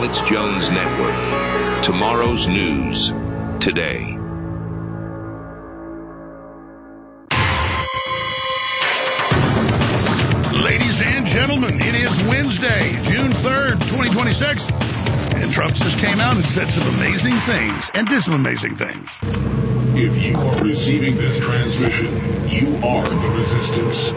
Alex Jones Network. Tomorrow's news today. Ladies and gentlemen, it is Wednesday, June 3rd, 2026, and Trump just came out and said some amazing things, and did some amazing things. If you are receiving this transmission, you are the resistance.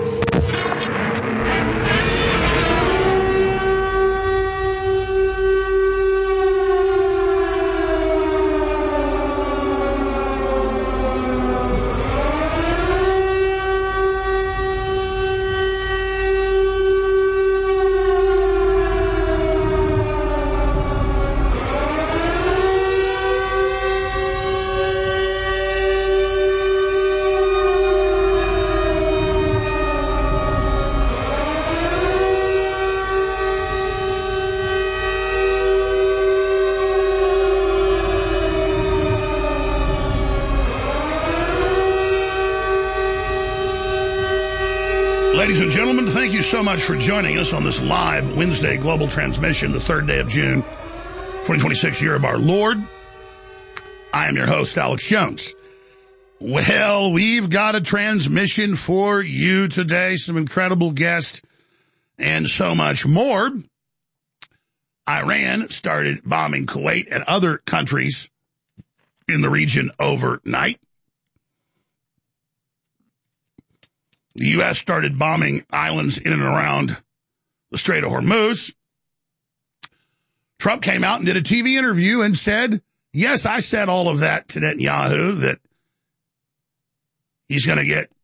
Ladies and gentlemen, thank you so much for joining us on this live Wednesday global transmission, the 3rd day of June, 2026, year of our Lord. I am your host, Alex Jones. Well, we've got a transmission for you today, some incredible guests, and so much more. Iran started bombing Kuwait and other countries in the region overnight. The U.S. started bombing islands in and around the Strait of Hormuz. Trump came out and did a TV interview and said, yes, I said all of that to Netanyahu, that he's going to get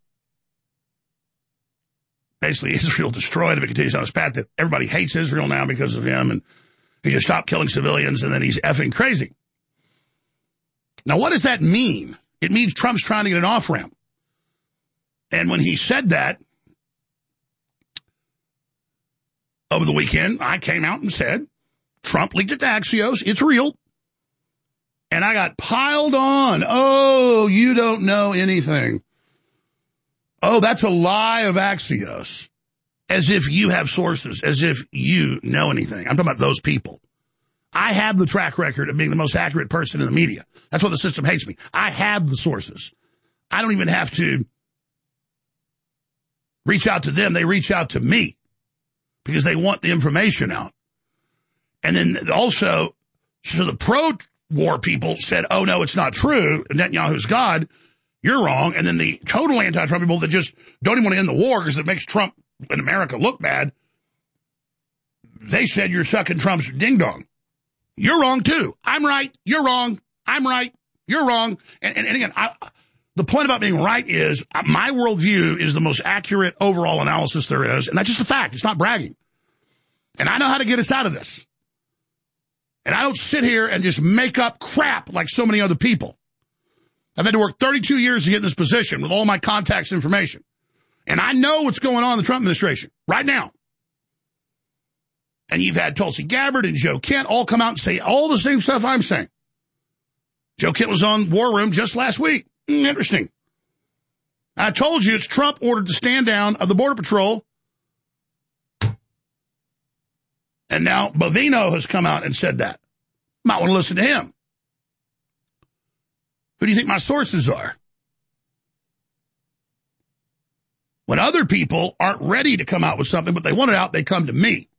basically Israel destroyed if it continues on his path, that everybody hates Israel now because of him, and he just stopped killing civilians, and then he's effing crazy. Now, what does that mean? It means Trump's trying to get an off-ramp. And when he said that over the weekend, I came out and said, Trump leaked it to Axios. It's real. And I got piled on. Oh, you don't know anything. Oh, that's a lie of Axios. As if you have sources, as if you know anything. I'm talking about those people. I have the track record of being the most accurate person in the media. That's why the system hates me. I have the sources. I don't even have to reach out to them. They reach out to me because they want the information out. And then also, so the pro-war people said, oh, no, it's not true. Netanyahu's God. You're wrong. And then the total anti-Trump people that just don't even want to end the war because it makes Trump and America look bad, they said you're sucking Trump's ding-dong. You're wrong, too. I'm right. You're wrong. I'm right. You're wrong. And again, the point about being right is my worldview is the most accurate overall analysis there is, and that's just a fact. It's not bragging. And I know how to get us out of this. And I don't sit here and just make up crap like so many other people. I've had to work 32 years to get in this position with all my contacts and information. And I know what's going on in the Trump administration right now. And you've had Tulsi Gabbard and Joe Kent all come out and say all the same stuff I'm saying. Joe Kent was on War Room just last week. Interesting. I told you it's Trump ordered the stand down of the Border Patrol. And now Bovino has come out and said that. Might want to listen to him. Who do you think my sources are? When other people aren't ready to come out with something, but they want it out, they come to me.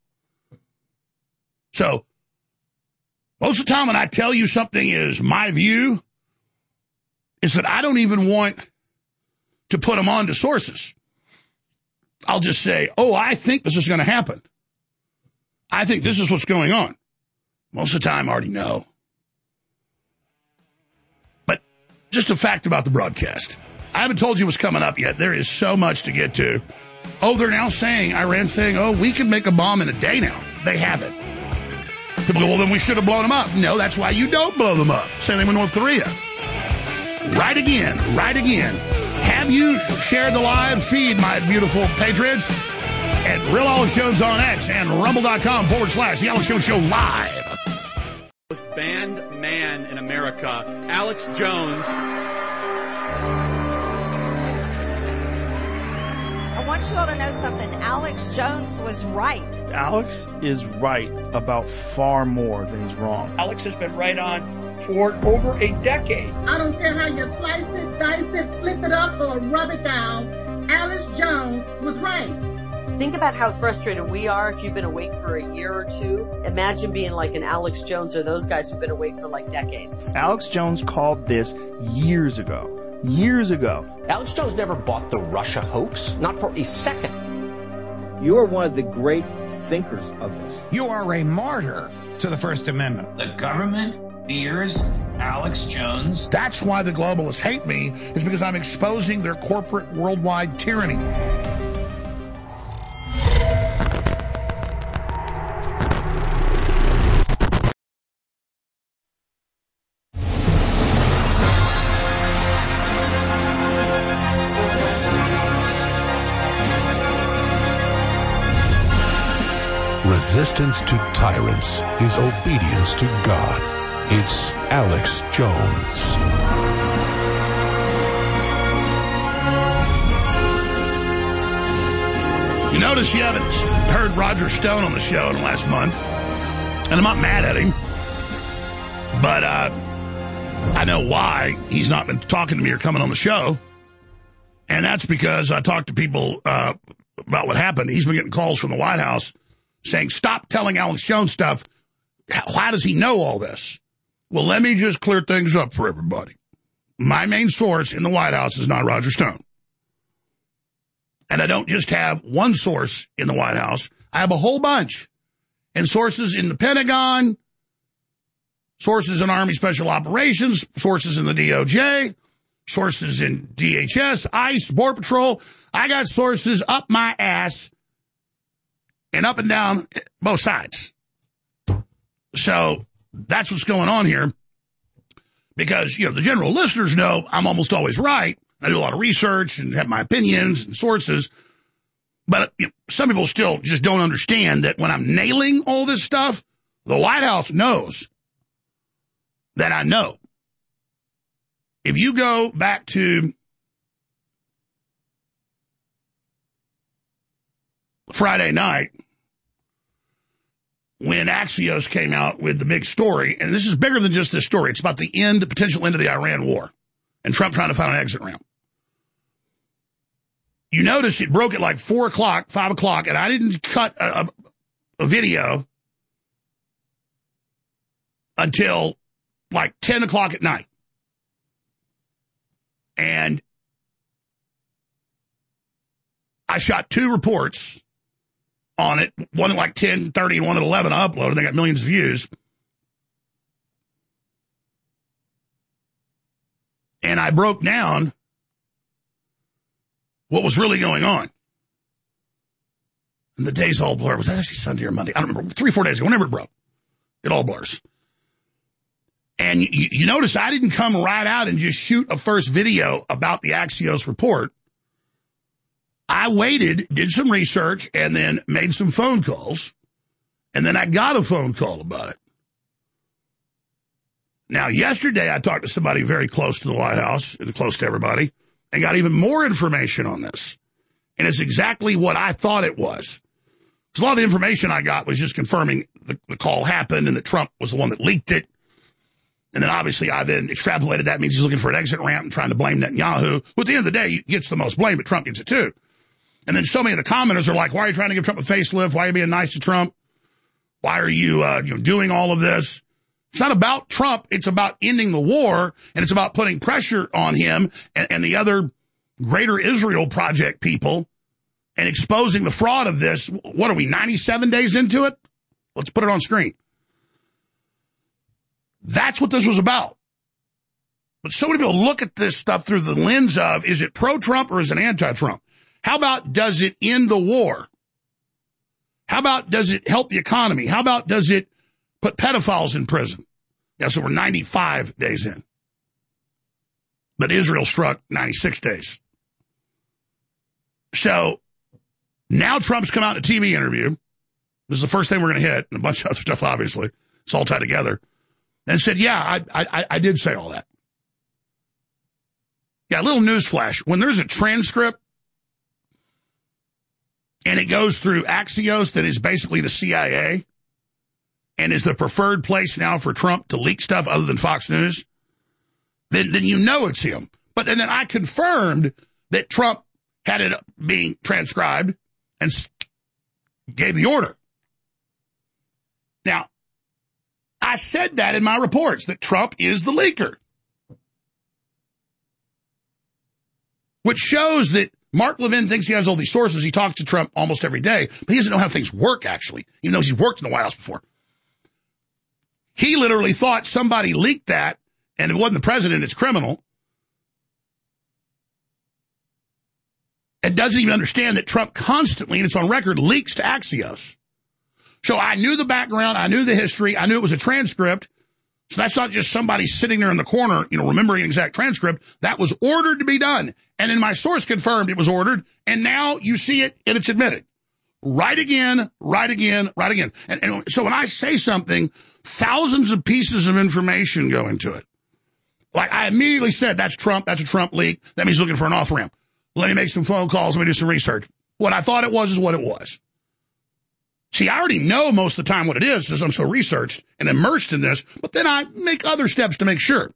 So, most of the time when I tell you something is my view, is that I don't even want to put them on to sources. I'll just say, oh, I think this is going to happen. I think this is what's going on. Most of the time, I already know. But just a fact about the broadcast. I haven't told you what's coming up yet. There is so much to get to. Oh, they're now saying, Iran's saying, oh, we can make a bomb in a day now. They haven't. People go, well, then we should have blown them up. No, that's why you don't blow them up. Same thing with North Korea. Right again, right again. Have you shared the live feed, my beautiful patriots? At Real Alex Jones on X and rumble.com/The Alex Jones Show Live. Most banned man in America, Alex Jones. I want you all to know something. Alex Jones was right. Alex is right about far more than he's wrong. Alex has been right on for over a decade. I don't care how you slice it, dice it, flip it up, or rub it down. Alex Jones was right. Think about how frustrated we are if you've been awake for a year or two. Imagine being like an Alex Jones or those guys who've been awake for like decades. Alex Jones called this years ago. Years ago. Alex Jones never bought the Russia hoax, not for a second. You are one of the great thinkers of this. You are a martyr to the First Amendment. The government fears Alex Jones. That's why the globalists hate me, is because I'm exposing their corporate worldwide tyranny. Resistance to tyrants is obedience to God. It's Alex Jones. You notice you haven't heard Roger Stone on the show in the last month, and I'm not mad at him, but I know why he's not been talking to me or coming on the show, and that's because I talked to people about what happened. He's been getting calls from the White House saying, stop telling Alex Jones stuff. How does he know all this? Well, let me just clear things up for everybody. My main source in the White House is not Roger Stone. And I don't just have one source in the White House. I have a whole bunch. And sources in the Pentagon, sources in Army Special Operations, sources in the DOJ, sources in DHS, ICE, Border Patrol. I got sources up my ass and up and down both sides. So that's what's going on here. Because, you know, the general listeners know I'm almost always right. I do a lot of research and have my opinions and sources. But you know, some people still just don't understand that when I'm nailing all this stuff, the White House knows that I know. If you go back to Friday night, when Axios came out with the big story, and this is bigger than just this story. It's about the potential end of the Iran war, and Trump trying to find an exit ramp. You notice it broke at like 4 o'clock, 5 o'clock, and I didn't cut a video until like 10 o'clock at night. And I shot 2 reports on it, one at like 10:30 and one at 11 I uploaded. They got millions of views. And I broke down what was really going on. And the days all blur. Was that actually Sunday or Monday? I don't remember. 3 or 4 days ago, whenever it broke. It all blurs. And you notice I didn't come right out and just shoot a first video about the Axios report. I waited, did some research, and then made some phone calls. And then I got a phone call about it. Now, yesterday I talked to somebody very close to the White House, and close to everybody, and got even more information on this. And it's exactly what I thought it was. Because a lot of the information I got was just confirming the call happened and that Trump was the one that leaked it. And then obviously I then extrapolated that means he's looking for an exit ramp and trying to blame Netanyahu, who at the end of the day gets the most blame, but Trump gets it too. And then so many of the commenters are like, why are you trying to give Trump a facelift? Why are you being nice to Trump? Why are you, doing all of this? It's not about Trump. It's about ending the war, and it's about putting pressure on him and the other Greater Israel Project people and exposing the fraud of this. What are we, 97 days into it? Let's put it on screen. That's what this was about. But so many people look at this stuff through the lens of, is it pro-Trump or is it anti-Trump? How about does it end the war? How about does it help the economy? How about does it put pedophiles in prison? Yeah, so we're 95 days in. But Israel struck 96 days. So now Trump's come out in a TV interview. This is the first thing we're going to hit, and a bunch of other stuff, obviously. It's all tied together. And said, yeah, I did say all that. Yeah, a little news flash. When there's a transcript and it goes through Axios, that is basically the CIA, and is the preferred place now for Trump to leak stuff other than Fox News, then you know it's him. But and then I confirmed that Trump had it being transcribed and gave the order. Now, I said that in my reports, that Trump is the leaker. Which shows that Mark Levin thinks he has all these sources. He talks to Trump almost every day, but he doesn't know how things work, actually, even though he's worked in the White House before. He literally thought somebody leaked that, and it wasn't the president, it's criminal. And doesn't even understand that Trump constantly, and it's on record, leaks to Axios. So I knew the background, I knew the history, I knew it was a transcript. So that's not just somebody sitting there in the corner, remembering an exact transcript. That was ordered to be done. And then my source confirmed it was ordered, and now you see it, and it's admitted. Right again, right again, right again. And so when I say something, thousands of pieces of information go into it. Like I immediately said, that's Trump, that's a Trump leak. That means looking for an off-ramp. Let me make some phone calls, let me do some research. What I thought it was is what it was. See, I already know most of the time what it is because I'm so researched and immersed in this, but then I make other steps to make sure.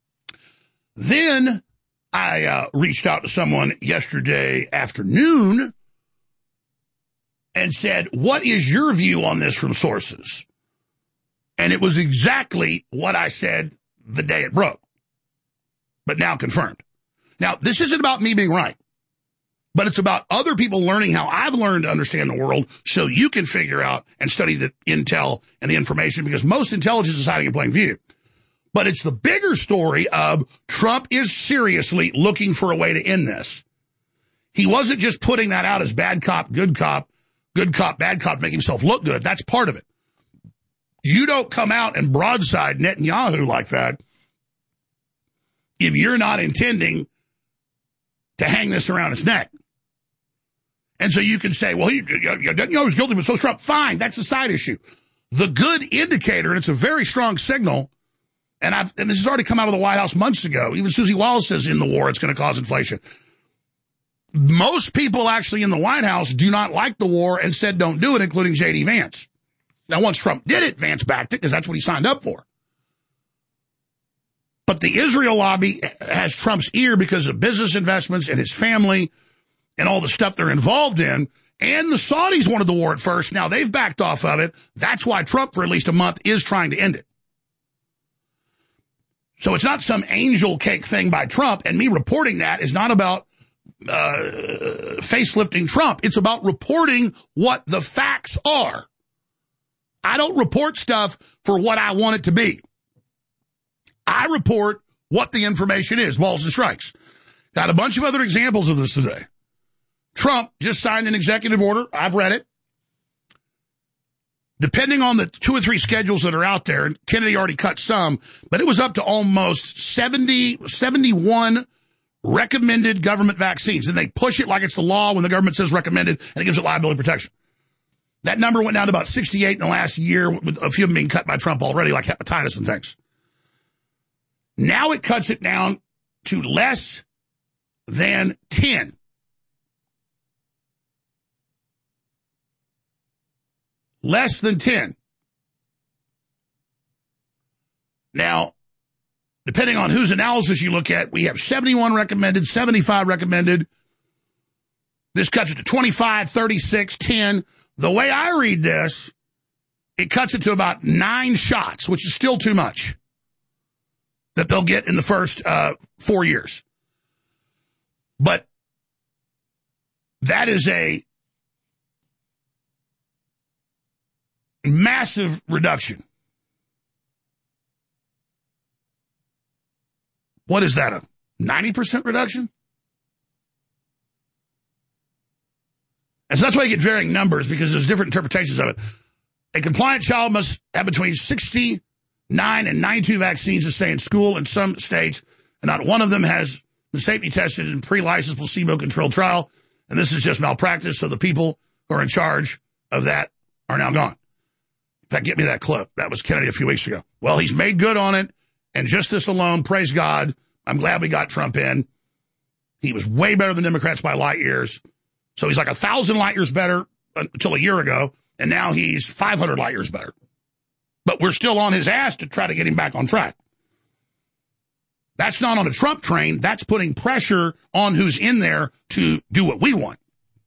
Then I reached out to someone yesterday afternoon and said, what is your view on this from sources? And it was exactly what I said the day it broke, but now confirmed. Now, this isn't about me being right, but it's about other people learning how I've learned to understand the world so you can figure out and study the intel and the information, because most intelligence is hiding in plain view. But it's the bigger story of Trump is seriously looking for a way to end this. He wasn't just putting that out as bad cop, bad cop, to make himself look good. That's part of it. You don't come out and broadside Netanyahu like that if you're not intending to hang this around his neck. And so you can say, well, Netanyahu's guilty, but so's Trump. Fine, that's a side issue. The good indicator, and it's a very strong signal, and this has already come out of the White House months ago. Even Susie Wallace says in the war it's going to cause inflation. Most people actually in the White House do not like the war and said don't do it, including J.D. Vance. Now, once Trump did it, Vance backed it because that's what he signed up for. But the Israel lobby has Trump's ear because of business investments and his family and all the stuff they're involved in. And the Saudis wanted the war at first. Now they've backed off of it. That's why Trump, for at least a month, is trying to end it. So it's not some angel cake thing by Trump, and me reporting that is not about facelifting Trump. It's about reporting what the facts are. I don't report stuff for what I want it to be. I report what the information is, balls and strikes. Got a bunch of other examples of this today. Trump just signed an executive order. I've read it. Depending on the 2 or 3 schedules that are out there, and Kennedy already cut some, but it was up to almost 71 recommended government vaccines. And they push it like it's the law when the government says recommended, and it gives it liability protection. That number went down to about 68 in the last year, with a few of them being cut by Trump already, like hepatitis and things. Now it cuts it down to less than 10. Less than 10. Now, depending on whose analysis you look at, we have 71 recommended, 75 recommended. This cuts it to 25, 36, 10. The way I read this, it cuts it to about 9 shots, which is still too much, that they'll get in the first 4 years. But that is a massive reduction. What is that, a 90% reduction? And so that's why you get varying numbers, because there's different interpretations of it. A compliant child must have between 69 and 92 vaccines to stay in school in some states, and not one of them has been safety tested in pre-licensed placebo-controlled trial. And this is just malpractice, so the people who are in charge of that are now gone. In fact, get me that clip. That was Kennedy a few weeks ago. Well, he's made good on it, and just this alone, praise God, I'm glad we got Trump in. He was way better than Democrats by light years. So he's like 1,000 light years better until a year ago, and now he's 500 light years better. But we're still on his ass to try to get him back on track. That's not on a Trump train. That's putting pressure on who's in there to do what we want.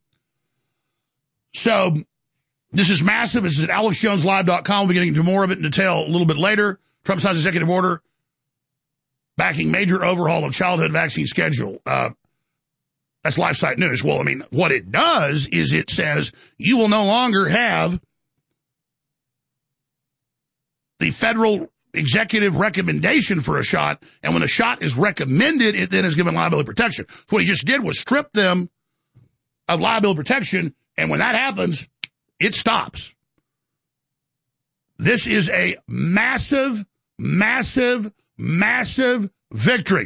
So this is massive. This is at AlexJonesLive.com. We'll be getting into more of it in detail a little bit later. Trump signs executive order backing major overhaul of childhood vaccine schedule. That's LifeSite News. Well, I mean, what it does is it says you will no longer have the federal executive recommendation for a shot, and when a shot is recommended, it then is given liability protection. So what he just did was strip them of liability protection, and when that happens, it stops. This is a massive, massive, massive victory.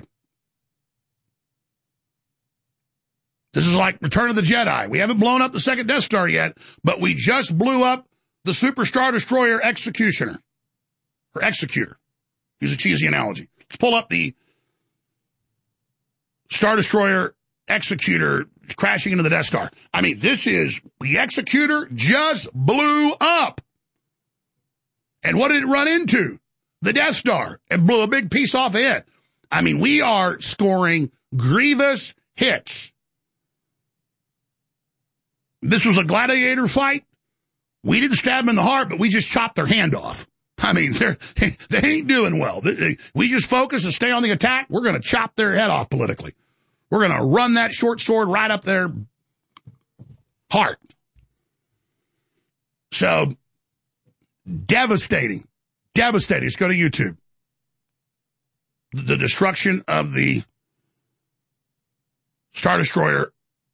This is like Return of the Jedi. We haven't blown up the second Death Star yet, but we just blew up the Super Star Destroyer Executioner. Or Executor. Use a cheesy analogy. Let's pull up the Star Destroyer Executor crashing into the Death Star. I mean, this is, the Executor just blew up. And what did it run into? The Death Star, and blew a big piece off of it. I mean, we are scoring grievous hits. This was a gladiator fight. We didn't stab them in the heart, but we just chopped their hand off. I mean, they ain't doing well. We just focus and stay on the attack. We're going to chop their head off politically. We're going to run that short sword right up their heart. So, devastating. Devastating. Let's go to YouTube. The destruction of the Star Destroyer.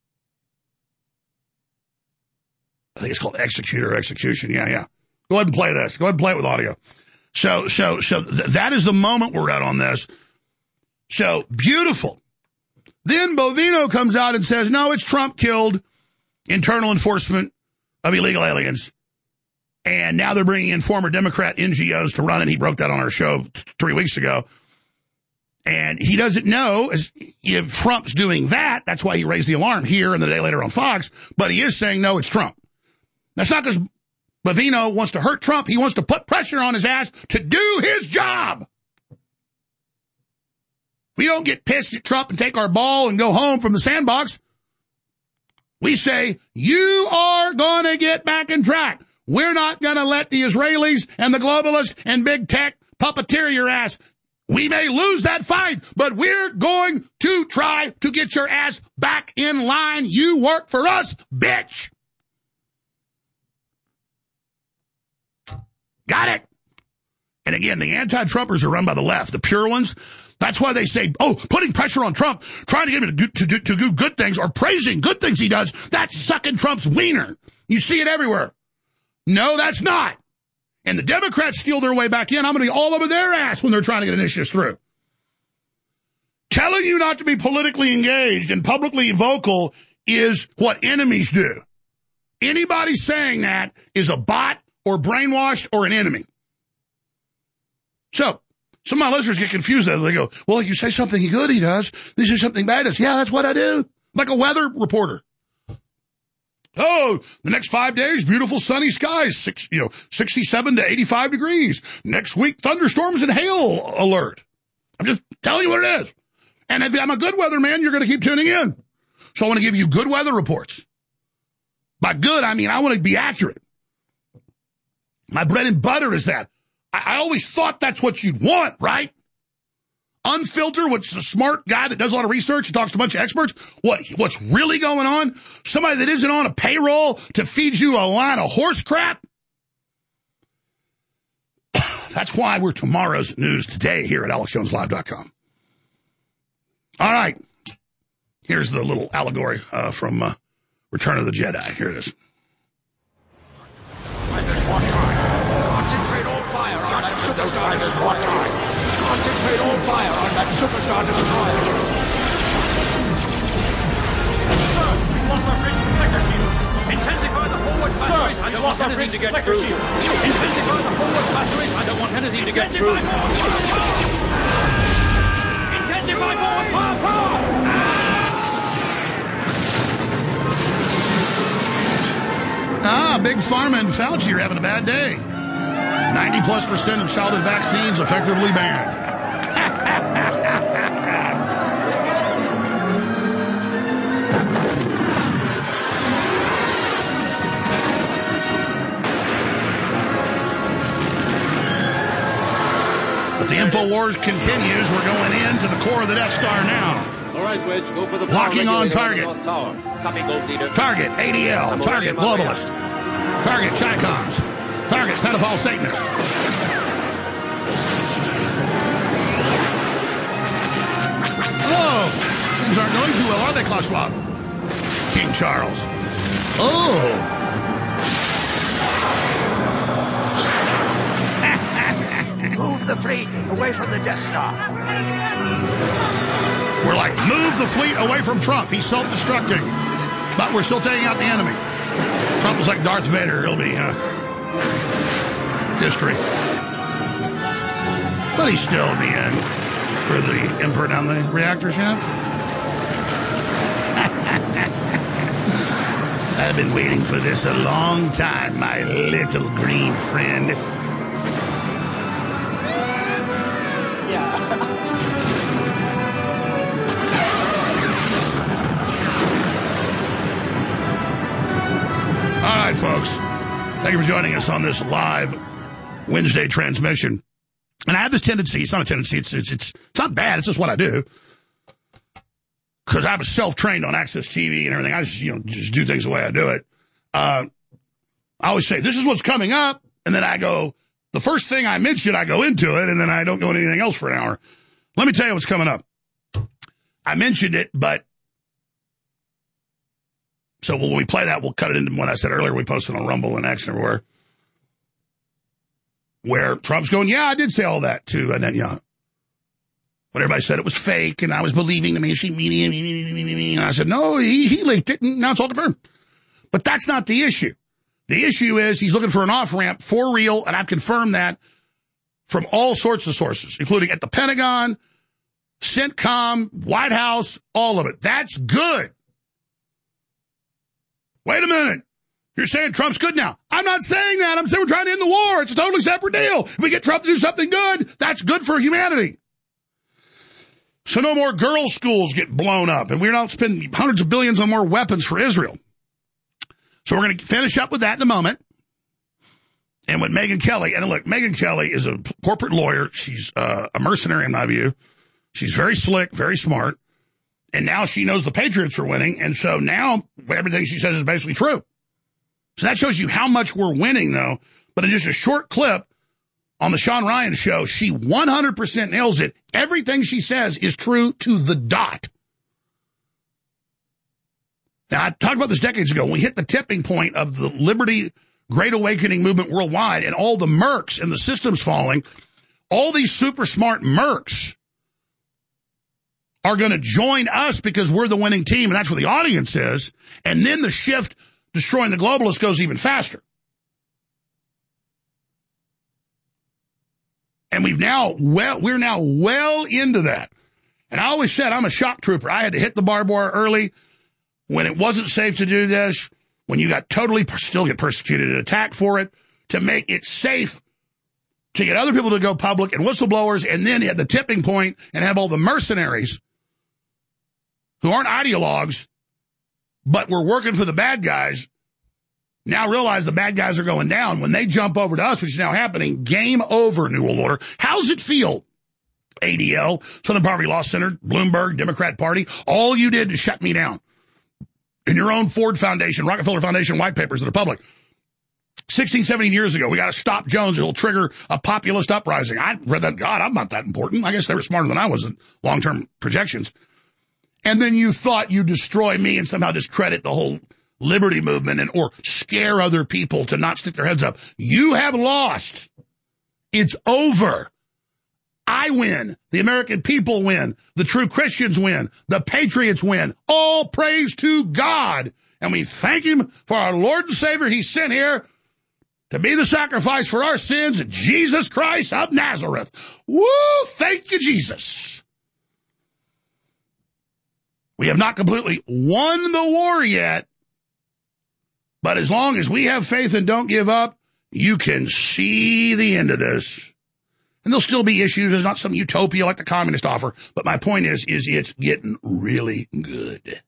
I think it's called Executor or Execution. Yeah. Go ahead and play this. Go ahead and play it with audio. So that is the moment we're at on this. So beautiful. Then Bovino comes out and says, no, it's Trump killed internal enforcement of illegal aliens. And now they're bringing in former Democrat NGOs to run it. He broke that on our show 3 weeks ago. And he doesn't know if Trump's doing that. That's why he raised the alarm here and the day later on Fox. But he is saying, no, it's Trump. That's not because Bovino wants to hurt Trump. He wants to put pressure on his ass to do his job. We don't get pissed at Trump and take our ball and go home from the sandbox. We say, you are going to get back in track. We're not going to let the Israelis and the globalists and big tech puppeteer your ass. We may lose that fight, but we're going to try to get your ass back in line. You work for us, bitch. Got it? And again, the anti-Trumpers are run by the left, the pure ones. That's why they say, oh, putting pressure on Trump, trying to get him to do good things or praising good things he does, that's sucking Trump's wiener. You see it everywhere. No, that's not. And the Democrats steal their way back in. I'm going to be all over their ass when they're trying to get initiatives through. Telling you not to be politically engaged and publicly vocal is what enemies do. Anybody saying that is a bot or brainwashed or an enemy. So, some of my listeners get confused. They go, well, if you say something good, he does. If you say something bad, he does. Yeah, that's what I do. Like a weather reporter. Oh, the next 5 days, beautiful sunny skies, 67 to 85 degrees. Next week, thunderstorms and hail alert. I'm just telling you what it is. And if I'm a good weather man, you're going to keep tuning in. So I want to give you good weather reports. By good, I mean I want to be accurate. My bread and butter is that. I always thought that's what you'd want, right? Unfiltered, what's the smart guy that does a lot of research and talks to a bunch of experts. What's really going on? Somebody that isn't on a payroll to feed you a line of horse crap? That's why we're tomorrow's news today here at AlexJonesLive.com. All right. Here's the little allegory from Return of the Jedi. Here it is. Concentrate all fire on that Superstar Destroyer. Concentrate all fire on that Superstar Destroyer. Sir, we lost our bridge deflector shield. Intensify the forward batteries. I don't want anything to get through. Intensify the forward batteries. I don't want anything to get through. Intensify forward power. Pharma and Fauci are having a bad day. 90+% of childhood vaccines effectively banned. But the InfoWars continues. We're going into the core of the Death Star now. All right, Wedge, go for the locking on target. Copy, Gold Leader. Target, ADL. Target, globalist. Target, Chi-Coms. Target, pedophile Satanist. Oh, things aren't going too well, are they, Klaus Schwab? King Charles. Oh. Move the fleet away from the Death Star. We're like, move the fleet away from Trump. He's self-destructing. But we're still taking out the enemy. Trump was like Darth Vader. He'll be history. But he's still, in the end, for the emperor down the reactor shaft. I've been waiting for this a long time, my little green friend. All right, folks. Thank you for joining us on this live Wednesday transmission. And I have this tendency, it's not a tendency, it's not bad, it's just what I do. Because I was self-trained on Access TV and everything. I just do things the way I do it. I always say, this is what's coming up. And then I go, the first thing I mention, I go into it, and then I don't go into anything else for an hour. Let me tell you what's coming up. I mentioned it, but so when we play that, we'll cut it into what I said earlier. We posted on Rumble and X and everywhere. Where Trump's going, yeah, I did say all that to Netanyahu. When everybody said it was fake and I was believing the mainstream media. And I said, no, he leaked it and now it's all confirmed. But that's not the issue. The issue is he's looking for an off-ramp for real, and I've confirmed that from all sorts of sources, including at the Pentagon, CENTCOM, White House, all of it. That's good. Wait a minute. You're saying Trump's good now. I'm not saying that. I'm saying we're trying to end the war. It's a totally separate deal. If we get Trump to do something good, that's good for humanity. So no more girls' schools get blown up, and we're not spending hundreds of billions on more weapons for Israel. So we're going to finish up with that in a moment. And with Megyn Kelly, and look, Megyn Kelly is a corporate lawyer. She's a mercenary in my view. She's very slick, very smart. And now she knows the Patriots are winning, and so now everything she says is basically true. So that shows you how much we're winning, though. But in just a short clip on the Sean Ryan show, she 100% nails it. Everything she says is true to the dot. Now, I talked about this decades ago. When we hit the tipping point of the Liberty Great Awakening movement worldwide and all the mercs and the systems falling, all these super smart mercs are going to join us because we're the winning team, and that's what the audience is. And then the shift destroying the globalists goes even faster. And we're now well into that. And I always said I'm a shock trooper. I had to hit the barbed wire early when it wasn't safe to do this, when you got still get persecuted and attacked for it, to make it safe to get other people to go public and whistleblowers, and then at the tipping point and have all the mercenaries who aren't ideologues, but were working for the bad guys, now realize the bad guys are going down. When they jump over to us, which is now happening, game over, New World Order. How's it feel? ADL, Southern Poverty Law Center, Bloomberg, Democrat Party, all you did to shut me down. In your own Ford Foundation, Rockefeller Foundation white papers that are public. 16, 17 years ago, we got to stop Jones. It'll trigger a populist uprising. I read that. God, I'm not that important. I guess they were smarter than I was in long-term projections. And then you thought you'd destroy me and somehow discredit the whole liberty movement or scare other people to not stick their heads up. You have lost. It's over. I win. The American people win. The true Christians win. The patriots win. All praise to God. And we thank him for our Lord and Savior he sent here to be the sacrifice for our sins, Jesus Christ of Nazareth. Woo! Thank you, Jesus. We have not completely won the war yet, But as long as we have faith and don't give up, you can see the end of this. And there'll still be issues. There's not some utopia like the communist offer. But my point is it's getting really good.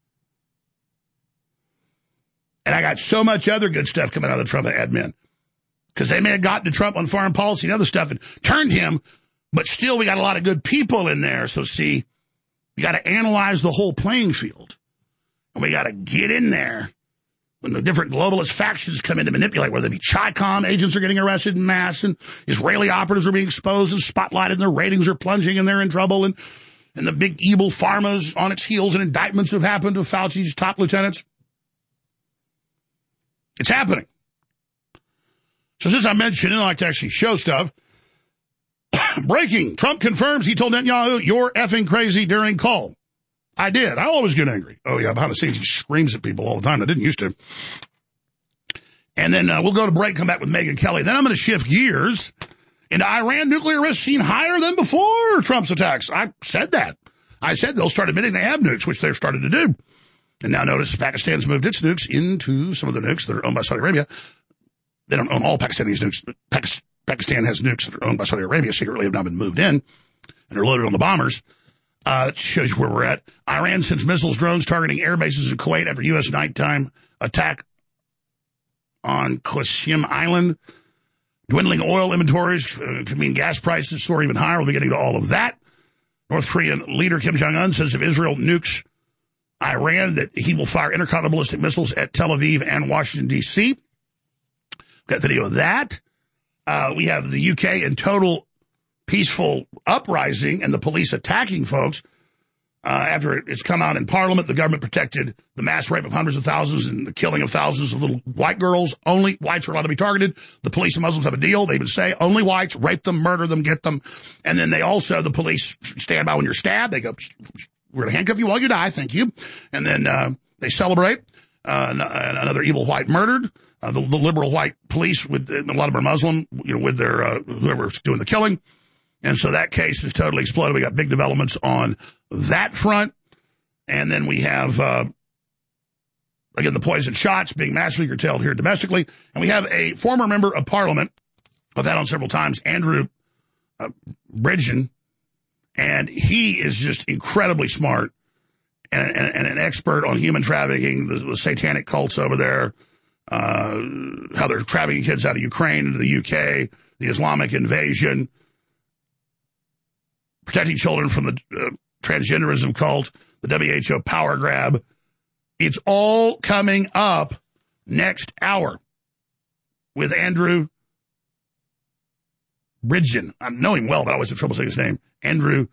And I got so much other good stuff coming out of the Trump admin. Because they may have gotten to Trump on foreign policy and other stuff and turned him, but still we got a lot of good people in there. So see, we got to analyze the whole playing field. And we got to get in there when the different globalist factions come in to manipulate, whether it be Chi-Com agents are getting arrested en masse and Israeli operatives are being exposed and spotlighted and their ratings are plunging and they're in trouble and the big evil pharma's on its heels and indictments have happened to Fauci's top lieutenants. It's happening. So since I mentioned it, I like to actually show stuff. Breaking. Trump confirms he told Netanyahu, "You're effing crazy" during call. I did. I always get angry. Oh, yeah, behind the scenes, he screams at people all the time. I didn't used to. And then we'll go to break, come back with Megyn Kelly. Then I'm going to shift gears into Iran nuclear risk seen higher than before Trump's attacks. I said that. I said they'll start admitting they have nukes, which they've started to do. And now notice Pakistan's moved its nukes into some of the nukes that are owned by Saudi Arabia. They don't own all Pakistani nukes, but Pakistan has nukes that are owned by Saudi Arabia, secretly have now been moved in, and are loaded on the bombers. It shows you where we're at. Iran sends missiles, drones targeting air bases in Kuwait after U.S. nighttime attack on Qasim Island. Dwindling oil inventories could mean gas prices soar even higher. We'll be getting to all of that. North Korean leader Kim Jong-un says if Israel nukes Iran, that he will fire intercontinental ballistic missiles at Tel Aviv and Washington, D.C. Got video of that. We have the UK in total peaceful uprising and the police attacking folks. After it's come out in Parliament, the government protected the mass rape of hundreds of thousands and the killing of thousands of little white girls. Only whites are allowed to be targeted. The police and Muslims have a deal. They would say only whites, rape them, murder them, get them. And then they also, the police stand by when you're stabbed. They go, "We're going to handcuff you while you die. Thank you." And then they celebrate another evil white murdered. The liberal white police, with a lot of them are Muslim, with their whoever's doing the killing. And so that case has totally exploded. We got big developments on that front. And then we have, again, the poison shots being massively curtailed here domestically. And we have a former member of Parliament, I've had on several times, Andrew Bridgen. And he is just incredibly smart and an expert on human trafficking, the satanic cults over there. How they're trafficking kids out of Ukraine into the UK, the Islamic invasion, protecting children from the transgenderism cult, the WHO power grab. It's all coming up next hour with Andrew Bridgen. I know him well, but I always have trouble saying his name. Andrew,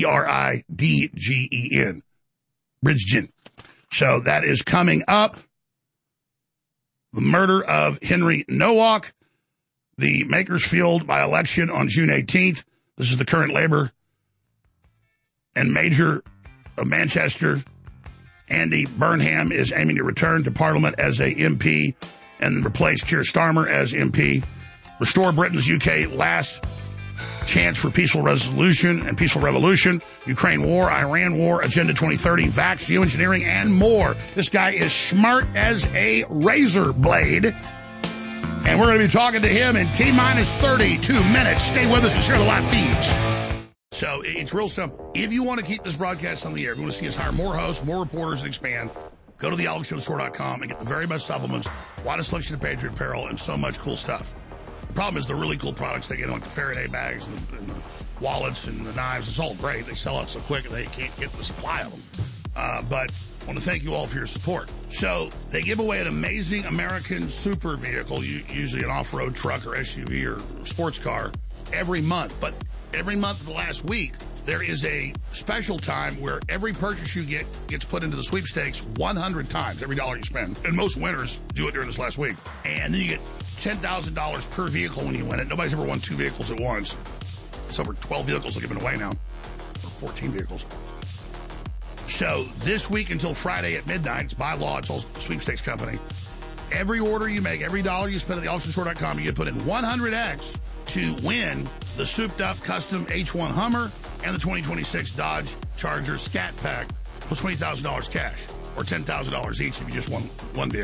Bridgen. Bridgen. So that is coming up. The murder of Henry Nowak, the Makersfield by-election on June 18th. This is the current Labour and Major of Manchester. Andy Burnham is aiming to return to Parliament as a MP and replace Keir Starmer as MP. Restore Britain's UK last chance for peaceful resolution and peaceful revolution. Ukraine war, Iran war, Agenda 2030, vax, geoengineering, and more. This guy is smart as a razor blade. And we're going to be talking to him in T-minus 32 minutes. Stay with us and share the live feeds. So it's real simple. If you want to keep this broadcast on the air, if you want to see us hire more hosts, more reporters, and expand, go to thealexjonesstore.com and get the very best supplements, wide selection of Patriot apparel, and so much cool stuff. The problem is the really cool products they get, like the Faraday bags and the wallets and the knives. It's all great. They sell out so quick and they can't get the supply of them. But I want to thank you all for your support. So they give away an amazing American super vehicle, usually an off-road truck or SUV or sports car, every month. But every month of the last week, there is a special time where every purchase you get gets put into the sweepstakes 100 times, every dollar you spend. And most winners do it during this last week. And then you get $10,000 per vehicle when you win it. Nobody's ever won 2 vehicles at once. It's over 12 vehicles are given away now, or 14 vehicles. So this week until Friday at midnight, it's by law, it's all sweepstakes company. Every order you make, every dollar you spend at thealexjonesstore.com, you get put in 100X to win the souped-up custom H1 Hummer and the 2026 Dodge Charger Scat Pack plus $20,000 cash, or $10,000 each if you just won one vehicle.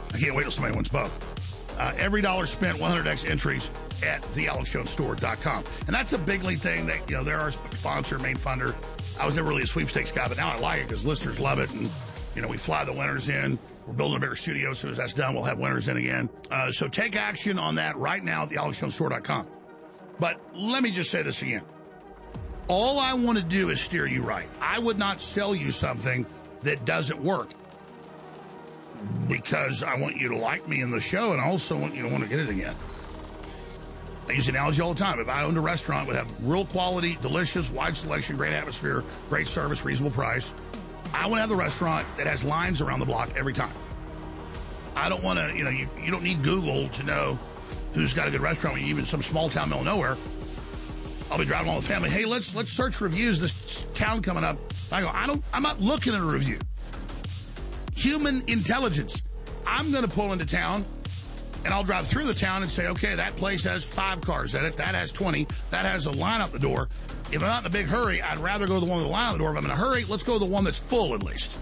I can't wait till somebody wins both. Every dollar spent, 100x entries at thealexjonesstore.com. And that's a big league thing that, they're our sponsor, main funder. I was never really a sweepstakes guy, but now I like it because listeners love it. And, we fly the winners in. We're building a bigger studio. As soon as that's done, we'll have winners in again. So take action on that right now at thealexjonesstore.com. But let me just say this again. All I want to do is steer you right. I would not sell you something that doesn't work, because I want you to like me in the show, and I also want you to want to get it again. I use the analogy all the time. If I owned a restaurant, it would have real quality, delicious, wide selection, great atmosphere, great service, reasonable price. I want to have the restaurant that has lines around the block every time. I don't want to, you don't need Google to know who's got a good restaurant, even some small town middle of nowhere. I'll be driving along with the family. Hey, let's search reviews. This town coming up. I go, I'm not looking at a review. Human intelligence. I'm going to pull into town, and I'll drive through the town and say, okay, that place has 5 cars in it. That has 20. That has a line out the door. If I'm not in a big hurry, I'd rather go to the one with a line out the door. If I'm in a hurry, let's go to the one that's full at least.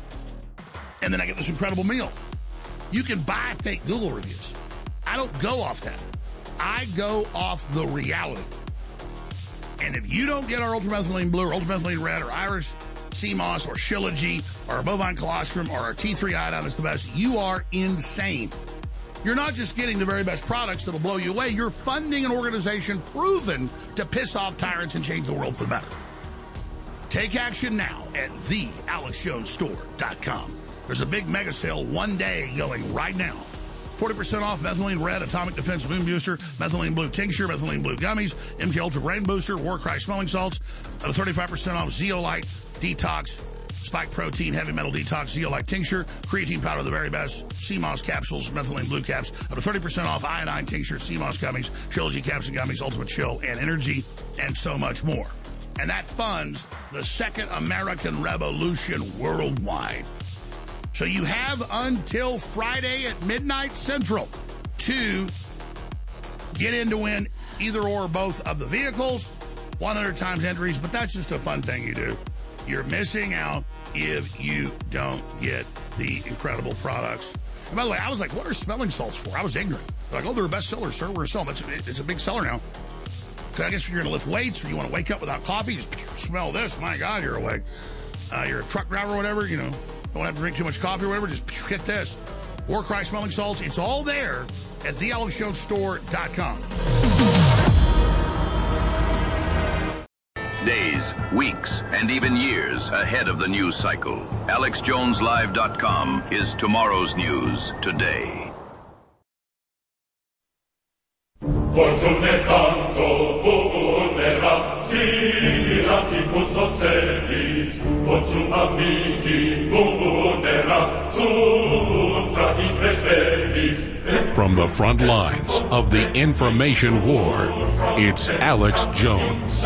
And then I get this incredible meal. You can buy fake Google reviews. I don't go off that. I go off the reality. And if you don't get our ultramethylene blue or ultramethylene red or Irish sea moss or Shilajit or our bovine colostrum or our T3 iodine is the best, you are insane. You're not just getting the very best products that'll blow you away. You're funding an organization proven to piss off tyrants and change the world for the better. Take action now at thealexjonesstore.com. There's a big mega sale one day going right now. 40% off methylene red, atomic defense moon booster, methylene blue tincture, methylene blue gummies, MK Ultra brain booster, Warcry smelling salts, 35% off Zeolite detox, spike protein, heavy metal detox, Zeolite tincture, creatine powder, the very best, CMOS capsules, methylene blue caps, up to 30% off iodine tincture, CMOS gummies, Trilogy caps and gummies, ultimate chill and energy, and so much more. And that funds the second American Revolution worldwide. So you have until Friday at midnight Central to get in to win either or both of the vehicles, 100 times entries, but that's just a fun thing you do. You're missing out if you don't get the incredible products. And by the way, I was like, what are smelling salts for? I was ignorant. They're like, oh, they're a bestseller, sir. We're selling. It's a big seller now. Because I guess if you're going to lift weights or you want to wake up without coffee, just smell this. My God, you're awake. You're a truck driver or whatever, don't have to drink too much coffee or whatever, just hit this. Warcry smelling salts, it's all there at thealexjonesstore.com. Days, weeks, and even years ahead of the news cycle. AlexJonesLive.com is tomorrow's news today. From the front lines of the information war, it's Alex Jones.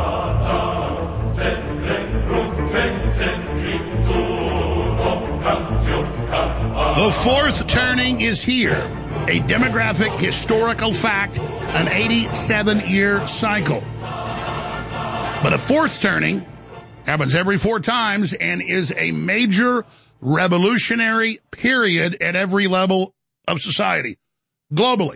The fourth turning is here. A demographic historical fact, an 87-year cycle. But a fourth turning happens every 4 times and is a major revolutionary period at every level of society, globally.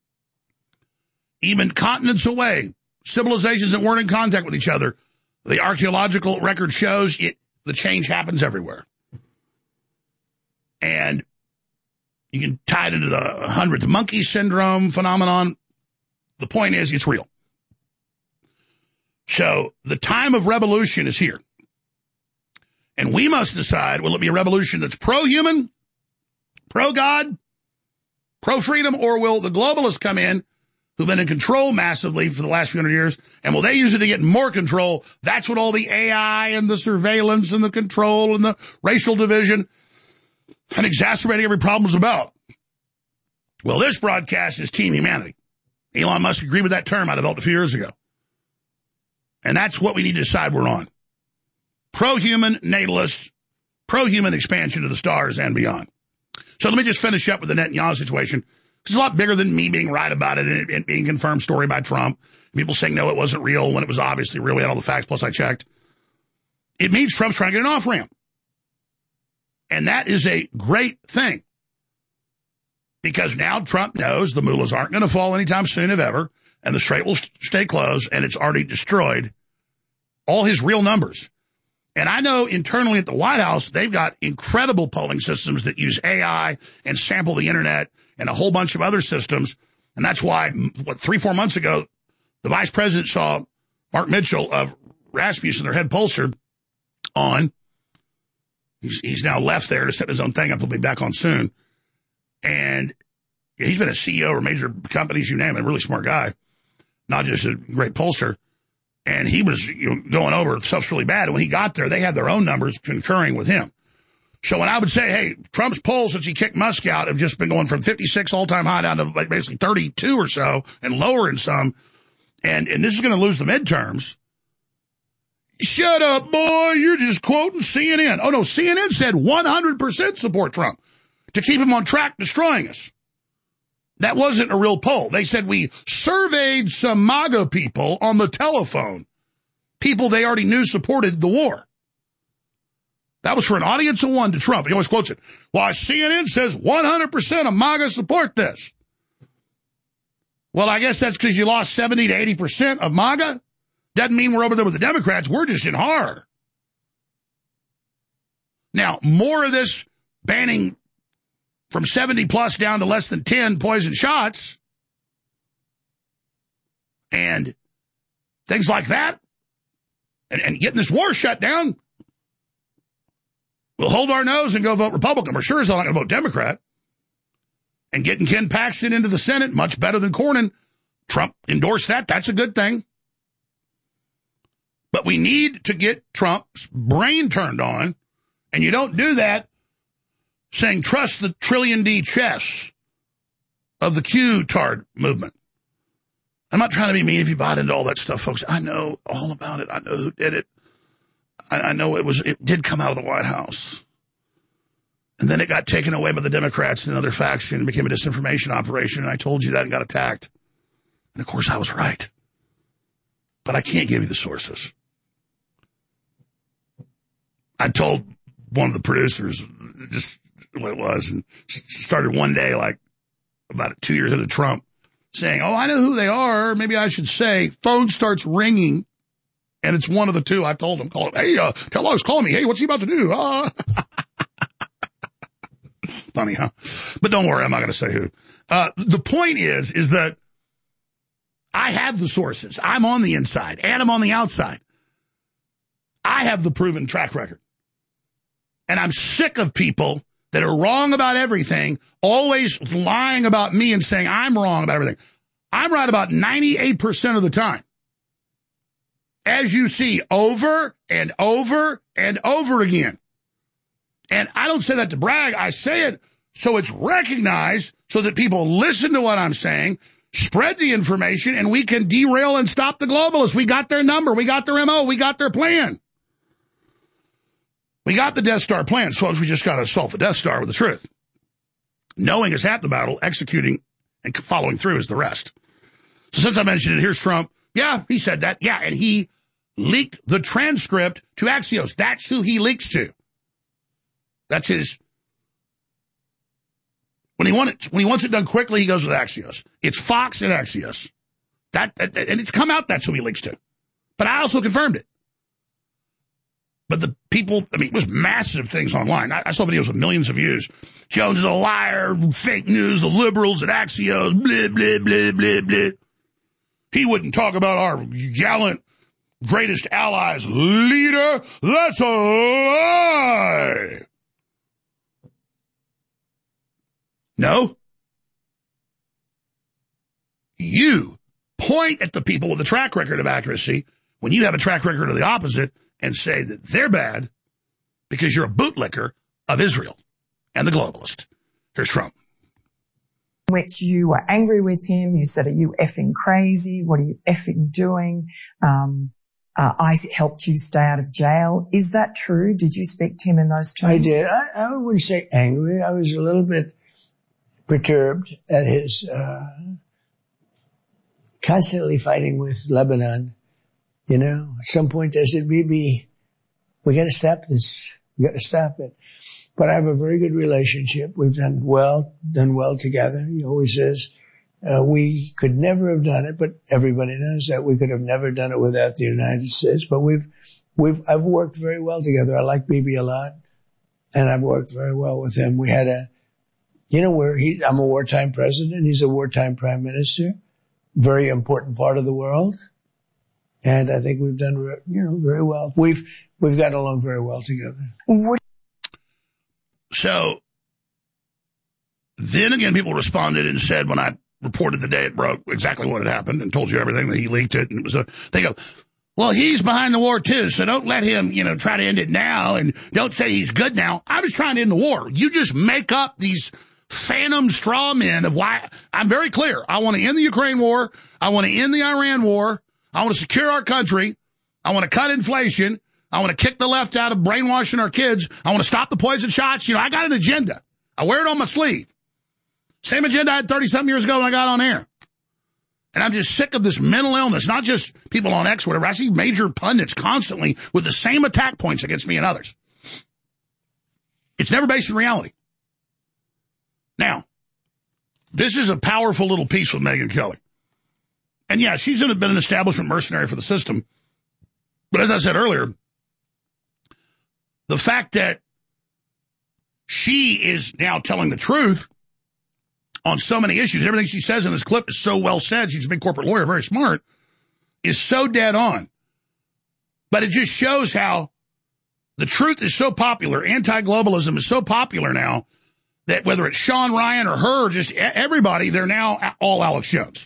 Even continents away, civilizations that weren't in contact with each other, the archaeological record shows the change happens everywhere. And you can tie it into the 100th monkey syndrome phenomenon. The point is, it's real. So the time of revolution is here. And we must decide, will it be a revolution that's pro-human, pro-God, pro-freedom, or will the globalists come in who've been in control massively for the last few hundred years, and will they use it to get more control? That's what all the AI and the surveillance and the control and the racial division and exacerbating every problem is about. Well, this broadcast is Team Humanity. Elon Musk agreed with that term I developed a few years ago. And that's what we need to decide we're on. Pro-human natalist, pro-human expansion to the stars and beyond. So let me just finish up with the Netanyahu situation. It's a lot bigger than me being right about it and it being confirmed story by Trump. People saying, no, it wasn't real when it was obviously real. We had all the facts, plus I checked. It means Trump's trying to get an off-ramp. And that is a great thing. Because now Trump knows the mullahs aren't going to fall anytime soon, if ever, and the strait will stay closed, and it's already destroyed all his real numbers. And I know internally at the White House, they've got incredible polling systems that use AI and sample the internet and a whole bunch of other systems. And that's why, 3-4 months ago, the vice president saw Mark Mitchell of Rasmussen, their head pollster, on. He's now left there to set his own thing up. He'll be back on soon. And he's been a CEO of major companies, you name it, a really smart guy, not just a great pollster. And he was going over, stuff's really bad. And when he got there, they had their own numbers concurring with him. So when I would say, hey, Trump's polls since he kicked Musk out have just been going from 56 all-time high down to like basically 32 or so and lower in some. And this is going to lose the midterms. Shut up, boy. You're just quoting CNN. Oh, no, CNN said 100% support Trump to keep him on track destroying us. That wasn't a real poll. They said we surveyed some MAGA people on the telephone, people they already knew supported the war. That was for an audience of one to Trump. He always quotes it. Well, CNN says 100% of MAGA support this. Well, I guess that's because you lost 70 to 80% of MAGA. Doesn't mean we're over there with the Democrats. We're just in horror. Now, more of this banning from 70 plus down to less than 10 poison shots and things like that, and getting this war shut down, we'll hold our nose and go vote Republican. We're sure as hell not going to vote Democrat. And getting Ken Paxton into the Senate, much better than Cornyn. Trump endorsed that. That's a good thing. But we need to get Trump's brain turned on, and you don't do that saying trust the trillion D chess of the Q-tard movement. I'm not trying to be mean if you bought into all that stuff, folks. I know all about it. I know who did it. I know it did come out of the White House. And then it got taken away by the Democrats and another faction and became a disinformation operation. And I told you that and got attacked. And of course I was right. But I can't give you the sources. I told one of the producers just what it was, and started one day, like about 2 years into Trump, saying, oh, I know who they are. Maybe I should say, phone starts ringing, and it's one of the two. I told him, call him, hey, Kellogg's calling me. Hey, what's he about to do? Funny, huh? But don't worry, I'm not going to say who. The point is that I have the sources. I'm on the inside, and I'm on the outside. I have the proven track record. And I'm sick of people that are wrong about everything, always lying about me and saying I'm wrong about everything. I'm right about 98% of the time. As you see, over and over and over again. And I don't say that to brag. I say it so it's recognized so that people listen to what I'm saying, spread the information, and we can derail and stop the globalists. We got their number. We got their MO. We got their plan. We got the Death Star plan. Suppose we just got to assault the Death Star with the truth. Knowing is half the battle. Executing and following through is the rest. So since I mentioned it, here's Trump. Yeah, he said that. Yeah, and he leaked the transcript to Axios. That's who he leaks to. That's his. When he wants it done quickly, he goes with Axios. It's Fox and Axios. And it's come out that's who he leaks to. But I also confirmed it. But the people, it was massive things online. I saw videos with millions of views. Jones is a liar, fake news, the liberals at Axios, blah, blah, blah, blah, blah. He wouldn't talk about our gallant, greatest allies leader. That's a lie. No. You point at the people with a track record of accuracy when you have a track record of the opposite and say that they're bad because you're a bootlicker of Israel and the globalist. Here's Trump. Which you were angry with him. You said, are you effing crazy? What are you effing doing? I helped you stay out of jail. Is that true? Did you speak to him in those terms? I did. I wouldn't say angry. I was a little bit perturbed at his constantly fighting with Lebanon. You know, at some point I said, maybe we got to stop this. We got to stop it. But I have a very good relationship. We've done well together. He always says, we could never have done it, but everybody knows that we could have never done it without the United States. But I've worked very well together. I like Bibi a lot, and I've worked very well with him. We had I'm a wartime president. He's a wartime prime minister. Very important part of the world. And I think we've done, very well. We've gotten along very well together. So then again, people responded and said, when I reported the day it broke, exactly what had happened and told you everything, that he leaked it. And they go, well, he's behind the war too, so don't let him, try to end it now, and don't say he's good now. I was trying to end the war. You just make up these phantom straw men of why. I'm very clear. I want to end the Ukraine war. I want to end the Iran war. I want to secure our country. I want to cut inflation. I want to kick the left out of brainwashing our kids. I want to stop the poison shots. I got an agenda. I wear it on my sleeve. Same agenda I had 30-something years ago when I got on air. And I'm just sick of this mental illness, not just people on X, whatever. I see major pundits constantly with the same attack points against me and others. It's never based in reality. Now, this is a powerful little piece with Megyn Kelly. And yeah, she's been an establishment mercenary for the system. But as I said earlier, the fact that she is now telling the truth on so many issues, everything she says in this clip is so well said, she's a big corporate lawyer, very smart, is so dead on. But it just shows how the truth is so popular, anti-globalism is so popular now, that whether it's Sean Ryan or her, or just everybody, they're now all Alex Jones.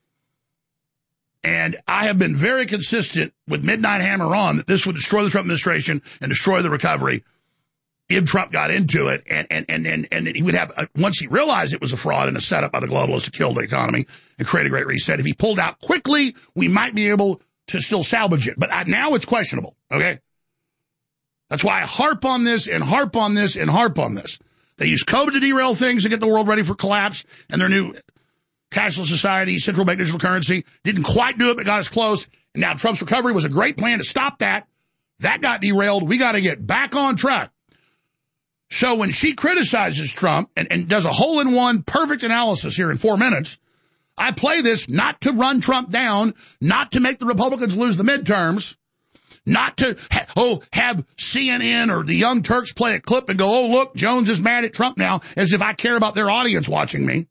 And I have been very consistent with Midnight Hammer on that this would destroy the Trump administration and destroy the recovery if Trump got into it. And he would have, once he realized it was a fraud and a setup by the globalists to kill the economy and create a great reset, if he pulled out quickly, we might be able to still salvage it. But now it's questionable, okay? That's why I harp on this and harp on this and harp on this. They use COVID to derail things to get the world ready for collapse, and their new cashless society, central bank digital currency, didn't quite do it, but got us close. And now Trump's recovery was a great plan to stop that. That got derailed. We got to get back on track. So when she criticizes Trump and does a hole-in-one perfect analysis here in 4 minutes, I play this not to run Trump down, not to make the Republicans lose the midterms, not to have CNN or the Young Turks play a clip and go, oh, look, Jones is mad at Trump now, as if I care about their audience watching me.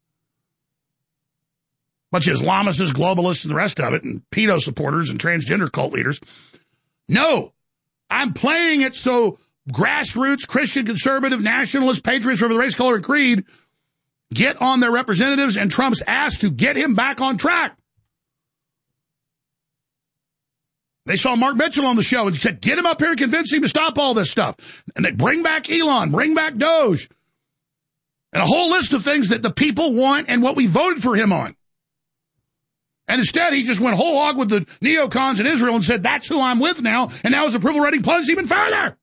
Bunch of Islamists, globalists, and the rest of it, and pedo supporters and transgender cult leaders. No, I'm playing it so grassroots, Christian, conservative, nationalist, patriots over the race, color, and creed get on their representatives and Trump's ass to get him back on track. They saw Mark Mitchell on the show and said, get him up here and convince him to stop all this stuff. And they bring back Elon, bring back Doge, and a whole list of things that the people want and what we voted for him on. And instead, he just went whole hog with the neocons in Israel and said, that's who I'm with now. And now his approval rating plunged even further.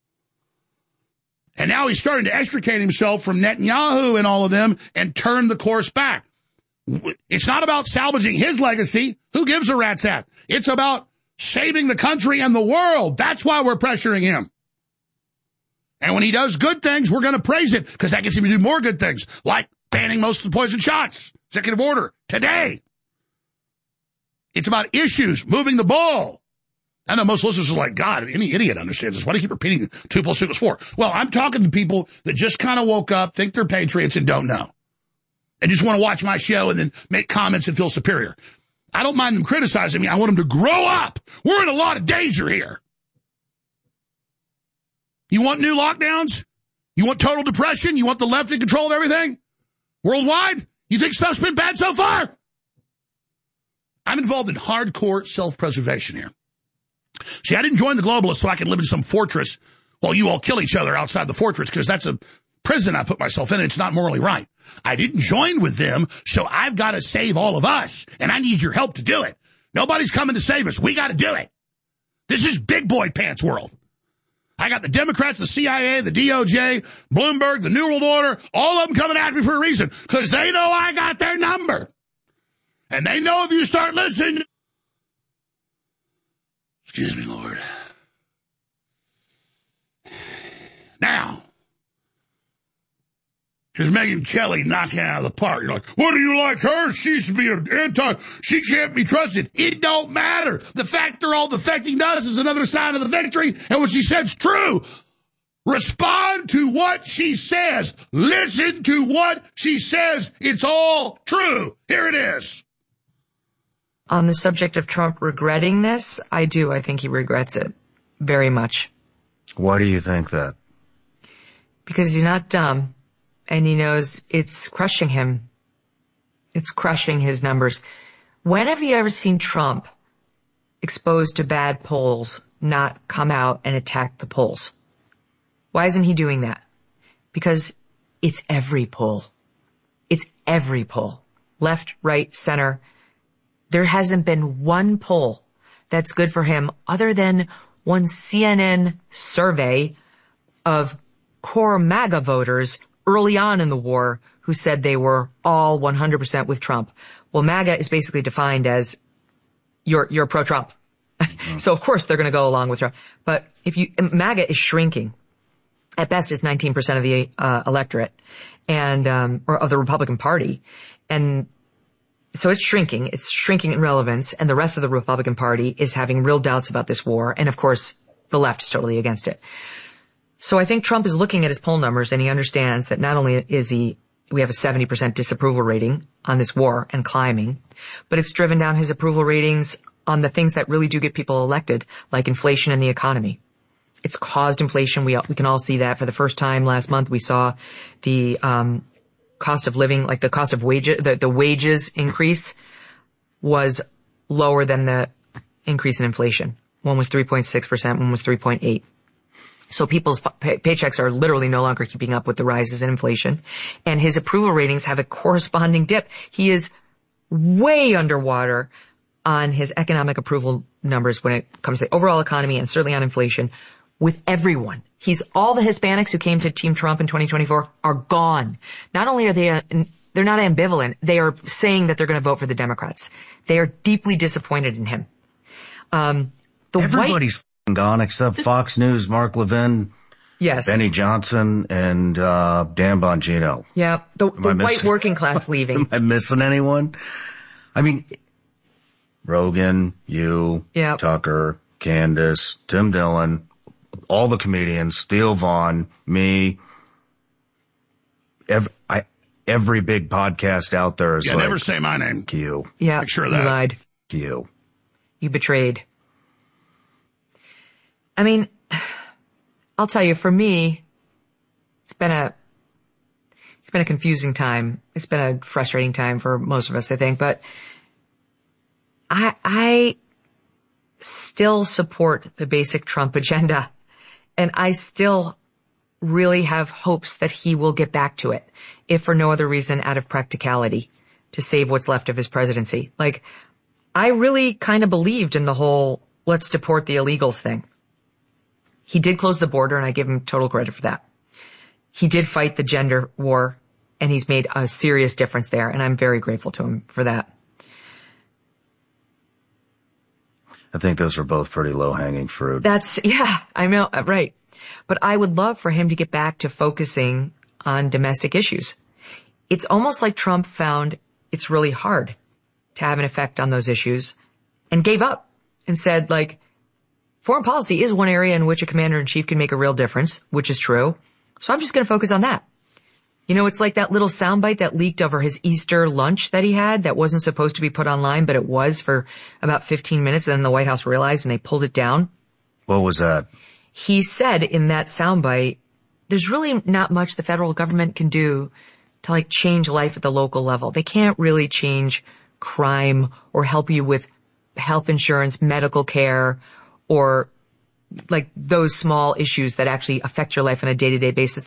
And now he's starting to extricate himself from Netanyahu and all of them and turn the course back. It's not about salvaging his legacy. Who gives a rat's ass? It's about saving the country and the world. That's why we're pressuring him. And when he does good things, we're going to praise it because that gets him to do more good things, like banning most of the poison shots. Executive order today. It's about issues, moving the ball. I know most listeners are like, God, any idiot understands this. Why do you keep repeating 2 + 2 = 4? Well, I'm talking to people that just kind of woke up, think they're patriots, and don't know. And just want to watch my show and then make comments and feel superior. I don't mind them criticizing me. I want them to grow up. We're in a lot of danger here. You want new lockdowns? You want total depression? You want the left in control of everything? Worldwide? You think stuff's been bad so far? I'm involved in hardcore self-preservation here. See, I didn't join the globalists so I can live in some fortress while you all kill each other outside the fortress, because that's a prison I put myself in, and it's not morally right. I didn't join with them, so I've got to save all of us, and I need your help to do it. Nobody's coming to save us. We got to do it. This is big boy pants world. I got the Democrats, the CIA, the DOJ, Bloomberg, the New World Order, all of them coming at me for a reason, because they know I got their number. And they know if you start listening... Excuse me, Lord. Here's Megyn Kelly knocking out of the park. You're like, what do you like her? She used to be an she can't be trusted. It don't matter. The fact they're all defecting to us is another sign of the victory, and what she said's true. Respond to what she says. Listen to what she says. It's all true. Here it is. On the subject of Trump regretting this, I do. I think he regrets it very much. Why do you think that? Because he's not dumb, and he knows it's crushing him. It's crushing his numbers. When have you ever seen Trump exposed to bad polls not come out and attack the polls? Why isn't he doing that? Because it's every poll. It's every poll. Left, right, center. There hasn't been one poll that's good for him other than one CNN survey of core MAGA voters early on in the war who said they were all 100% with Trump. Well, MAGA is basically defined as you're pro-Trump. So of course they're going to go along with Trump. But MAGA is shrinking. At best, it's 19% of the electorate and or of the Republican Party. And so it's shrinking. It's shrinking in relevance. And the rest of the Republican Party is having real doubts about this war. And of course, the left is totally against it. So I think Trump is looking at his poll numbers and he understands that not only we have a 70% disapproval rating on this war and climbing, but it's driven down his approval ratings on the things that really do get people elected, like inflation and the economy. It's caused inflation. We can all see that. For the first time last month, we saw the cost of living, like the cost of wages, the wages increase was lower than the increase in inflation. One was 3.6%, one was 3.8%. So people's paychecks are literally no longer keeping up with the rises in inflation. And his approval ratings have a corresponding dip. He is way underwater on his economic approval numbers when it comes to the overall economy and certainly on inflation with everyone. All the Hispanics who came to Team Trump in 2024 are gone. Not only are they're not ambivalent, they are saying that they're going to vote for the Democrats. They are deeply disappointed in him. Everybody's gone except Fox News, Mark Levin, yes, Benny Johnson, and Dan Bongino. Yeah, the white working class leaving. Am I missing anyone? I mean, Rogan, you, yep, Tucker, Candace, Tim Dillon, all the comedians, Theo Vaughn, me, every big podcast out there is never say my name. Q. Yeah, make sure of that. You lied. Q. You betrayed. I mean, I'll tell you, for me, it's been a confusing time. It's been a frustrating time for most of us, I think, but I still support the basic Trump agenda, and I still really have hopes that he will get back to it, if for no other reason out of practicality, to save what's left of his presidency. Like, I really kind of believed in the whole let's deport the illegals thing. He did close the border, and I give him total credit for that. He did fight the gender war, and he's made a serious difference there, and I'm very grateful to him for that. I think those are both pretty low-hanging fruit. Yeah, I know, right. But I would love for him to get back to focusing on domestic issues. It's almost like Trump found it's really hard to have an effect on those issues and gave up and said, like, foreign policy is one area in which a commander-in-chief can make a real difference, which is true. So I'm just going to focus on that. You know, it's like that little soundbite that leaked over his Easter lunch that he had that wasn't supposed to be put online, but it was for about 15 minutes. And then the White House realized and they pulled it down. What was that? He said in that soundbite, there's really not much the federal government can do to like change life at the local level. They can't really change crime or help you with health insurance, medical care, or like those small issues that actually affect your life on a day-to-day basis.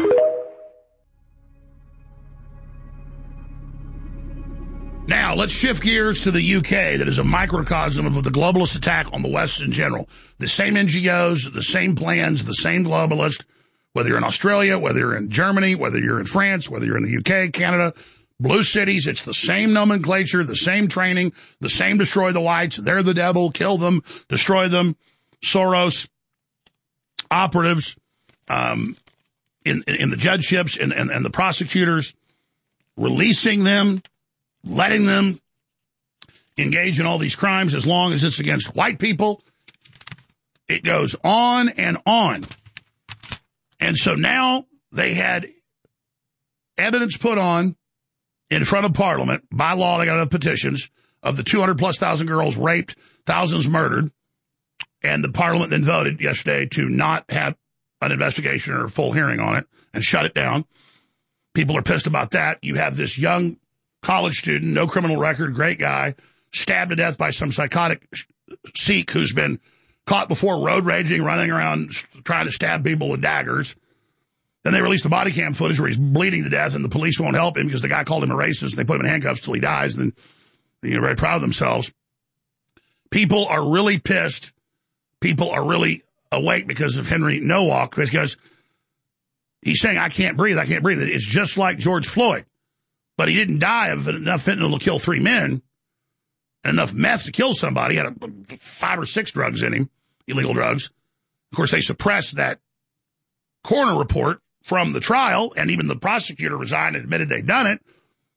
Now, let's shift gears to the UK that is a microcosm of the globalist attack on the West in general. The same NGOs, the same plans, the same globalists, whether you're in Australia, whether you're in Germany, whether you're in France, whether you're in the UK, Canada, blue cities, it's the same nomenclature, the same training, the same destroy the whites, they're the devil, kill them, destroy them, Soros, operatives, in the judgeships and the prosecutors releasing them, letting them engage in all these crimes as long as it's against white people. It goes on and on. And so now they had evidence put on in front of Parliament. By law, they got enough petitions of the 200,000+ girls raped, thousands murdered. And the Parliament then voted yesterday to not have an investigation or a full hearing on it and shut it down. People are pissed about that. You have this young college student, no criminal record, great guy, stabbed to death by some psychotic Sikh who's been caught before road raging, running around trying to stab people with daggers. Then they released the body cam footage where he's bleeding to death and the police won't help him because the guy called him a racist and they put him in handcuffs till he dies. And then they're very proud of themselves. People are really pissed. People are really awake because of Henry Nowak, because he's saying, I can't breathe. It's just like George Floyd. But he didn't die of enough fentanyl to kill 3 men and enough meth to kill somebody. He had 5 or 6 drugs in him, illegal drugs. Of course, they suppressed that coroner report from the trial, and even the prosecutor resigned and admitted they'd done it.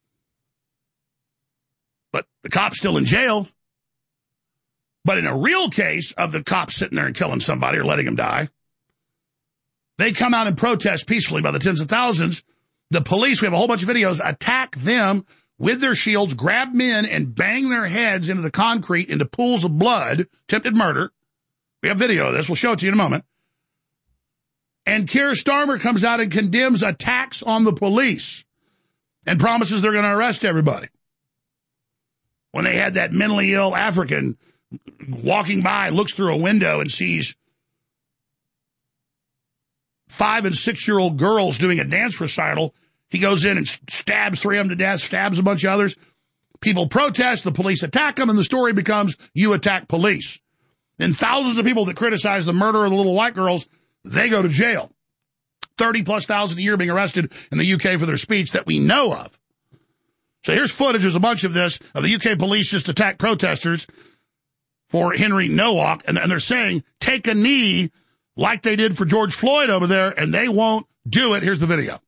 But the cop's still in jail. But in a real case of the cops sitting there and killing somebody or letting him die, they come out and protest peacefully by the tens of thousands. The police, we have a whole bunch of videos, attack them with their shields, grab men and bang their heads into the concrete, into pools of blood, attempted murder. We have video of this. We'll show it to you in a moment. And Keir Starmer comes out and condemns attacks on the police and promises they're going to arrest everybody. When they had that mentally ill African walking by, looks through a window and sees 5- and 6-year-old girls doing a dance recital, he goes in and stabs 3 of them to death, stabs a bunch of others. People protest, the police attack them, and the story becomes, you attack police. And thousands of people that criticize the murder of the little white girls, they go to jail. 30,000+ a year being arrested in the UK for their speech that we know of. So here's footage, there's a bunch of this, of the UK police just attacked protesters for Henry Nowak, and they're saying, take a knee like they did for George Floyd over there, and they won't do it. Here's the video.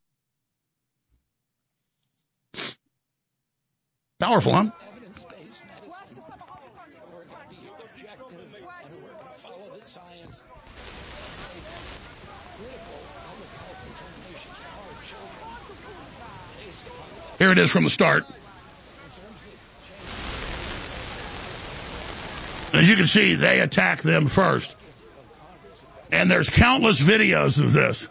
Powerful, huh? Here it is from the start. As you can see, they attack them first. And there's countless videos of this.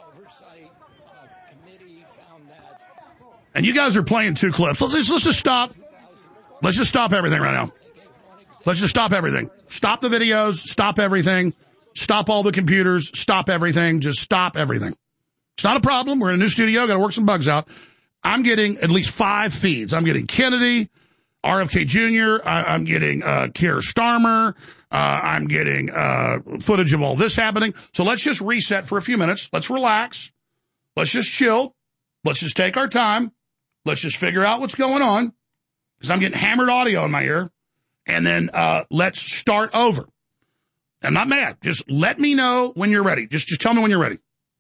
And you guys are playing 2 clips. Let's just stop. Let's just stop everything right now. Let's just stop everything. Stop the videos. Stop everything. Stop all the computers. Stop everything. Just stop everything. It's not a problem. We're in a new studio. Got to work some bugs out. I'm getting at least 5 feeds. I'm getting Kennedy, RFK Jr., I'm getting Keir Starmer, I'm getting footage of all this happening. So let's just reset for a few minutes. Let's relax. Let's just chill. Let's just take our time. Let's just figure out what's going on, because I'm getting hammered audio in my ear. And then let's start over. I'm not mad. Just let me know when you're ready. Just tell me when you're ready.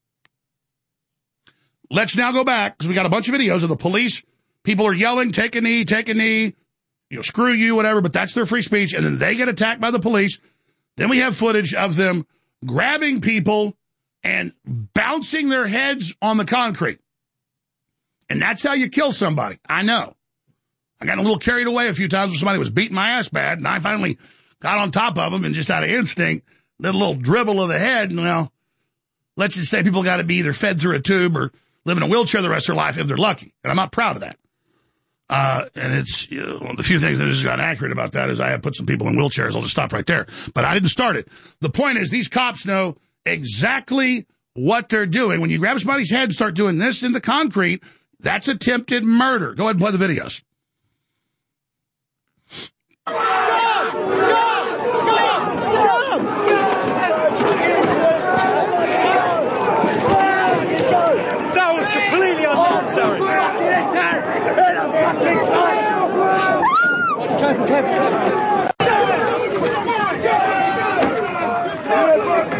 Let's now go back, because we got a bunch of videos of the police. People are yelling, take a knee, screw you, whatever, but that's their free speech. And then they get attacked by the police. Then we have footage of them grabbing people and bouncing their heads on the concrete. And that's how you kill somebody. I know. I got a little carried away a few times when somebody was beating my ass bad, and I finally got on top of them and just out of instinct, did a little dribble of the head. And, well, let's just say people got to be either fed through a tube or live in a wheelchair the rest of their life if they're lucky. And I'm not proud of that. And it's, one of the few things that has gotten accurate about that is I have put some people in wheelchairs. I'll just stop right there. But I didn't start it. The point is, these cops know exactly what they're doing. When you grab somebody's head and start doing this in the concrete, that's attempted murder. Go ahead and play the videos. That was completely unnecessary.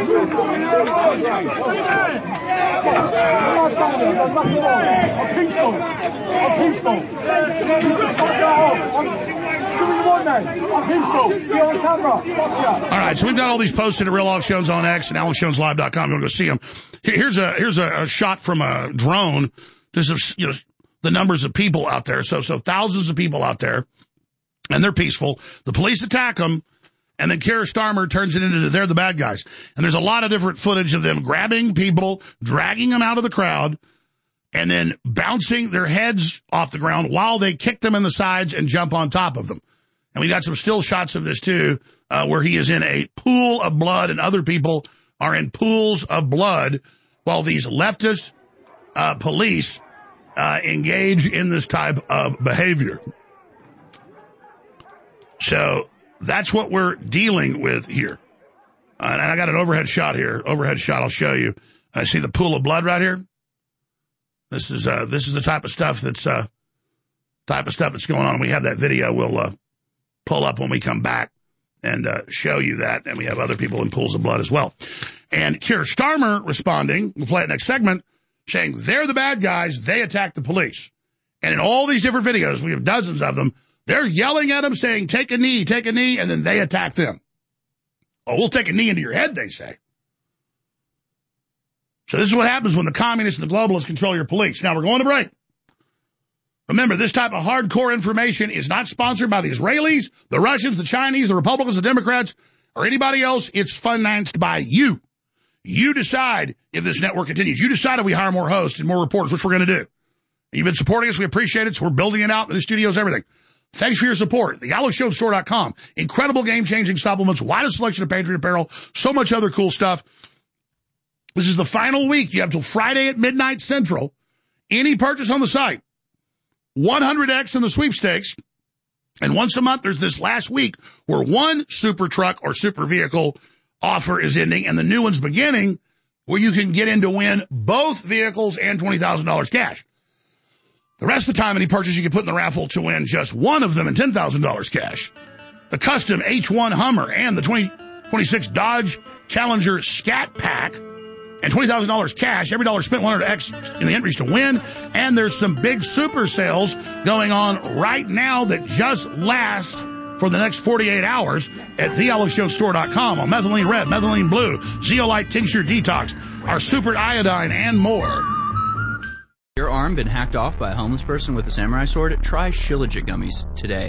All right, so we've got all these posted at Real Alex Jones on X and AlexJonesLive.com. You want to go see them? Here's a shot from a drone. Just the numbers of people out there. So thousands of people out there, and they're peaceful. The police attack them, and then Keir Starmer turns it into they're the bad guys. And there's a lot of different footage of them grabbing people, dragging them out of the crowd, and then bouncing their heads off the ground while they kick them in the sides and jump on top of them. And we got some still shots of this, too, where he is in a pool of blood and other people are in pools of blood while these leftist police engage in this type of behavior. So that's what we're dealing with here. And I got an overhead shot here. Overhead shot, I'll show you. I see the pool of blood right here. This is the type of stuff that's going on. We have that video. We'll pull up when we come back and show you that. And we have other people in pools of blood as well. And Keir Starmer responding, we'll play it next segment, saying they're the bad guys, they attack the police. And in all these different videos, we have dozens of them, they're yelling at them saying, take a knee, and then they attack them. Oh, we'll take a knee into your head, they say. So this is what happens when the communists and the globalists control your police. Now, we're going to break. Remember, this type of hardcore information is not sponsored by the Israelis, the Russians, the Chinese, the Republicans, the Democrats, or anybody else. It's financed by you. You decide if this network continues. You decide if we hire more hosts and more reporters, which we're going to do. You've been supporting us. We appreciate it. So we're building it out. The new studios, everything. Thanks for your support. The AlexJonesStore.com. Incredible game-changing supplements, widest selection of Patriot apparel, so much other cool stuff. This is the final week. You have till Friday at midnight Central. Any purchase on the site, 100X in the sweepstakes. And once a month, there's this last week where one super truck or super vehicle offer is ending and the new one's beginning, where you can get in to win both vehicles and $20,000 cash. The rest of the time, any purchase you can put in the raffle to win just one of them and $10,000 cash. The custom H1 Hummer and the 2026 Dodge Challenger Scat Pack and $20,000 cash. Every dollar spent, 100X in the entries to win. And there's some big super sales going on right now that just last for the next 48 hours at thealexjonestore.com on methylene red, methylene blue, zeolite tincture detox, our super iodine, and more. Your arm been hacked off by a homeless person with a samurai sword? Try Shilajit gummies today.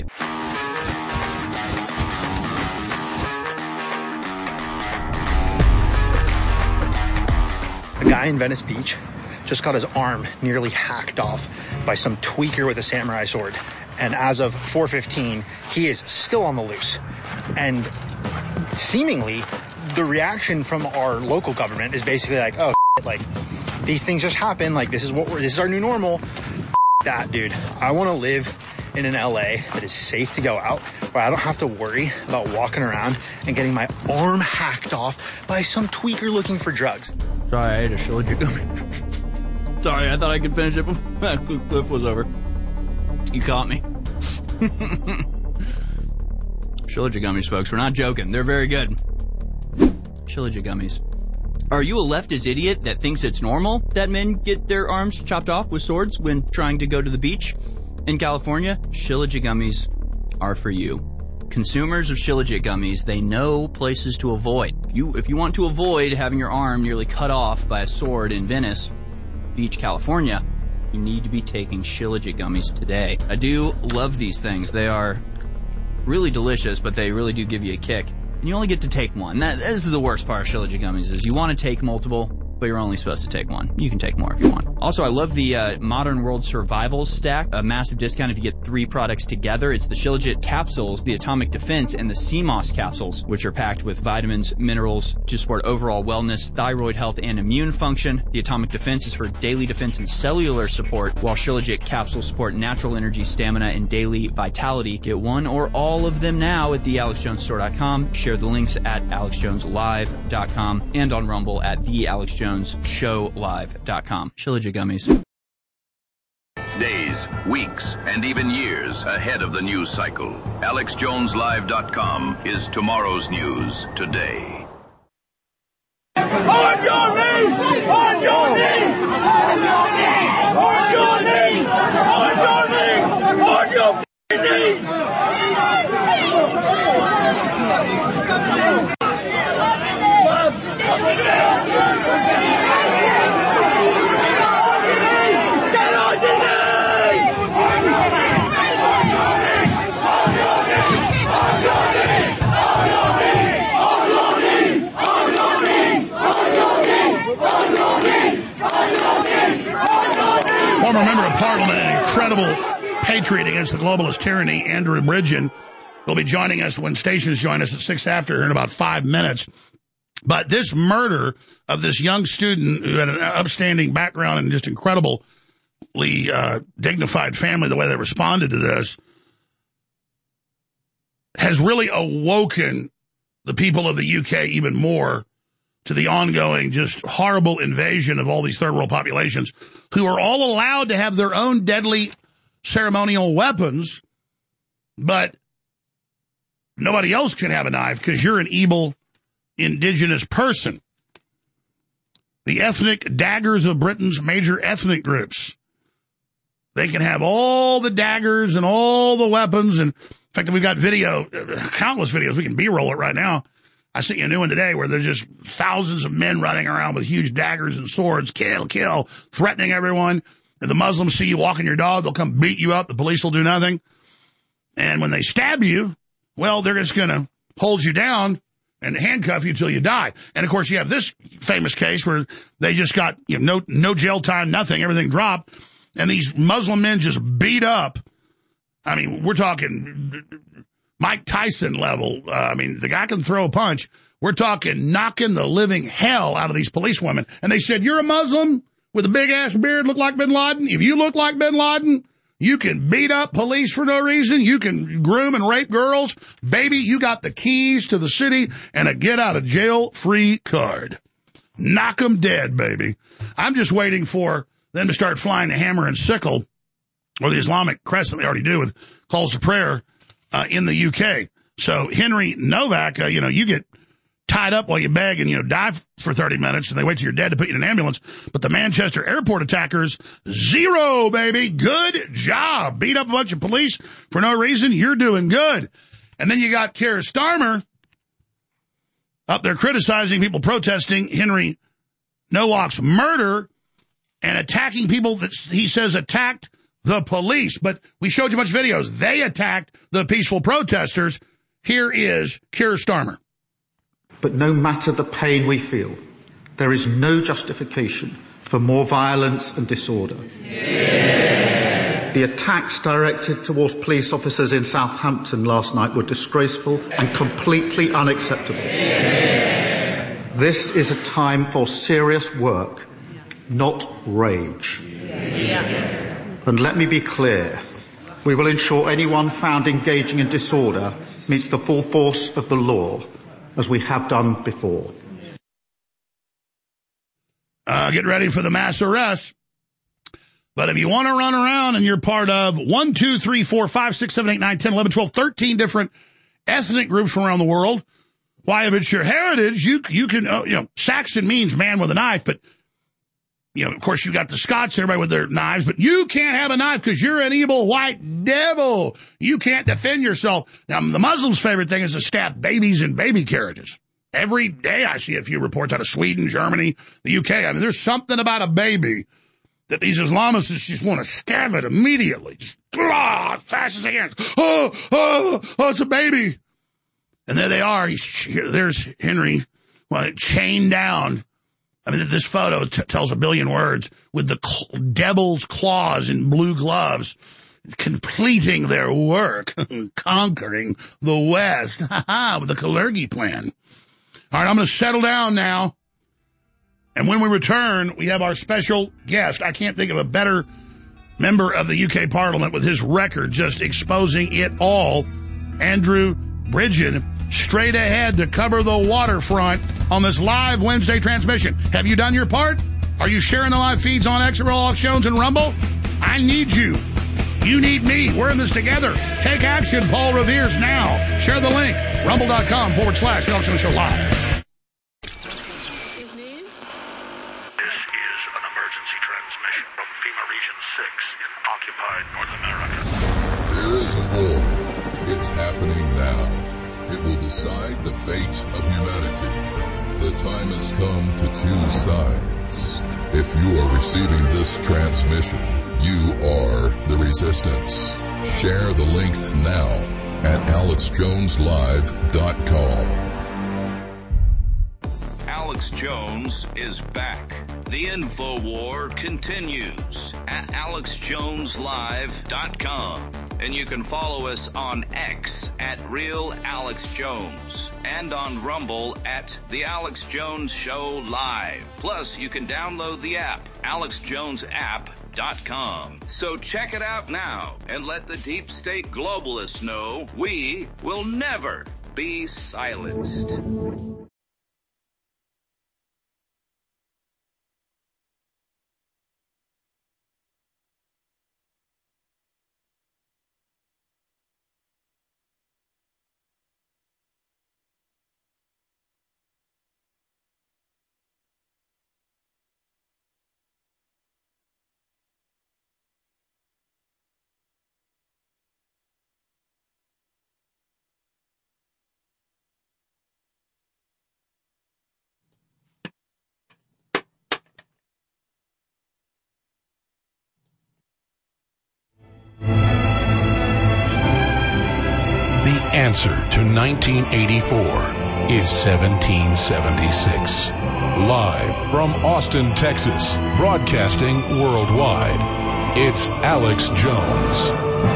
A guy in Venice Beach just got his arm nearly hacked off by some tweaker with a samurai sword. And as of 4:15, he is still on the loose. And seemingly, the reaction from our local government is basically like, oh, like, these things just happen. Like, this is our new normal. That, dude. I want to live in an LA that is safe to go out, where I don't have to worry about walking around and getting my arm hacked off by some tweaker looking for drugs. Sorry, I ate a Shilajit gummy. Sorry, I thought I could finish it before that clip was over. You caught me. Shilajit gummies, folks. We're not joking. They're very good. Shilajit gummies. Are you a leftist idiot that thinks it's normal that men get their arms chopped off with swords when trying to go to the beach in California? Shilajit gummies are for you. Consumers of Shilajit gummies, they know places to avoid. If you want to avoid having your arm nearly cut off by a sword in Venice Beach, California, you need to be taking Shilajit gummies today. I do love these things. They are really delicious, but they really do give you a kick. And you only get to take one. This is the worst part of Shilajit gummies, is you want to take multiple, but you're only supposed to take one. You can take more if you want. Also, I love the Modern World Survival Stack, a massive discount if you get 3 products together. It's the Shilajit capsules, the Atomic Defense, and the CMOS capsules, which are packed with vitamins, minerals to support overall wellness, thyroid health, and immune function. The Atomic Defense is for daily defense and cellular support, while Shilajit capsules support natural energy, stamina, and daily vitality. Get one or all of them now at thealexjonestore.com. Share the links at alexjoneslive.com and on Rumble at thealexjonesshowlive.com. Shilajit gummies. Days, weeks, and even years ahead of the news cycle. AlexJonesLive.com is tomorrow's news today. On your knees! On your knees! On your knees! On your knees! On your knees! On your knees! Get on your knees! Former member of Parliament and incredible patriot against the globalist tyranny, Andrew Bridgen, will be joining us when stations join us at 6 after in about 5 minutes. But this murder of this young student who had an upstanding background and just incredibly dignified family, the way they responded to this, has really awoken the people of the UK even more to the ongoing, just horrible invasion of all these third world populations who are all allowed to have their own deadly ceremonial weapons, but nobody else can have a knife because you're an evil indigenous person. The ethnic daggers of Britain's major ethnic groups. They can have all the daggers and all the weapons. And in fact, we've got video, countless videos. We can B-roll it right now. I sent you a new one today where there's just thousands of men running around with huge daggers and swords, kill, kill, threatening everyone. If the Muslims see you walking your dog, they'll come beat you up. The police will do nothing. And when they stab you, well, they're just going to hold you down and handcuff you till you die. And, of course, you have this famous case where they just got no jail time, nothing, everything dropped. And these Muslim men just beat up. I mean, we're talking Mike Tyson level. The guy can throw a punch. We're talking knocking the living hell out of these policewomen. And they said, you're a Muslim with a big-ass beard, look like bin Laden. If you look like bin Laden, you can beat up police for no reason. You can groom and rape girls. Baby, you got the keys to the city and a get-out-of-jail-free card. Knock 'em dead, baby. I'm just waiting for them to start flying the hammer and sickle, or the Islamic crescent they already do with calls to prayer in the UK. So Henry Novak, you get tied up while you beg and, die for 30 minutes, and they wait till you're dead to put you in an ambulance. But the Manchester airport attackers, 0, baby. Good job. Beat up a bunch of police for no reason. You're doing good. And then you got Keir Starmer up there criticizing people protesting Henry Nowak's murder and attacking people that he says attacked the police. But we showed you a bunch of videos. They attacked the peaceful protesters. Here is Keir Starmer. But no matter the pain we feel, there is no justification for more violence and disorder. Yeah. The attacks directed towards police officers in Southampton last night were disgraceful and completely unacceptable. Yeah. This is a time for serious work, not rage. Yeah. And let me be clear, we will ensure anyone found engaging in disorder meets the full force of the law, as we have done before. Get ready for the mass arrest. But if you want to run around and you're part of 1, 2, 3, 4, 5, 6, 7, 8, 9, 10, 11, 12, 13 different ethnic groups from around the world, why, if it's your heritage, you can, Saxon means man with a knife, but, of course you got the Scots, everybody with their knives, but you can't have a knife because you're an evil white devil. You can't defend yourself. Now, the Muslims' favorite thing is to stab babies in baby carriages. Every day I see a few reports out of Sweden, Germany, the UK. I mean, there's something about a baby that these Islamists just want to stab it immediately. Just, as fast as they can. Oh, it's a baby. And there they are. There's Henry, chained down. I mean, this photo tells a billion words, with the devil's claws in blue gloves, completing their work, conquering the West, with the Kalergi plan. All right, I'm going to settle down now. And when we return, we have our special guest. I can't think of a better member of the UK Parliament with his record just exposing it all. Andrew Bridgen, straight ahead to cover the waterfront on this live Wednesday transmission. Have you done your part? Are you sharing the live feeds on X, Alex Jones, and Rumble? I need you. You need me. We're in this together. Take action, Paul Revere's now. Share the link, rumble.com/Alex Jones Show Live. now. It will decide the fate of humanity. The time has come to choose sides. If you are receiving this transmission, you are the resistance. Share the links now at AlexJonesLive.com. Alex Jones is back. The InfoWar continues at AlexJonesLive.com. And you can follow us on X at Real Alex Jones and on Rumble at The Alex Jones Show Live. Plus, you can download the app, AlexJonesApp.com. So check it out now and let the deep state globalists know we will never be silenced. The answer to 1984 is 1776. Live from Austin, Texas, broadcasting worldwide, it's Alex Jones.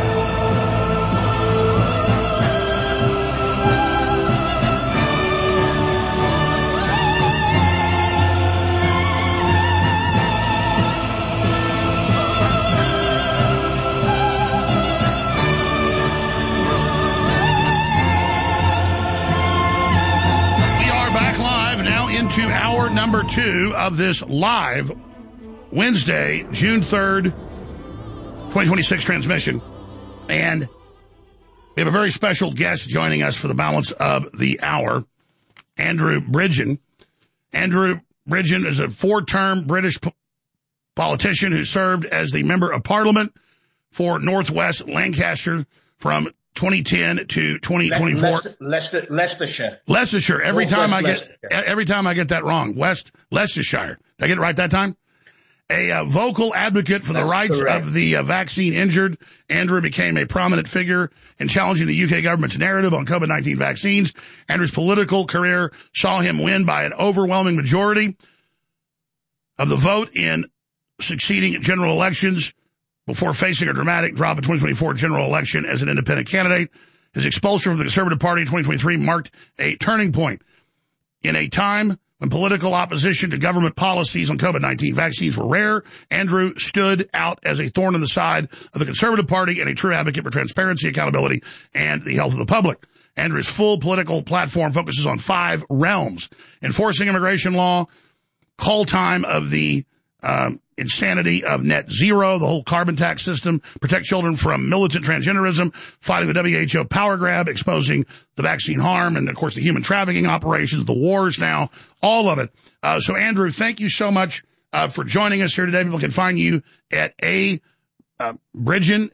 To hour number 2 of this live Wednesday, June 3rd, 2026 transmission. And we have a very special guest joining us for the balance of the hour, Andrew Bridgen. Andrew Bridgen is a 4-term British politician who served as the Member of Parliament for Northwest Lancaster from 2010 to 2024. Leicestershire. Every time I get that wrong. Leicestershire. Did I get it right that time? A vocal advocate for the rights of the vaccine injured, Andrew became a prominent figure in challenging the UK government's narrative on COVID-19 vaccines. Andrew's political career saw him win by an overwhelming majority of the vote in succeeding general elections before facing a dramatic drop in 2024 general election as an independent candidate. His expulsion from the Conservative Party in 2023 marked a turning point. In a time when political opposition to government policies on COVID-19 vaccines were rare, Andrew stood out as a thorn in the side of the Conservative Party and a true advocate for transparency, accountability, and the health of the public. Andrew's full political platform focuses on 5 realms: enforcing immigration law, call time of the insanity of net zero, the whole carbon tax system, protect children from militant transgenderism, fighting the WHO power grab, exposing the vaccine harm, and, of course, the human trafficking operations, the wars now, all of it. So, Andrew, thank you so much for joining us here today. People can find you at Bridgen,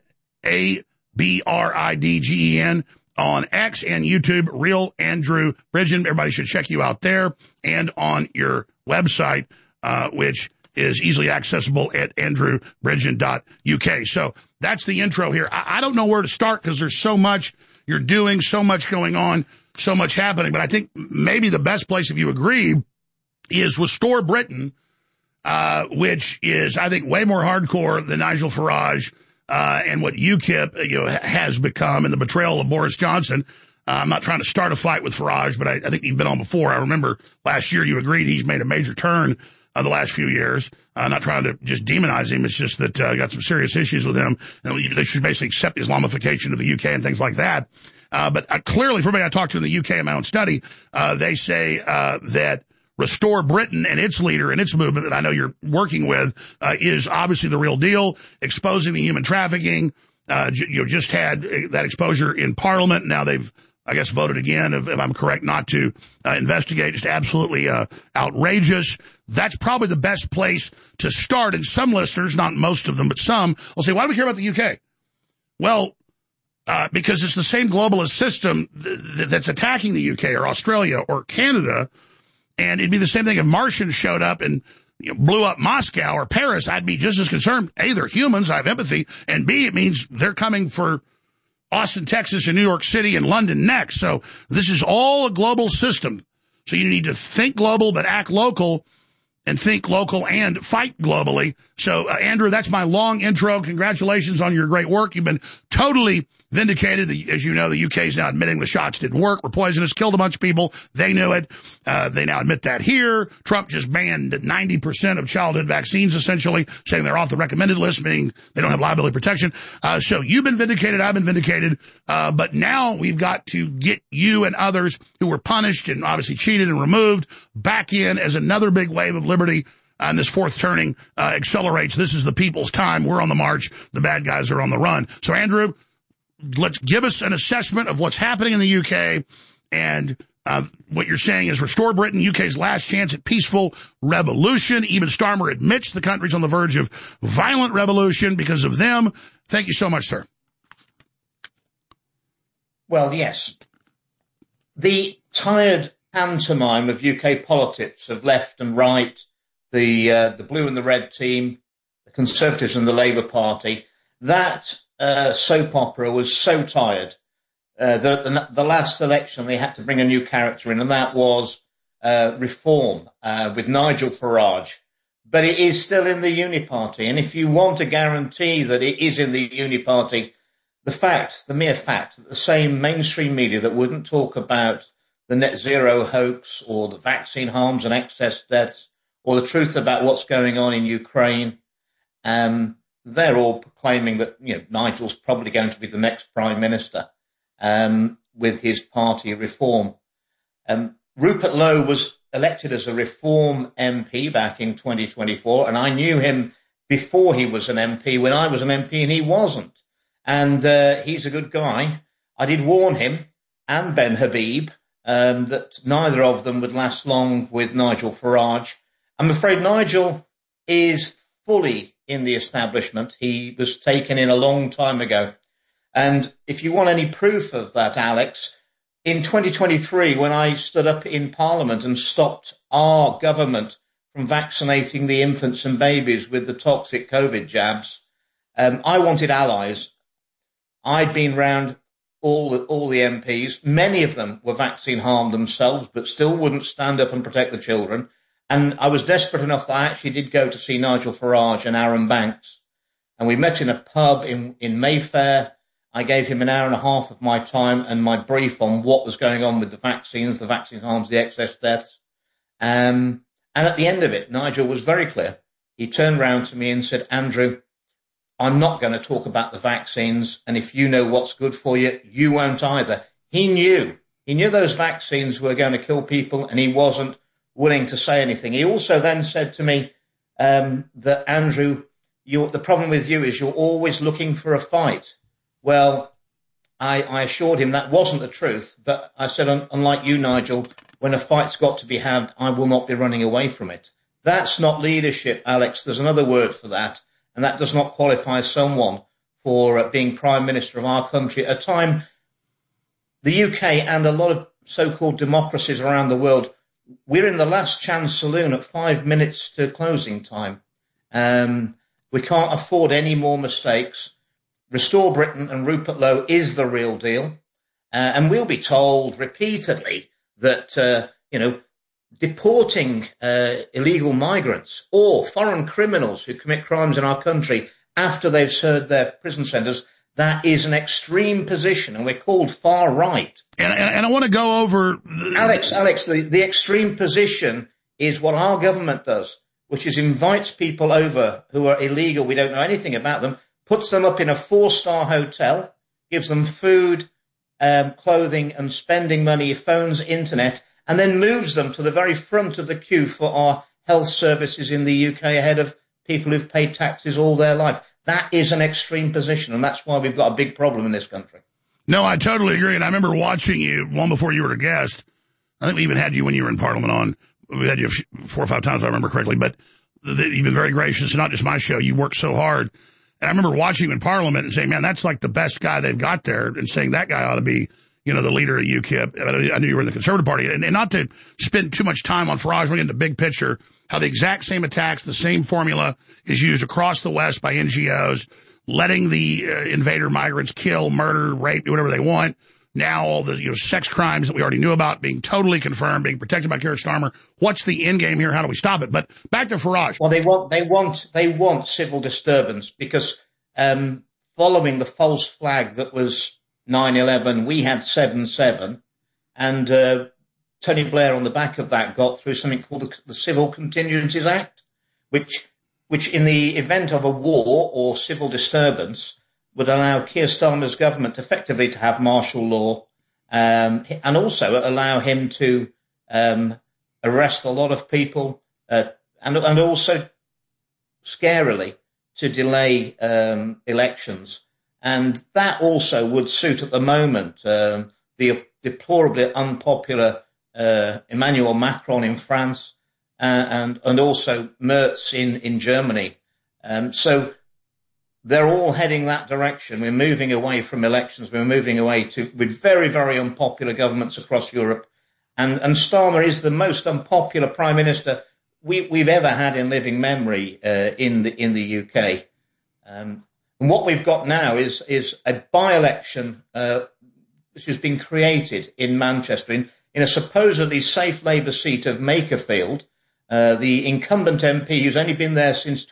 ABRIDGEN, on X and YouTube, Real Andrew Bridgen. Everybody should check you out there, and on your website, which is easily accessible at andrewbridgen.uk. So that's the intro here. I don't know where to start because there's so much you're doing, so much going on, so much happening. But I think maybe the best place, if you agree, is Restore Britain, which is, I think, way more hardcore than Nigel Farage and what UKIP has become, and the betrayal of Boris Johnson. I'm not trying to start a fight with Farage, but I think you've been on before. I remember last year you agreed he's made a major turn the last few years. I'm not trying to just demonize him. It's just that I got some serious issues with him. And they should basically accept Islamification of the UK and things like that. But clearly, for everybody I talked to in the UK in my own study, they say that Restore Britain and its leader and its movement that I know you're working with is obviously the real deal, exposing the human trafficking. Just had that exposure in Parliament. Now they've, I guess, voted again, if I'm correct, not to investigate. Just absolutely outrageous. That's probably the best place to start. And some listeners, not most of them, but some, will say, why do we care about the UK? Well, because it's the same globalist system that's attacking the UK or Australia or Canada. And it'd be the same thing if Martians showed up and blew up Moscow or Paris. I'd be just as concerned. A, they're humans. I have empathy. And B, it means they're coming for Austin, Texas, and New York City and London next. So this is all a global system. So you need to think global but act local, and think local and fight globally. So, Andrew, that's my long intro. Congratulations on your great work. You've been totally vindicated. As you know, the UK is now admitting the shots didn't work, were poisonous, killed a bunch of people. They knew it. They now admit that here. Trump just banned 90% of childhood vaccines, essentially, saying they're off the recommended list, meaning they don't have liability protection. So you've been vindicated. I've been vindicated. But now we've got to get you and others who were punished and obviously cheated and removed back in as another big wave of liberty. And this fourth turning accelerates. This is the people's time. We're on the march. The bad guys are on the run. So, Andrew, let's give us an assessment of what's happening in the UK. And what you're saying is restore Britain, UK's last chance at peaceful revolution. Even Starmer admits the country's on the verge of violent revolution because of them. Thank you so much, sir. Well, yes. The tired pantomime of UK politics of left and right, the blue and the red team, the Conservatives and the Labour Party, that soap opera was so tired that the last election they had to bring a new character in, and that was Reform with Nigel Farage. But it is still in the Uniparty, and if you want a guarantee that it is in the Uniparty, the mere fact that the same mainstream media that wouldn't talk about the net zero hoax or the vaccine harms and excess deaths or the truth about what's going on in Ukraine, they're all proclaiming that, Nigel's probably going to be the next prime minister, with his party Reform. Rupert Lowe was elected as a Reform MP back in 2024, and I knew him before he was an MP, when I was an MP and he wasn't. And he's a good guy. I did warn him and Ben Habib that neither of them would last long with Nigel Farage. I'm afraid Nigel is fully in the establishment. He was taken in a long time ago. And if you want any proof of that, Alex, in 2023, when I stood up in Parliament and stopped our government from vaccinating the infants and babies with the toxic COVID jabs, I wanted allies. I'd been round all the MPs. Many of them were vaccine harmed themselves, but still wouldn't stand up and protect the children. And I was desperate enough that I actually did go to see Nigel Farage and Aaron Banks. And we met in a pub in Mayfair. I gave him an hour and a half of my time and my brief on what was going on with the vaccine harms, the excess deaths. And at the end of it, Nigel was very clear. He turned round to me and said, Andrew, I'm not going to talk about the vaccines, and if you know what's good for you, you won't either. He knew those vaccines were going to kill people, and he wasn't willing to say anything. He also then said to me that, Andrew, the problem with you is you're always looking for a fight. Well, I assured him that wasn't the truth, but I said, unlike you, Nigel, when a fight's got to be had, I will not be running away from it. That's not leadership, Alex. There's another word for that. And that does not qualify someone for being Prime Minister of our country at a time the UK and a lot of so-called democracies around the world, we're in the last chance saloon at 5 minutes to closing time. We can't afford any more mistakes. Restore Britain and Rupert Lowe is the real deal. And we'll be told repeatedly that, deporting illegal migrants or foreign criminals who commit crimes in our country after they've served their prison sentences, that is an extreme position, and we're called far right. And I want to go over... Alex, the extreme position is what our government does, which is invites people over who are illegal, we don't know anything about them, puts them up in a 4-star hotel, gives them food, clothing and spending money, phones, internet, and then moves them to the very front of the queue for our health services in the UK ahead of people who've paid taxes all their life. That is an extreme position, and that's why we've got a big problem in this country. No, I totally agree, and I remember watching you long before you were a guest. I think we even had you when you were in Parliament on. We had you 4 or 5 times, if I remember correctly, but you've been very gracious, and not just my show. You work so hard. And I remember watching him in Parliament and saying, man, that's like the best guy they've got there, and saying that guy ought to be, the leader of UKIP. I knew you were in the Conservative Party. And not to spend too much time on Farage, we're getting the big picture, how the exact same attacks, the same formula is used across the West by NGOs, letting the invader migrants kill, murder, rape, do whatever they want. Now all the sex crimes that we already knew about being totally confirmed, being protected by Keir Starmer. What's the end game here? How do we stop it? But back to Farage. Well, they want civil disturbance because following the false flag that was 9/11, we had 7/7, and Tony Blair on the back of that got through something called the Civil Contingencies Act, which in the event of a war or civil disturbance would allow Keir Starmer's government effectively to have martial law, and also allow him to arrest a lot of people, and also scarily to delay elections. And that also would suit at the moment the deplorably unpopular Emmanuel Macron in France and also Merz in Germany. So they're all heading that direction. We're moving away from elections. We're moving away with very, very unpopular governments across Europe. And Starmer is the most unpopular prime minister we've ever had in living memory in the UK. And what we've got now is a by-election which has been created in Manchester in a supposedly safe Labour seat of Makerfield. The incumbent MP, who's only been there since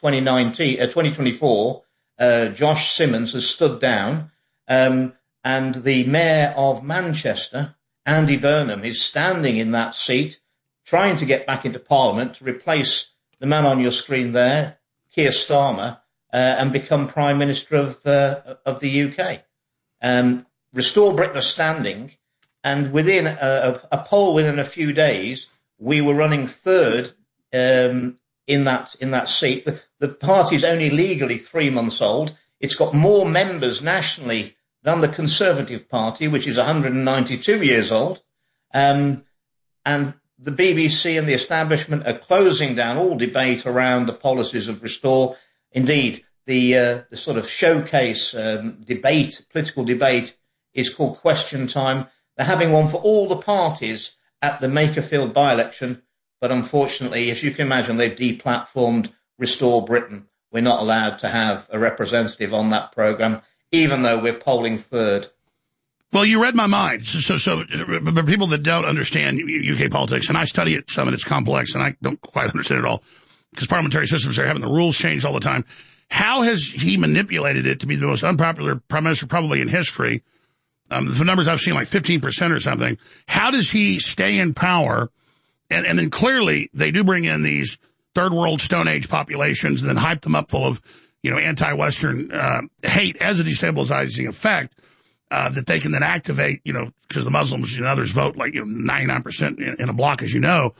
2024, Josh Simmons, has stood down, and the Mayor of Manchester, Andy Burnham, is standing in that seat, trying to get back into Parliament to replace the man on your screen there, Keir Starmer, and become Prime Minister of the UK. Restore Britain are standing, and within a poll within a few days, we were running third in that seat. The party's only legally 3 months old. It's got more members nationally than the Conservative Party, which is 192 years old. And the BBC and the establishment are closing down all debate around the policies of Restore. Indeed, the sort of showcase political debate is called Question Time. They're having one for all the parties at the Makerfield by-election, but unfortunately, as you can imagine, they've deplatformed Restore Britain. We're not allowed to have a representative on that programme, even though we're polling third. Well, you read my mind. So for people that don't understand UK politics, and I study it some, and it's complex, and I don't quite understand it all, because parliamentary systems are having the rules changed all the time. How has he manipulated it to be the most unpopular prime minister probably in history? The numbers I've seen, like 15% or something. How does he stay in power? And then clearly they do bring in these third world Stone Age populations and then hype them up full of, anti-Western hate as a destabilizing effect that they can then activate, because the Muslims and others vote like 99% in a block, as you know.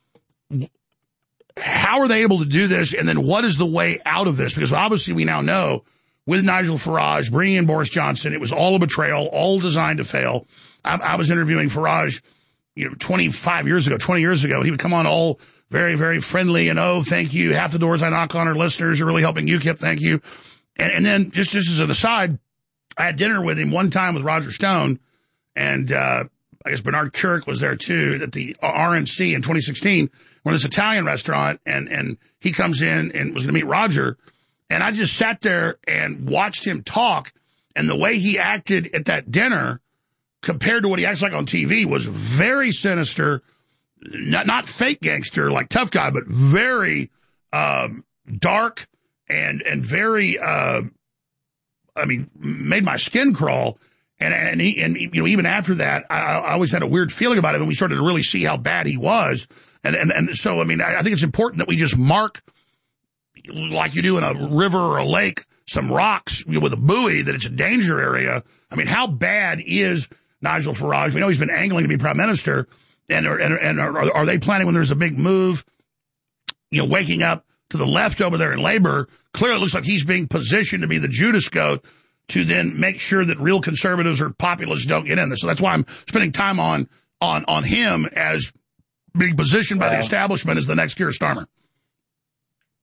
How are they able to do this? And then what is the way out of this? Because obviously we now know with Nigel Farage, bringing in Boris Johnson, it was all a betrayal, all designed to fail. I was interviewing Farage, 20 years ago, and he would come on all very, very friendly and, oh, thank you. Half the doors I knock on are listeners are really helping UKIP. Thank you. And then just as an aside, I had dinner with him one time with Roger Stone, and I guess Bernard Kirk was there too at the RNC in 2016. We're in this Italian restaurant, and he comes in and was going to meet Roger. And I just sat there and watched him talk, and the way he acted at that dinner compared to what he acts like on TV was very sinister, not fake gangster like tough guy, but very dark and very, made my skin crawl. And even after that, I always had a weird feeling about him, and we started to really see how bad he was. And so, I think it's important that we just mark, like you do in a river or a lake, some rocks with a buoy, that it's a danger area. How bad is Nigel Farage? We know he's been angling to be prime minister. And are they planning when there's a big move, waking up to the left over there in Labour? Clearly it looks like he's being positioned to be the Judas goat to then make sure that real conservatives or populists don't get in there. So that's why I'm spending time on him as being positioned by the establishment as the next Keir Starmer.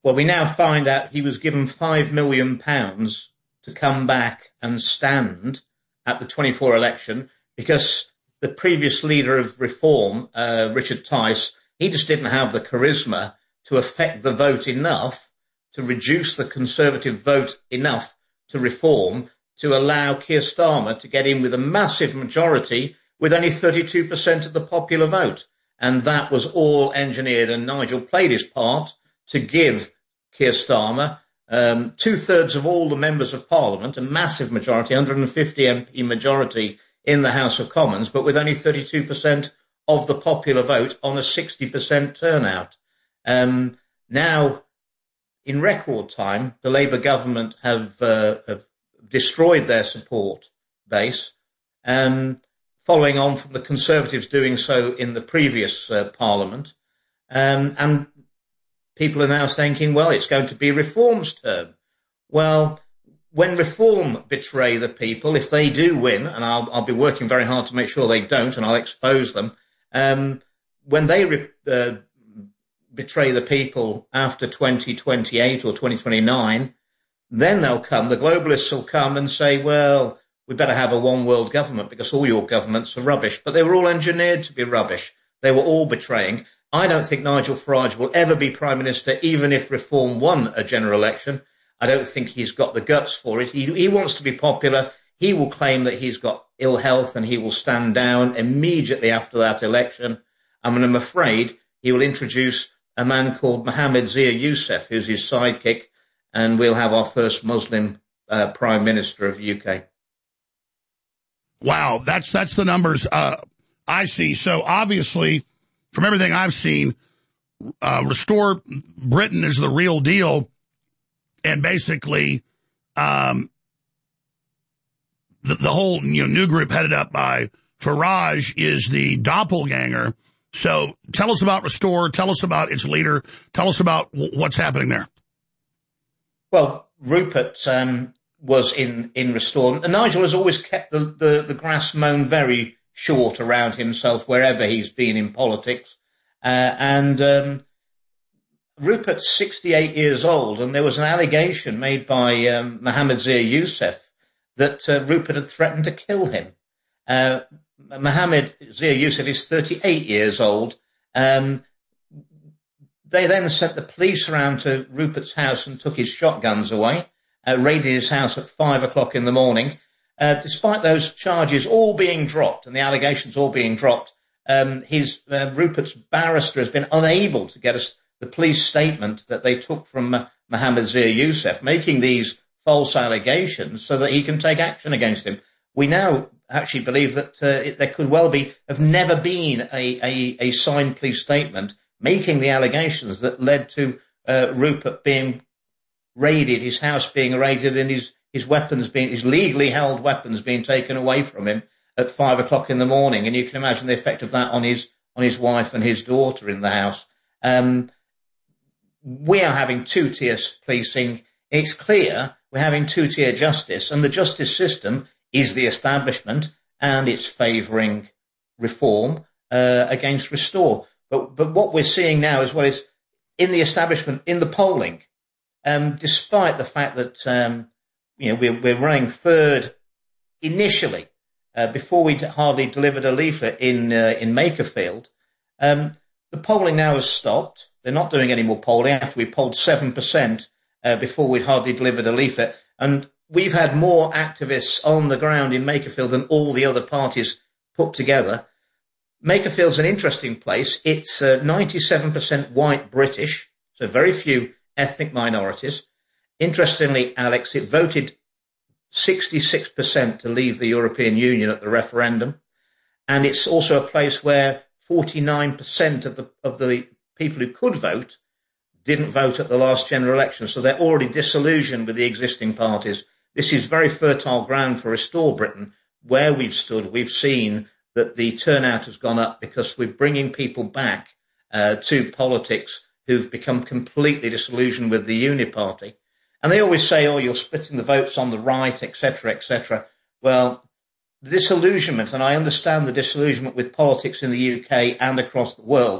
Well, we now find out he was given £5 million to come back and stand at the 24 election because the previous leader of Reform, Richard Tice, he just didn't have the charisma to affect the vote enough to reduce the Conservative vote enough to Reform to allow Keir Starmer to get in with a massive majority with only 32% of the popular vote. And that was all engineered, and Nigel played his part to give Keir Starmer 2/3 of all the members of Parliament, a massive majority, 150 MP majority in the House of Commons, but with only 32% of the popular vote on a 60% turnout. Now, in record time, the Labour government have destroyed their support base, following on from the Conservatives doing so in the previous Parliament. And people are now thinking, well, it's going to be Reform's turn. Well, when Reform betray the people, if they do win, and I'll be working very hard to make sure they don't, and I'll expose them, when they betray the people after 2028 or 2029, then they'll come, the globalists will come and say, well, we better have a one world government because all your governments are rubbish. But they were all engineered to be rubbish. They were all betraying. I don't think Nigel Farage will ever be Prime Minister, even if Reform won a general election. I don't think he's got the guts for it. He wants to be popular. He will claim that he's got ill health and he will stand down immediately after that election. And I'm afraid he will introduce a man called Mohammed Zia Youssef, who's his sidekick, and we'll have our first Muslim Prime Minister of the UK. Wow, that's the numbers I see. So obviously, from everything I've seen, Restore Britain is the real deal, and basically, the whole new group headed up by Farage is the doppelganger. So tell us about Restore. Tell us about its leader. Tell us about what's happening there. Well, Rupert was in Restore. And Nigel has always kept the grass mown very short around himself wherever he's been in politics. Rupert's 68 years old, and there was an allegation made by Mohammed Zia Youssef that Rupert had threatened to kill him. Mohammed Zia Youssef is 38 years old. They then sent the police around to Rupert's house and took his shotguns away, raided his house at 5 o'clock in the morning. Despite those charges all being dropped and the allegations all being dropped, Rupert's barrister has been unable to get us the police statement that they took from Mohammed Zia Youssef, making these false allegations so that he can take action against him. We now actually believe that there could well have never been a signed police statement making the allegations that led to Rupert being raided, his house being raided, and his legally held weapons being taken away from him at 5 o'clock in the morning. And you can imagine the effect of that on his wife and his daughter in the house. We are having two-tier policing. It's clear we're having two-tier justice, and the justice system is the establishment, and it's favouring Reform against Restore. But what we're seeing now as well is in the establishment, in the polling, despite the fact that we're running third initially, before we'd hardly delivered a leaflet in Makerfield, the polling now has stopped. They're not doing any more polling after we polled 7% before we'd hardly delivered a leaflet, and we've had more activists on the ground in Makerfield than all the other parties put together. Makerfield's an interesting place. It's 97% white British, so very few ethnic minorities. Interestingly, Alex, it voted 66% to leave the European Union at the referendum, and it's also a place where 49% of the people who could vote didn't vote at the last general election, so they're already disillusioned with the existing parties. This is very fertile ground for Restore Britain. Where we've stood, we've seen that the turnout has gone up because we're bringing people back to politics who've become completely disillusioned with the Uniparty. And they always say, oh, you're splitting the votes on the right, etc., etc. Well, the disillusionment, and I understand the disillusionment with politics in the UK and across the world,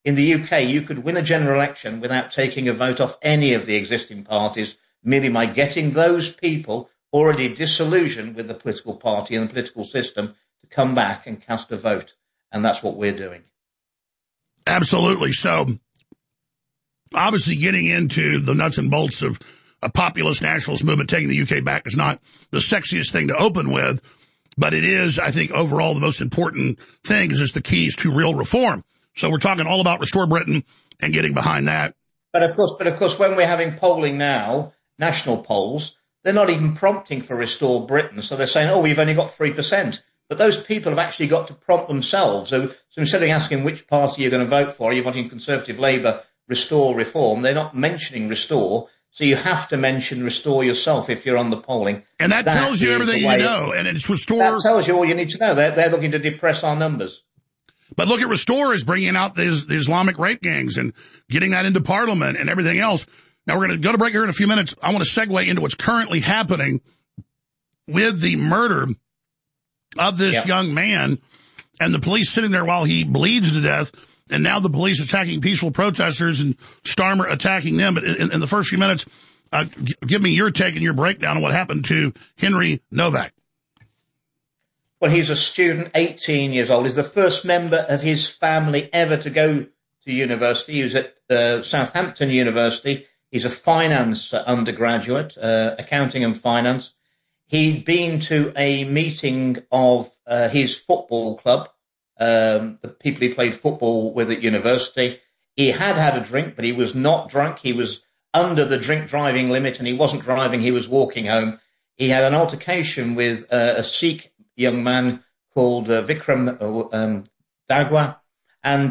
In the UK, you could win a general election without taking a vote off any of the existing parties, merely by getting those people already disillusioned with the political party and the political system to come back and cast a vote. And that's what we're doing. Absolutely. So, obviously getting into the nuts and bolts of a populist nationalist movement taking the UK back is not the sexiest thing to open with, but it is, I think, overall the most important thing is it's the keys to real reform. So we're talking all about Restore Britain and getting behind that. But of course, when we're having polling now, national polls, they're not even prompting for Restore Britain. So they're saying, we've only got 3%. But those people have actually got to prompt themselves. So instead of asking which party you're going to vote for, are you voting Conservative, Labour, Restore, Reform, they're not mentioning Restore. So you have to mention Restore yourself if you're on the polling. And that tells you everything you know. And it's Restore. That tells you all you need to know. They're looking to depress our numbers. But look at Restore is bringing out the Islamic rape gangs and getting that into Parliament and everything else. Now, we're going to go to break here in a few minutes. I want to segue into what's currently happening with the murder of this young man and the police sitting there while he bleeds to death. And now the police attacking peaceful protesters and Starmer attacking them. But in the first few minutes, give me your take and your breakdown on what happened to Henry Novak. Well, he's a student, 18 years old. He's the first member of his family ever to go to university. He was at Southampton University. He's a finance undergraduate, accounting and finance. He'd been to a meeting of his football club, the people he played football with at university. He had a drink, but he was not drunk. He was under the drink driving limit, and he wasn't driving. He was walking home. He had an altercation with a Sikh young man called Vikram Digwa, and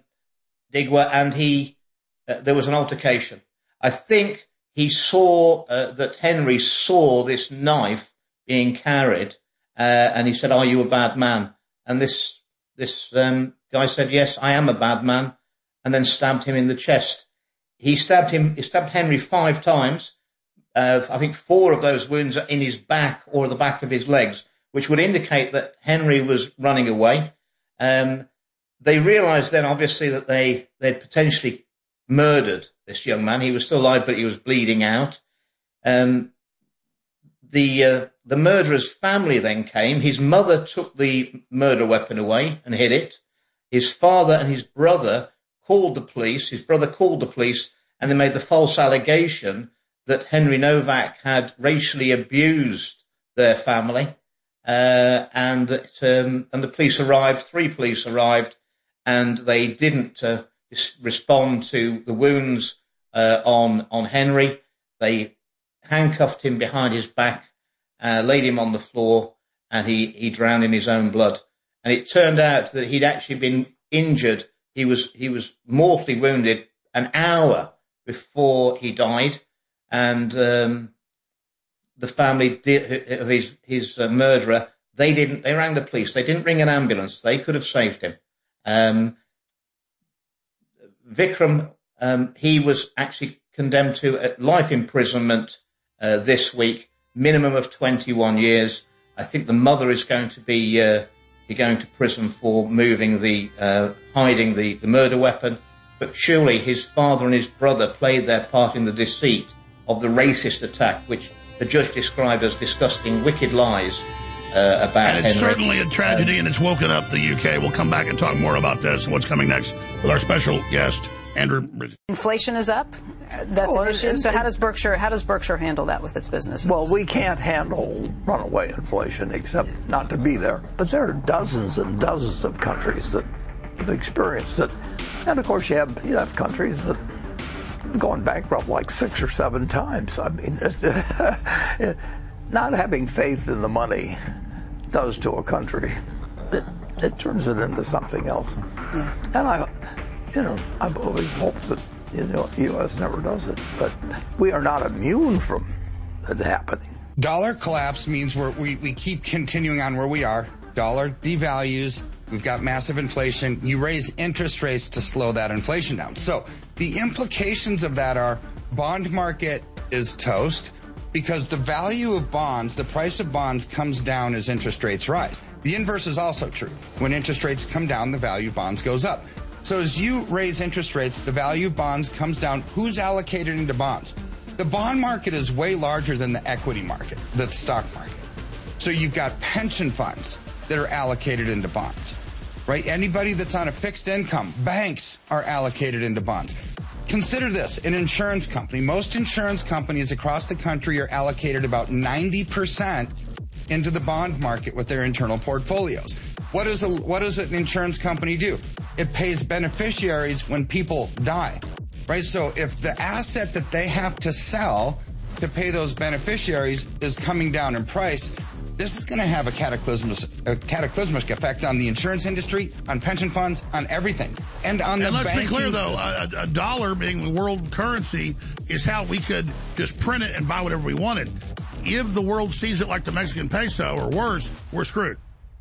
there was an altercation. I think he saw that Henry saw this knife being carried, and he said, "Are you a bad man?" And this guy said, "Yes, I am a bad man," and then stabbed him in the chest. He stabbed Henry 5 times. I think 4 of those wounds are in his back or the back of his legs, which would indicate that Henry was running away. They realized then, obviously, that they'd potentially murdered this young man. He was still alive, but he was bleeding out. The murderer's family then came. His mother took the murder weapon away and hid it. His father and his brother called the police. His brother called the police, and they made the false allegation that Henry Novak had racially abused their family. And the police arrived, 3 police arrived, and they didn't respond to the wounds on Henry. They handcuffed him behind his back, laid him on the floor, and he drowned in his own blood. And it turned out that he'd actually been injured. He was mortally wounded an hour before he died, and the family of his murderer, they rang the police. They didn't ring an ambulance. They could have saved him. Vikram, he was actually condemned to life imprisonment this week, minimum of 21 years. I think the mother is going to be going to prison for moving hiding the murder weapon. But surely his father and his brother played their part in the deceit of the racist attack, which the judge described as disgusting, wicked lies about Henry. And it's certainly a tragedy, and it's woken up the UK. We'll come back and talk more about this and what's coming next with our special guest, Andrew Bridges. Inflation is up. That's an issue. So how does Berkshire handle that with its businesses? Well, we can't handle runaway inflation except not to be there. But there are dozens and dozens of countries that have experienced it. And of course you have countries that have gone bankrupt like 6 or 7 times. I mean, not having faith in the money does to a country. It turns it into something else. Yeah. And I've always hoped that the U.S. never does it, but we are not immune from it happening. Dollar collapse means we keep continuing on where we are. Dollar devalues. We've got massive inflation. You raise interest rates to slow that inflation down. So the implications of that are bond market is toast because the value of bonds, the price of bonds comes down as interest rates rise. The inverse is also true. When interest rates come down, the value of bonds goes up. So as you raise interest rates, the value of bonds comes down. Who's allocated into bonds? The bond market is way larger than the equity market, the stock market. So you've got pension funds that are allocated into bonds, right? Anybody that's on a fixed income, banks are allocated into bonds. Consider this, an insurance company. Most insurance companies across the country are allocated about 90% into the bond market with their internal portfolios. What does an insurance company do? It pays beneficiaries when people die, right? So if the asset that they have to sell to pay those beneficiaries is coming down in price, this is going to have a cataclysmic effect on the insurance industry, on pension funds, on everything, and on the banking system. And let's be clear, though, a dollar being the world currency is how we could just print it and buy whatever we wanted. If the world sees it like the Mexican peso or worse, we're screwed.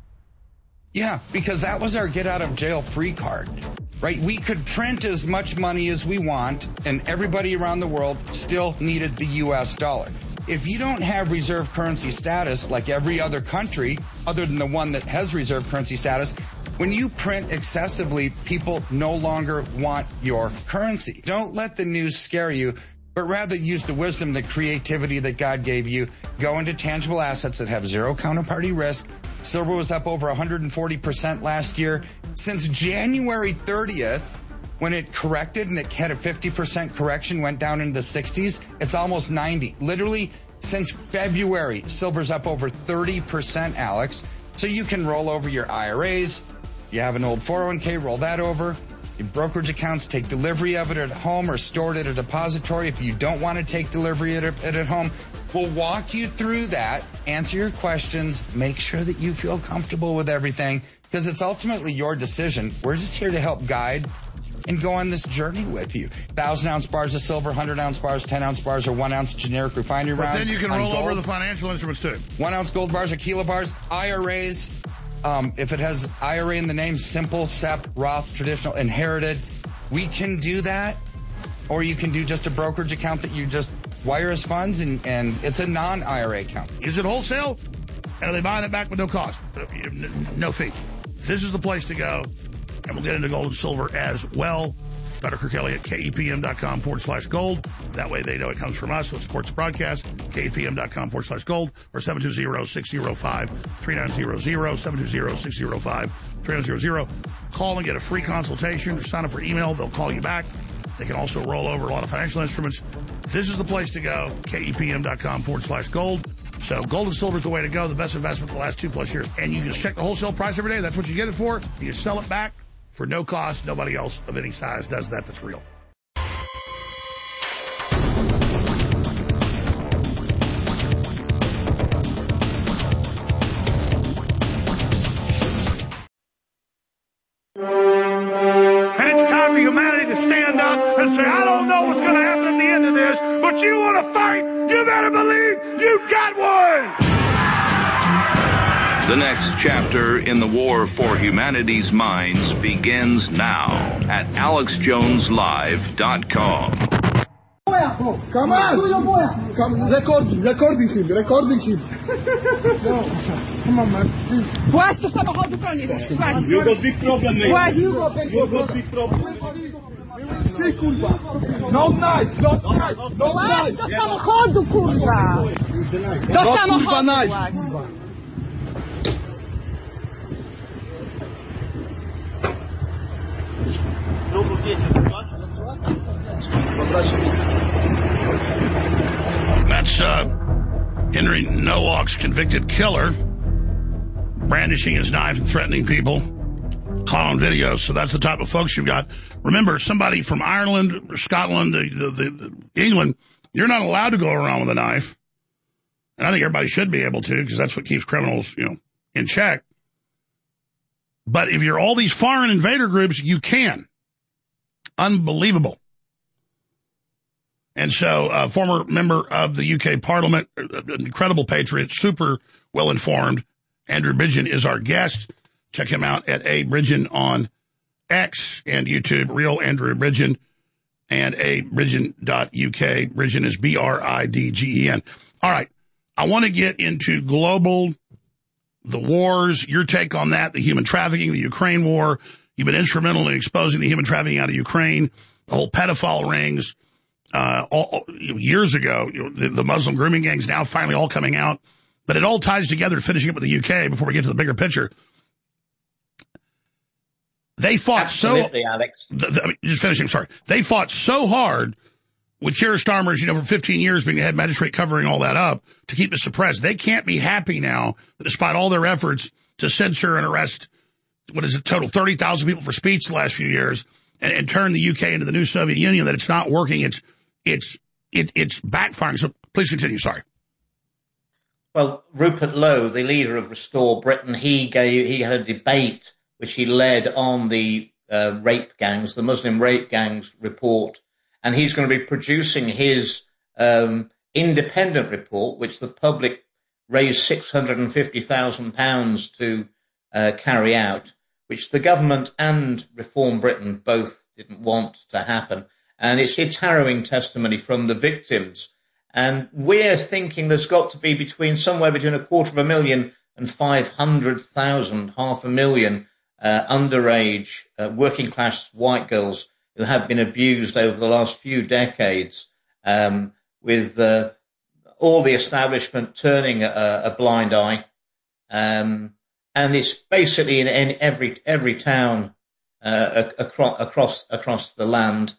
Yeah, because that was our get-out-of-jail-free card, right? We could print as much money as we want, and everybody around the world still needed the U.S. dollar. If you don't have reserve currency status like every other country, other than the one that has reserve currency status, when you print excessively, people no longer want your currency. Don't let the news scare you, but rather use the wisdom, the creativity that God gave you. Go into tangible assets that have zero counterparty risk. Silver was up over 140% last year. Since January 30th, when it corrected and it had a 50% correction, went down into the 60s, it's almost 90. Literally, since February, silver's up over 30%, Alex. So you can roll over your IRAs. You have an old 401k, roll that over. Your brokerage accounts, take delivery of it at home or store it at a depository. If you don't want to take delivery of it at home, we'll walk you through that, answer your questions, make sure that you feel comfortable with everything, because it's ultimately your decision. We're just here to help guide and go on this journey with you. 1,000-ounce bars of silver, 100-ounce bars, 10-ounce bars, or 1-ounce generic refinery rounds. But then you can roll over the financial instruments too. 1-ounce gold bars or kilo bars, IRAs. If it has IRA in the name, simple, SEP, Roth, traditional, inherited. We can do that. Or you can do just a brokerage account that you just wire as funds, and it's a non-IRA account. Is it wholesale? And are they buying it back with no cost? No fee. This is the place to go. And we'll get into gold and silver as well. Dr. Kirk Elliott, KEPM.com/gold. That way they know it comes from us, so it supports the broadcast. KEPM.com/gold or 720-605-3900, 720-605-3900. Call and get a free consultation or sign up for email. They'll call you back. They can also roll over a lot of financial instruments. This is the place to go, KEPM.com/gold. So gold and silver is the way to go, the best investment in the last 2+ years. And you just check the wholesale price every day. That's what you get it for. You sell it back for no cost. Nobody else of any size does that. That's real. And it's time for humanity to stand up and say, I don't know what's going to happen at the end of this, but you want to fight, you better believe you got one! The next chapter in the war for humanity's minds begins now at AlexJonesLive.com. Come on! Come, recording him. No. Come on, man. Właśnie do samochodu, koniec. You got big problem, mate. You got big problem. See, kurwa. Not nice. Właśnie do samochodu, kurwa. Do samochodu, właśnie. That's Henry Nowak's convicted killer, brandishing his knife and threatening people, caught on video. So that's the type of folks you've got. Remember, somebody from Ireland, or Scotland, England, you're not allowed to go around with a knife. And I think everybody should be able to, because that's what keeps criminals, in check. But if you're all these foreign invader groups, you can. Unbelievable. And so, former member of the UK Parliament, an incredible patriot, super well-informed, Andrew Bridgen is our guest. Check him out at Bridgen on X and YouTube, Real Andrew Bridgen, and Bridgen.uk. Bridgen is Bridgen. All right. I want to get into global, the wars, your take on that, the human trafficking, the Ukraine war. You've been instrumental in exposing the human trafficking out of Ukraine, the whole pedophile rings. Years ago, the Muslim grooming gangs now finally all coming out. But it all ties together, finishing up with the UK before we get to the bigger picture. They fought Absolutely, Alex. Just finishing, sorry. They fought so hard with Keir Starmer's, for 15 years being the head magistrate covering all that up to keep it suppressed. They can't be happy now that despite all their efforts to censor and arrest, total 30,000 people for speech the last few years and turn the UK into the new Soviet Union, that it's not working. It's backfiring. So please continue. Sorry. Well, Rupert Lowe, the leader of Restore Britain, he had a debate which he led on the rape gangs, the Muslim rape gangs report, and he's going to be producing his independent report, which the public raised £650,000 to carry out, which the government and Reform Britain both didn't want to happen. And it's harrowing testimony from the victims. And we're thinking there's got to be somewhere between 250,000 and 500,000, 500,000 underage working class white girls who have been abused over the last few decades, with all the establishment turning a blind eye. And it's basically in every town across the land.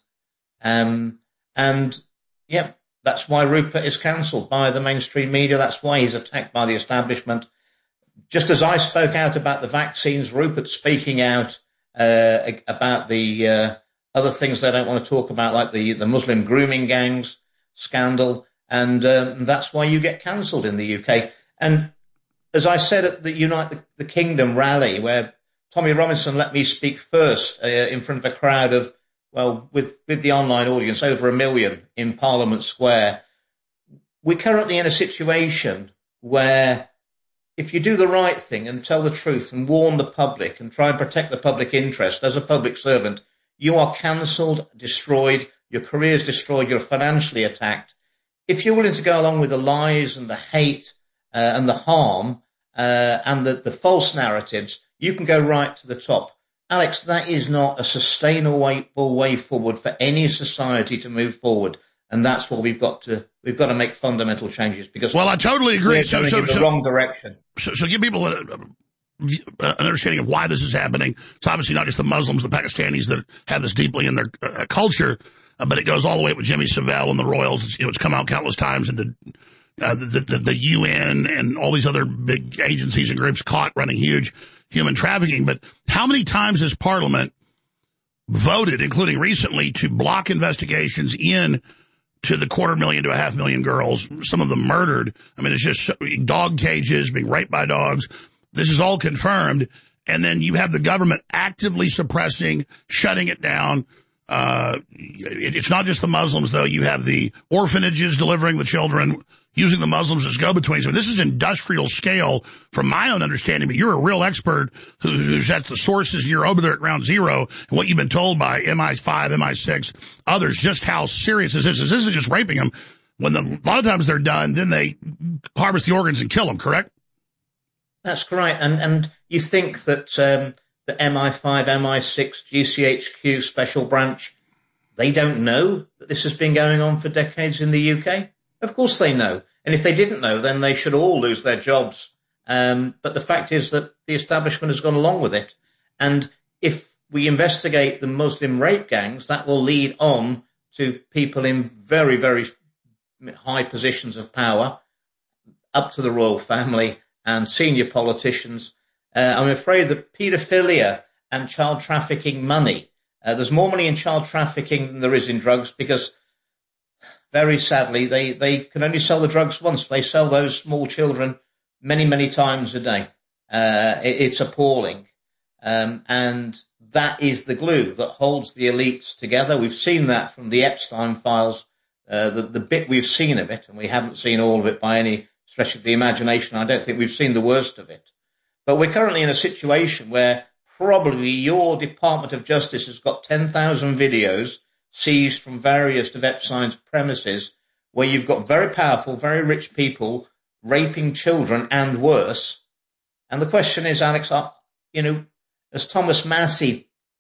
That's why Rupert is cancelled by the mainstream media. That's why he's attacked by the establishment. Just as I spoke out about the vaccines, Rupert's speaking out about the other things they don't want to talk about, like the Muslim grooming gangs scandal, and that's why you get cancelled in the UK. And as I said at the Unite the Kingdom rally, where Tommy Robinson let me speak first in front of a crowd of, with the online audience, over 1 million in Parliament Square, we're currently in a situation where if you do the right thing and tell the truth and warn the public and try and protect the public interest as a public servant, you are cancelled, destroyed, your career's destroyed, you're financially attacked. If you're willing to go along with the lies and the hate and the harm and the false narratives, you can go right to the top. Alex, that is not a sustainable way forward for any society to move forward. And that's what we've got to make fundamental changes, because I totally agree. We're going in the wrong direction. So give people an understanding of why this is happening. It's obviously not just the Muslims, the Pakistanis that have this deeply in their culture, but it goes all the way with Jimmy Savile and the Royals. It's come out countless times, and the UN and all these other big agencies and groups caught running huge human trafficking. But how many times has Parliament voted, including recently, to block investigations in to the 250,000 to 500,000 girls, some of them murdered? I mean, it's just dog cages, being raped by dogs. This is all confirmed. And then you have the government actively suppressing, shutting it down. It's not just the Muslims, though. You have the orphanages delivering the children, using the Muslims as go-betweens. I mean, this is industrial scale from my own understanding, but you're a real expert who's at the sources. You're over there at ground zero, and what you've been told by MI5, MI6, others, just how serious this is. This isn't just raping them. A lot of times they're done, then they harvest the organs and kill them, correct? That's correct. And you think that the MI5, MI6, GCHQ special branch, they don't know that this has been going on for decades in the UK? Of course they know. And if they didn't know, then they should all lose their jobs. But the fact is that the establishment has gone along with it. And if we investigate the Muslim rape gangs, that will lead on to people in very, very high positions of power, up to the royal family and senior politicians. I'm afraid that paedophilia and child trafficking money, there's more money in child trafficking than there is in drugs, because very sadly, they can only sell the drugs once. They sell those small children many, many times a day. It's appalling. And that is the glue that holds the elites together. We've seen that from the Epstein files, the bit we've seen of it, and we haven't seen all of it by any stretch of the imagination. I don't think we've seen the worst of it. But we're currently in a situation where probably your Department of Justice has got 10,000 videos seized from various of Epstein's premises, where you've got very powerful, very rich people raping children and worse. And the question is, Alex, as Thomas Massey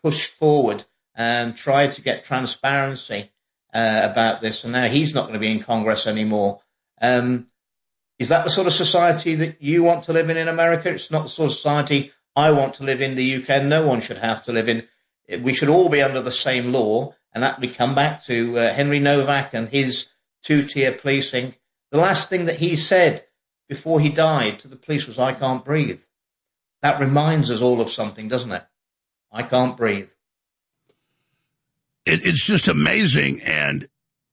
pushed forward and tried to get transparency about this, and now he's not going to be in Congress anymore. Is that the sort of society that you want to live in America? It's not the sort of society I want to live in the UK. No one should have to live in. We should all be under the same law, and that we come back to Henry Novak and his two-tier policing. The last thing that he said before he died to the police was, "I can't breathe." That reminds us all of something, doesn't it? I can't breathe. It's just amazing, and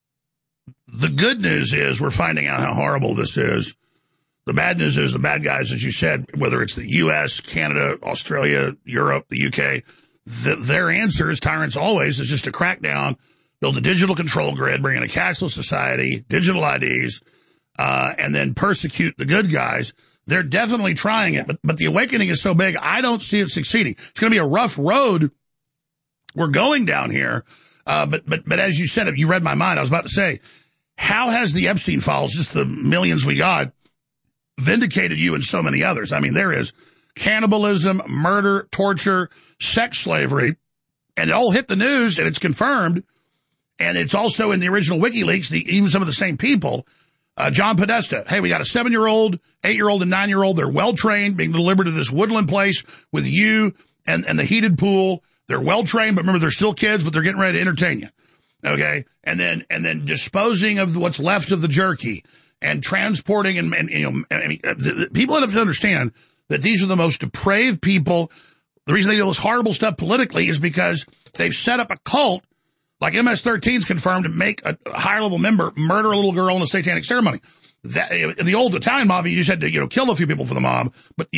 the good news is we're finding out how horrible this is. The bad news is the bad guys, as you said, whether it's the U.S., Canada, Australia, Europe, the U.K., their answer, as tyrants always, is just to crack down, build a digital control grid, bring in a cashless society, digital IDs, and then persecute the good guys. They're definitely trying it, but the awakening is so big, I don't see it succeeding. It's going to be a rough road we're going down here. But as you said, if you read my mind, I was about to say, how has the Epstein files, just the millions we got, vindicated you and so many others? I mean, there is cannibalism, murder, torture, sex slavery, and it all hit the news, and it's confirmed. And it's also in the original WikiLeaks, even some of the same people. John Podesta, hey, we got a 7-year-old, 8-year-old, and 9-year-old. They're well-trained, being delivered to this woodland place with you and the heated pool. They're well-trained, but remember, they're still kids, but they're getting ready to entertain you. Okay? And then disposing of what's left of the jerky and transporting people have to understand that these are the most depraved people. The reason they do this horrible stuff politically is because they've set up a cult like MS-13's confirmed to make a higher-level member murder a little girl in a satanic ceremony. In the old Italian mafia, you just had to, kill a few people for the mob, but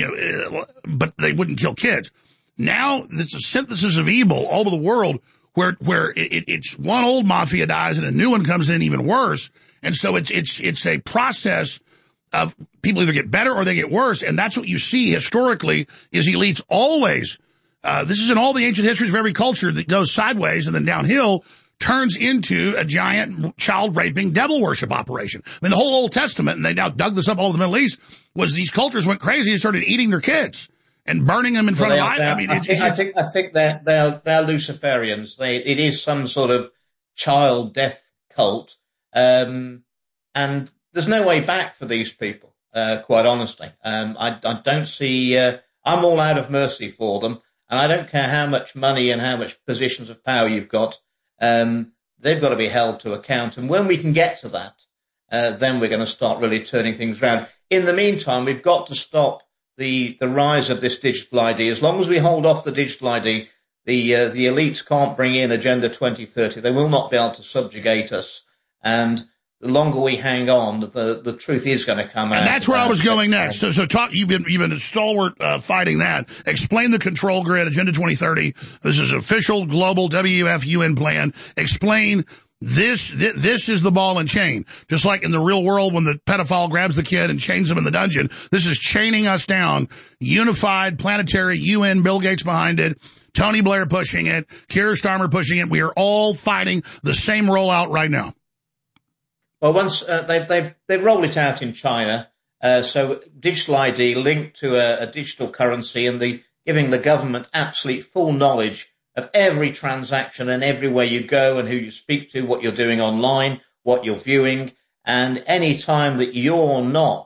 they wouldn't kill kids. Now, it's a synthesis of evil all over the world where it's one old mafia dies and a new one comes in even worse. And so it's a process of people either get better or they get worse. And that's what you see historically is elites always. This is in all the ancient histories of every culture that goes sideways and then downhill turns into a giant child-raping devil worship operation. I mean, the whole Old Testament, and they now dug this up all over the Middle East, was these cultures went crazy and started eating their kids and burning them in front of life. I mean, I think they're Luciferians. It is some sort of child death cult, and there's no way back for these people. Quite honestly, I don't see. I'm all out of mercy for them. And I don't care how much money and how much positions of power you've got. They've got to be held to account. And when we can get to that, then we're going to start really turning things around. In the meantime, we've got to stop the rise of this digital ID. As long as we hold off the digital ID, the elites can't bring in Agenda 2030. They will not be able to subjugate us. And the longer we hang on, the truth is going to come out. And that's where I was going next. So talk. You've been a stalwart fighting that. Explain the control grid, Agenda 2030. This is an official global WEF UN plan. Explain this. This is the ball and chain. Just like in the real world, when the pedophile grabs the kid and chains him in the dungeon, this is chaining us down. Unified, planetary, UN, Bill Gates behind it. Tony Blair pushing it. Keir Starmer pushing it. We are all fighting the same rollout right now. Well, once they've rolled it out in China, so digital ID linked to a digital currency and giving the government absolute full knowledge of every transaction and everywhere you go and who you speak to, what you're doing online, what you're viewing, and any time that you're not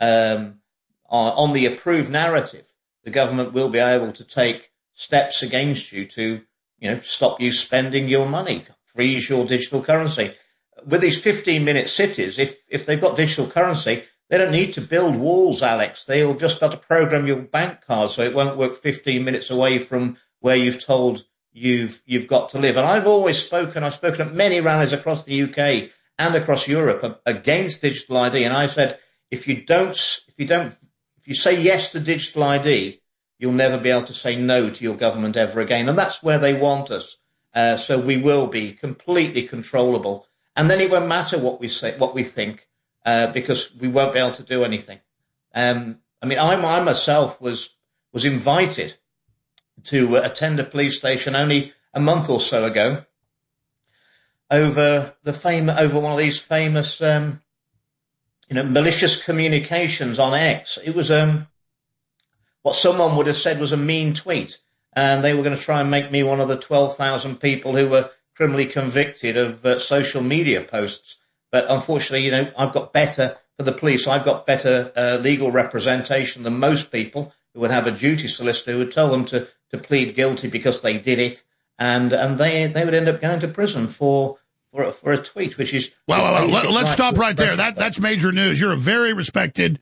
on the approved narrative, the government will be able to take steps against you to, stop you spending your money, freeze your digital currency. With these 15-minute cities, if they've got digital currency, they don't need to build walls, Alex. They'll just got to program your bank card so it won't work 15 minutes away from where you've told you've got to live. And I've spoken at many rallies across the UK and across Europe against digital ID. And I said, if you say yes to digital ID, you'll never be able to say no to your government ever again. And that's where they want us. So we will be completely controllable. And then it won't matter what we say, what we think, because we won't be able to do anything. I myself was invited to attend a police station only a month or so ago over one of these famous, malicious communications on X. It was what someone would have said was a mean tweet. and they were going to try and make me one of the 12,000 people who were criminally convicted of social media posts. But unfortunately, I've got better for the police. I've got better legal representation than most people who would have a duty solicitor who would tell them to plead guilty because they did it, and they would end up going to prison for a tweet, which is let's stop right there. That's major news. You're a very respected,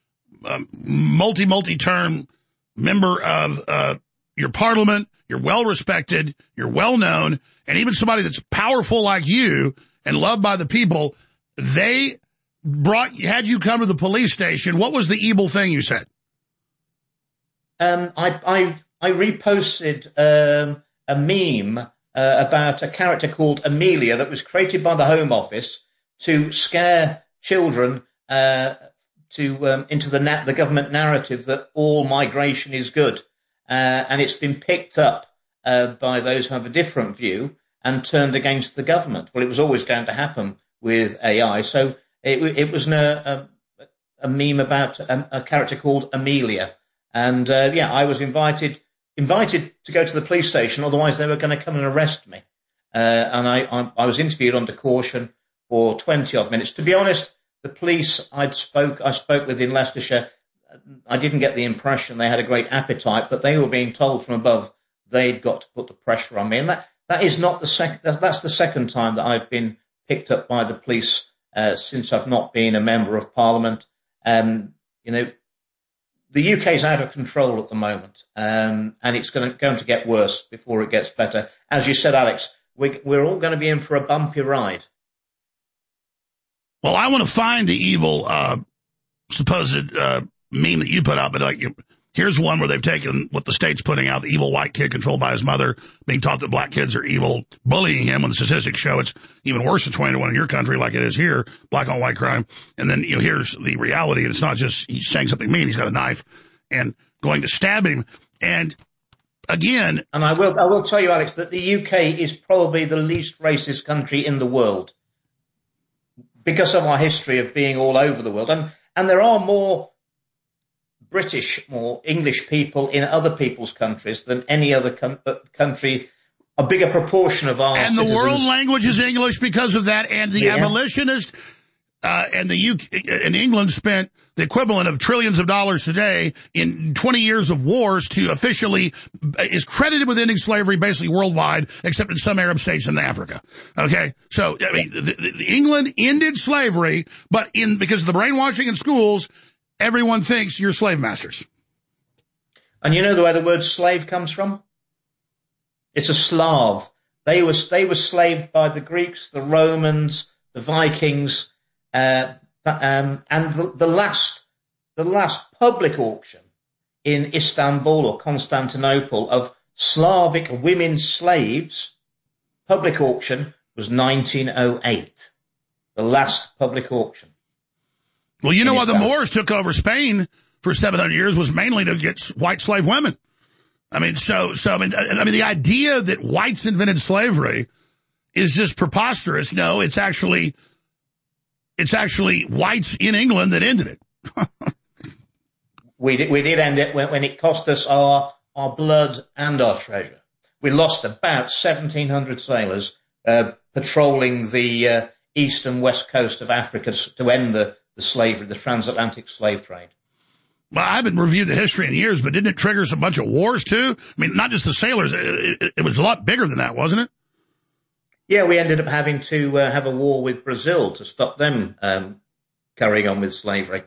multi-term member of your parliament. You're well respected. You're well known, and even somebody that's powerful like you and loved by the people. They had you come to the police station. What was the evil thing you said? I reposted a meme about a character called Amelia that was created by the Home Office to scare children into the government narrative that all migration is good, and it's been picked up by those who have a different view and turned against the government. Well, it was always going to happen with AI, so it was a meme about a character called Amelia, and I was invited to go to the police station, otherwise they were going to come and arrest me. And I was interviewed under caution for 20 odd minutes. To be honest, the police I spoke with in Leicestershire, I didn't get the impression they had a great appetite, but they were being told from above they'd got to put the pressure on me. And that is not that's the second time that I've been picked up by the police, since I've not been a member of Parliament. The UK is out of control at the moment, and it's going to get worse before it gets better. As you said, Alex, we're all going to be in for a bumpy ride. Well, I want to find the evil supposed meme that you put out, but here's one where they've taken what the state's putting out, the evil white kid controlled by his mother, being taught that black kids are evil, bullying him when the statistics show it's even worse than 20 to 1 in your country like it is here, black on white crime. And then, here's the reality, and it's not just he's saying something mean, he's got a knife and going to stab him. And again... And I will tell you, Alex, that the UK is probably the least racist country in the world because of our history of being all over the world. And there are more British, more English people in other people's countries than any other country, a bigger proportion of our citizens. And the world language is English because of that, and the abolitionists and the UK and England spent the equivalent of trillions of dollars today in 20 years of wars to officially is credited with ending slavery basically worldwide, except in some Arab states in Africa. Okay, so I mean, England ended slavery, but because of the brainwashing in schools, everyone thinks you're slave masters. And you know where the word slave comes from? It's a Slav. They were slaved by the Greeks, the Romans, the Vikings, and the last public auction in Istanbul or Constantinople of Slavic women slaves, public auction was 1908. The last public auction. Well, you know why the Moors took over Spain for 700 years was mainly to get white slave women. I mean, I mean, the idea that whites invented slavery is just preposterous. No, it's actually whites in England that ended it. We did end it when it cost us our blood and our treasure. We lost about 1,700 sailors patrolling the east and west coast of Africa to end the slavery, the transatlantic slave trade. Well, I haven't reviewed the history in years, but didn't it trigger a bunch of wars too? I mean, not just the sailors. It was a lot bigger than that, wasn't it? Yeah, we ended up having to have a war with Brazil to stop them carrying on with slavery.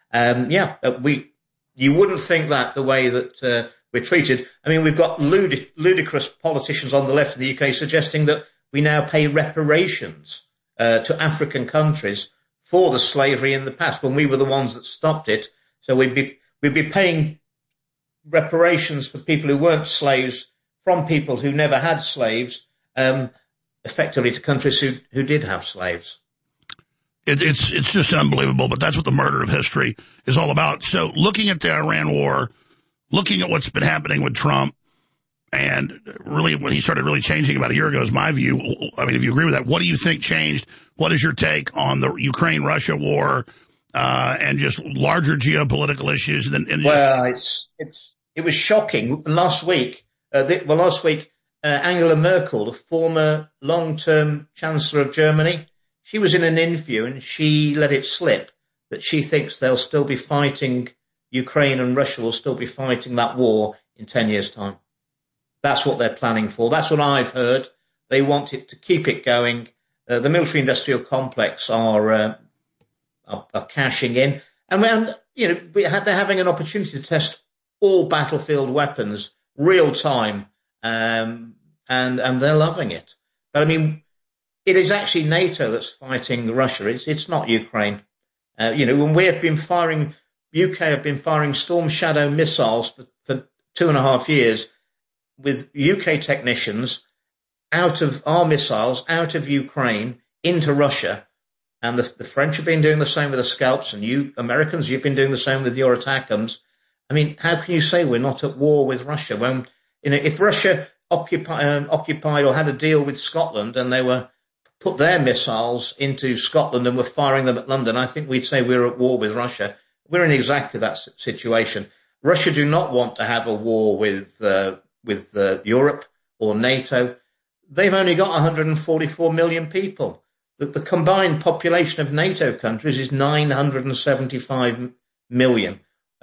You wouldn't think that the way that we're treated. I mean, we've got ludicrous politicians on the left of the UK suggesting that we now pay reparations to African countries for the slavery in the past when we were the ones that stopped it. So we'd be paying reparations for people who weren't slaves from people who never had slaves, effectively to countries who did have slaves. It's just unbelievable, but that's what the murder of history is all about. So looking at the Iran war, looking at what's been happening with Trump, and really when he started really changing about a year ago is my view. I mean, if you agree with that, what do you think changed? What is your take on the Ukraine-Russia war and just larger geopolitical issues? It was shocking. Last week, Last week, Angela Merkel, the former long-term Chancellor of Germany, she was in an interview and she let it slip that she thinks they'll still be fighting, Ukraine and Russia will still be fighting that war in 10 years' time. That's what they're planning for. That's what I've heard. They want it to keep it going. The military-industrial complex are cashing in. And they're having an opportunity to test all battlefield weapons real time, and they're loving it. But I mean, it is actually NATO that's fighting Russia. It's not Ukraine. When we have been firing, UK have been firing Storm Shadow missiles for 2.5 years with UK technicians out of our missiles, out of Ukraine into Russia. And the French have been doing the same with the Scalps, and you Americans, you've been doing the same with your ATACMS. I mean, how can you say we're not at war with Russia when, if Russia occupied or had a deal with Scotland and they were put their missiles into Scotland and were firing them at London, I think we'd say we're at war with Russia. We're in exactly that situation. Russia do not want to have a war with Europe or NATO. They've only got 144 million people. The combined population of NATO countries is 975 million.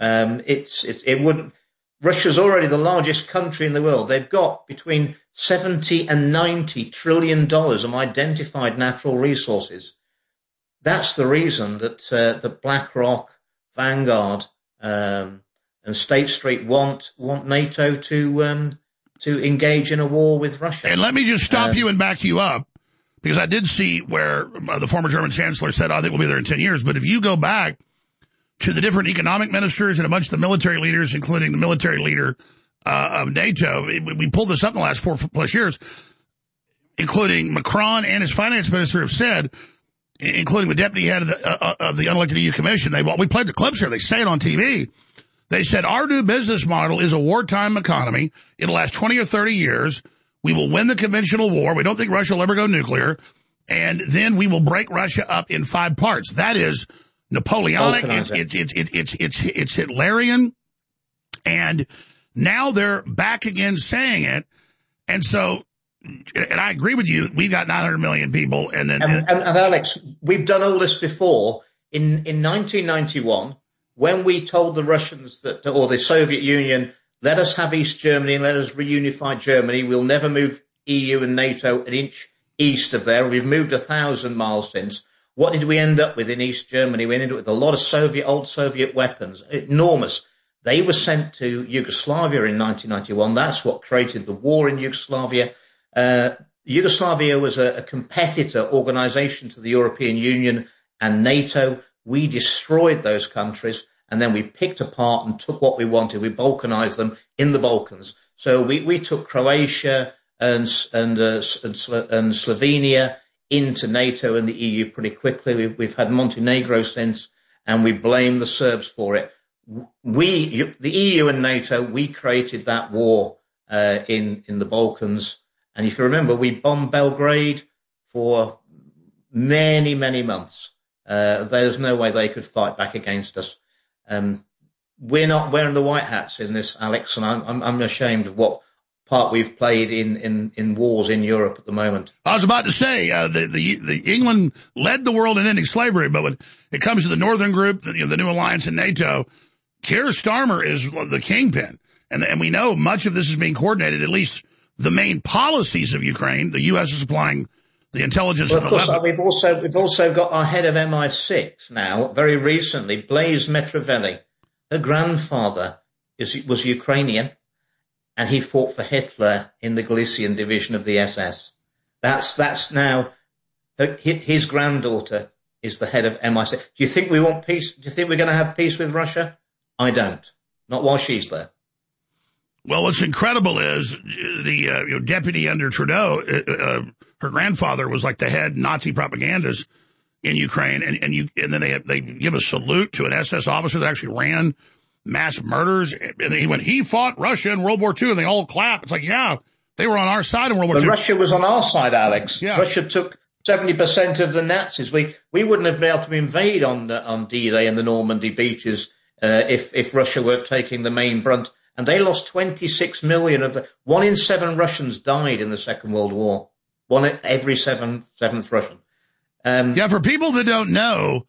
Russia's already the largest country in the world. They've got between 70 and 90 trillion dollars of identified natural resources. That's the reason that the BlackRock, Vanguard, and State Street want NATO to engage in a war with Russia. And let me just stop you and back you up, because I did see where the former German chancellor said, I think we'll be there in 10 years. But if you go back to the different economic ministers and a bunch of the military leaders, including the military leader of NATO, we pulled this up in the last 4+ years, including Macron and his finance minister have said, including the deputy head of the unelected EU Commission, we played the clips here, they say it on TV. They said, our new business model is a wartime economy. It'll last 20 or 30 years. We will win the conventional war. We don't think Russia will ever go nuclear. And then we will break Russia up in 5 parts. That is Napoleonic. It's Hitlerian. And now they're back again saying it. And so, and I agree with you, we've got 900 million people. And Alex, we've done all this before. In 1991, when we told the Russians or the Soviet Union, let us have East Germany and let us reunify Germany. We'll never move EU and NATO an inch east of there. We've moved 1,000 miles since. What did we end up with in East Germany? We ended up with a lot of old Soviet weapons, enormous. They were sent to Yugoslavia in 1991. That's what created the war in Yugoslavia. Yugoslavia was a competitor organization to the European Union and NATO. We destroyed those countries, and then we picked apart and took what we wanted. We balkanized them in the Balkans. So we took Croatia and Slovenia into NATO and the EU pretty quickly. We've had Montenegro since, and we blame the Serbs for it. The EU and NATO, we created that war in the Balkans. And if you remember, we bombed Belgrade for many, many months. There's no way they could fight back against us. We're not wearing the white hats in this, Alex, and I'm ashamed of what part we've played in wars in Europe at the moment. I was about to say, the England led the world in ending slavery, but when it comes to the Northern Group, the new alliance in NATO, Keir Starmer is the kingpin. And we know much of this is being coordinated, at least the main policies of Ukraine. The U.S. is supplying the intelligence. Well, of course, we've also got our head of MI6 now, very recently, Blaise Metrovelli. Her grandfather was Ukrainian, and he fought for Hitler in the Galician division of the SS. That's now his granddaughter is the head of MI6. Do you think we want peace? Do you think we're going to have peace with Russia? I don't. Not while she's there. Well, what's incredible is the deputy under Trudeau, her grandfather was like the head Nazi propagandist in Ukraine, and then they give a salute to an SS officer that actually ran mass murders. And when he fought Russia in World War II, and they all clap. It's like, yeah, they were on our side in World War II. Russia was on our side, Alex. Yeah. Russia took 70% of the Nazis. We wouldn't have been able to invade on D-Day and the Normandy beaches if Russia weren't taking the main brunt. And they lost 26 million of the... 1 in 7 Russians died in the Second World War. 1 in every seventh Russian. For people that don't know,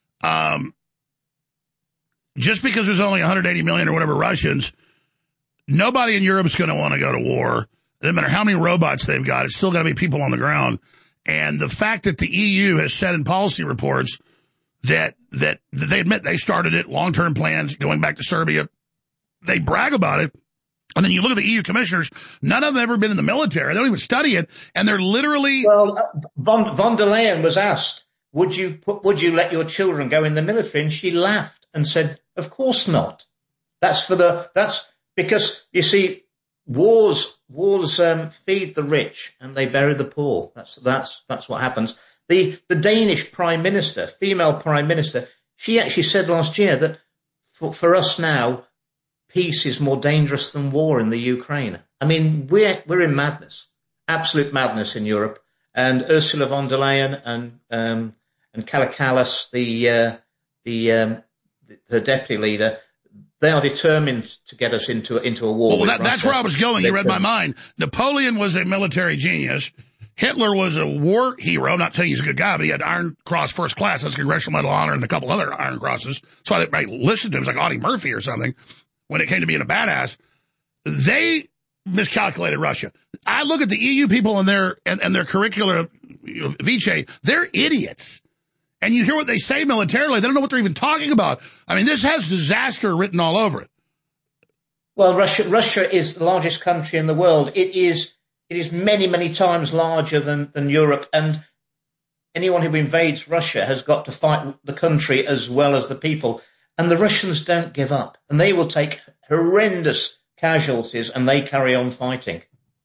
just because there's only 180 million or whatever Russians, nobody in Europe is going to want to go to war. No matter how many robots they've got, it's still got to be people on the ground. And the fact that the EU has said in policy reports that they admit they started it, long-term plans going back to Serbia, they brag about it. And then you look at the EU commissioners, none of them have ever been in the military. They don't even study it. And they're literally... Well, von der Leyen was asked, would you let your children go in the military? And she laughed and said, of course not. That's because, you see, wars feed the rich and they bury the poor. That's what happens. The Danish Prime Minister, female Prime Minister, she actually said last year that for us now, peace is more dangerous than war in the Ukraine. I mean, we're in madness, absolute madness in Europe. And Ursula von der Leyen and Kalakalis, the deputy leader, they are determined to get us into a war. Well, that's where I was going. You read my mind. Napoleon was a military genius. Hitler was a war hero. I'm not telling you he's a good guy, but he had Iron Cross First Class. That's Congressional Medal of Honor and a couple other Iron Crosses. So I listened to him. It was like Audie Murphy or something. When it came to being a badass, they miscalculated Russia. I look at the EU people and their curricula vitae, they're idiots. And you hear what they say militarily, they don't know what they're even talking about. I mean, this has disaster written all over it. Well, Russia is the largest country in the world. It is many, many times larger than Europe, and anyone who invades Russia has got to fight the country as well as the people. And the Russians don't give up, and they will take horrendous casualties, and they carry on fighting.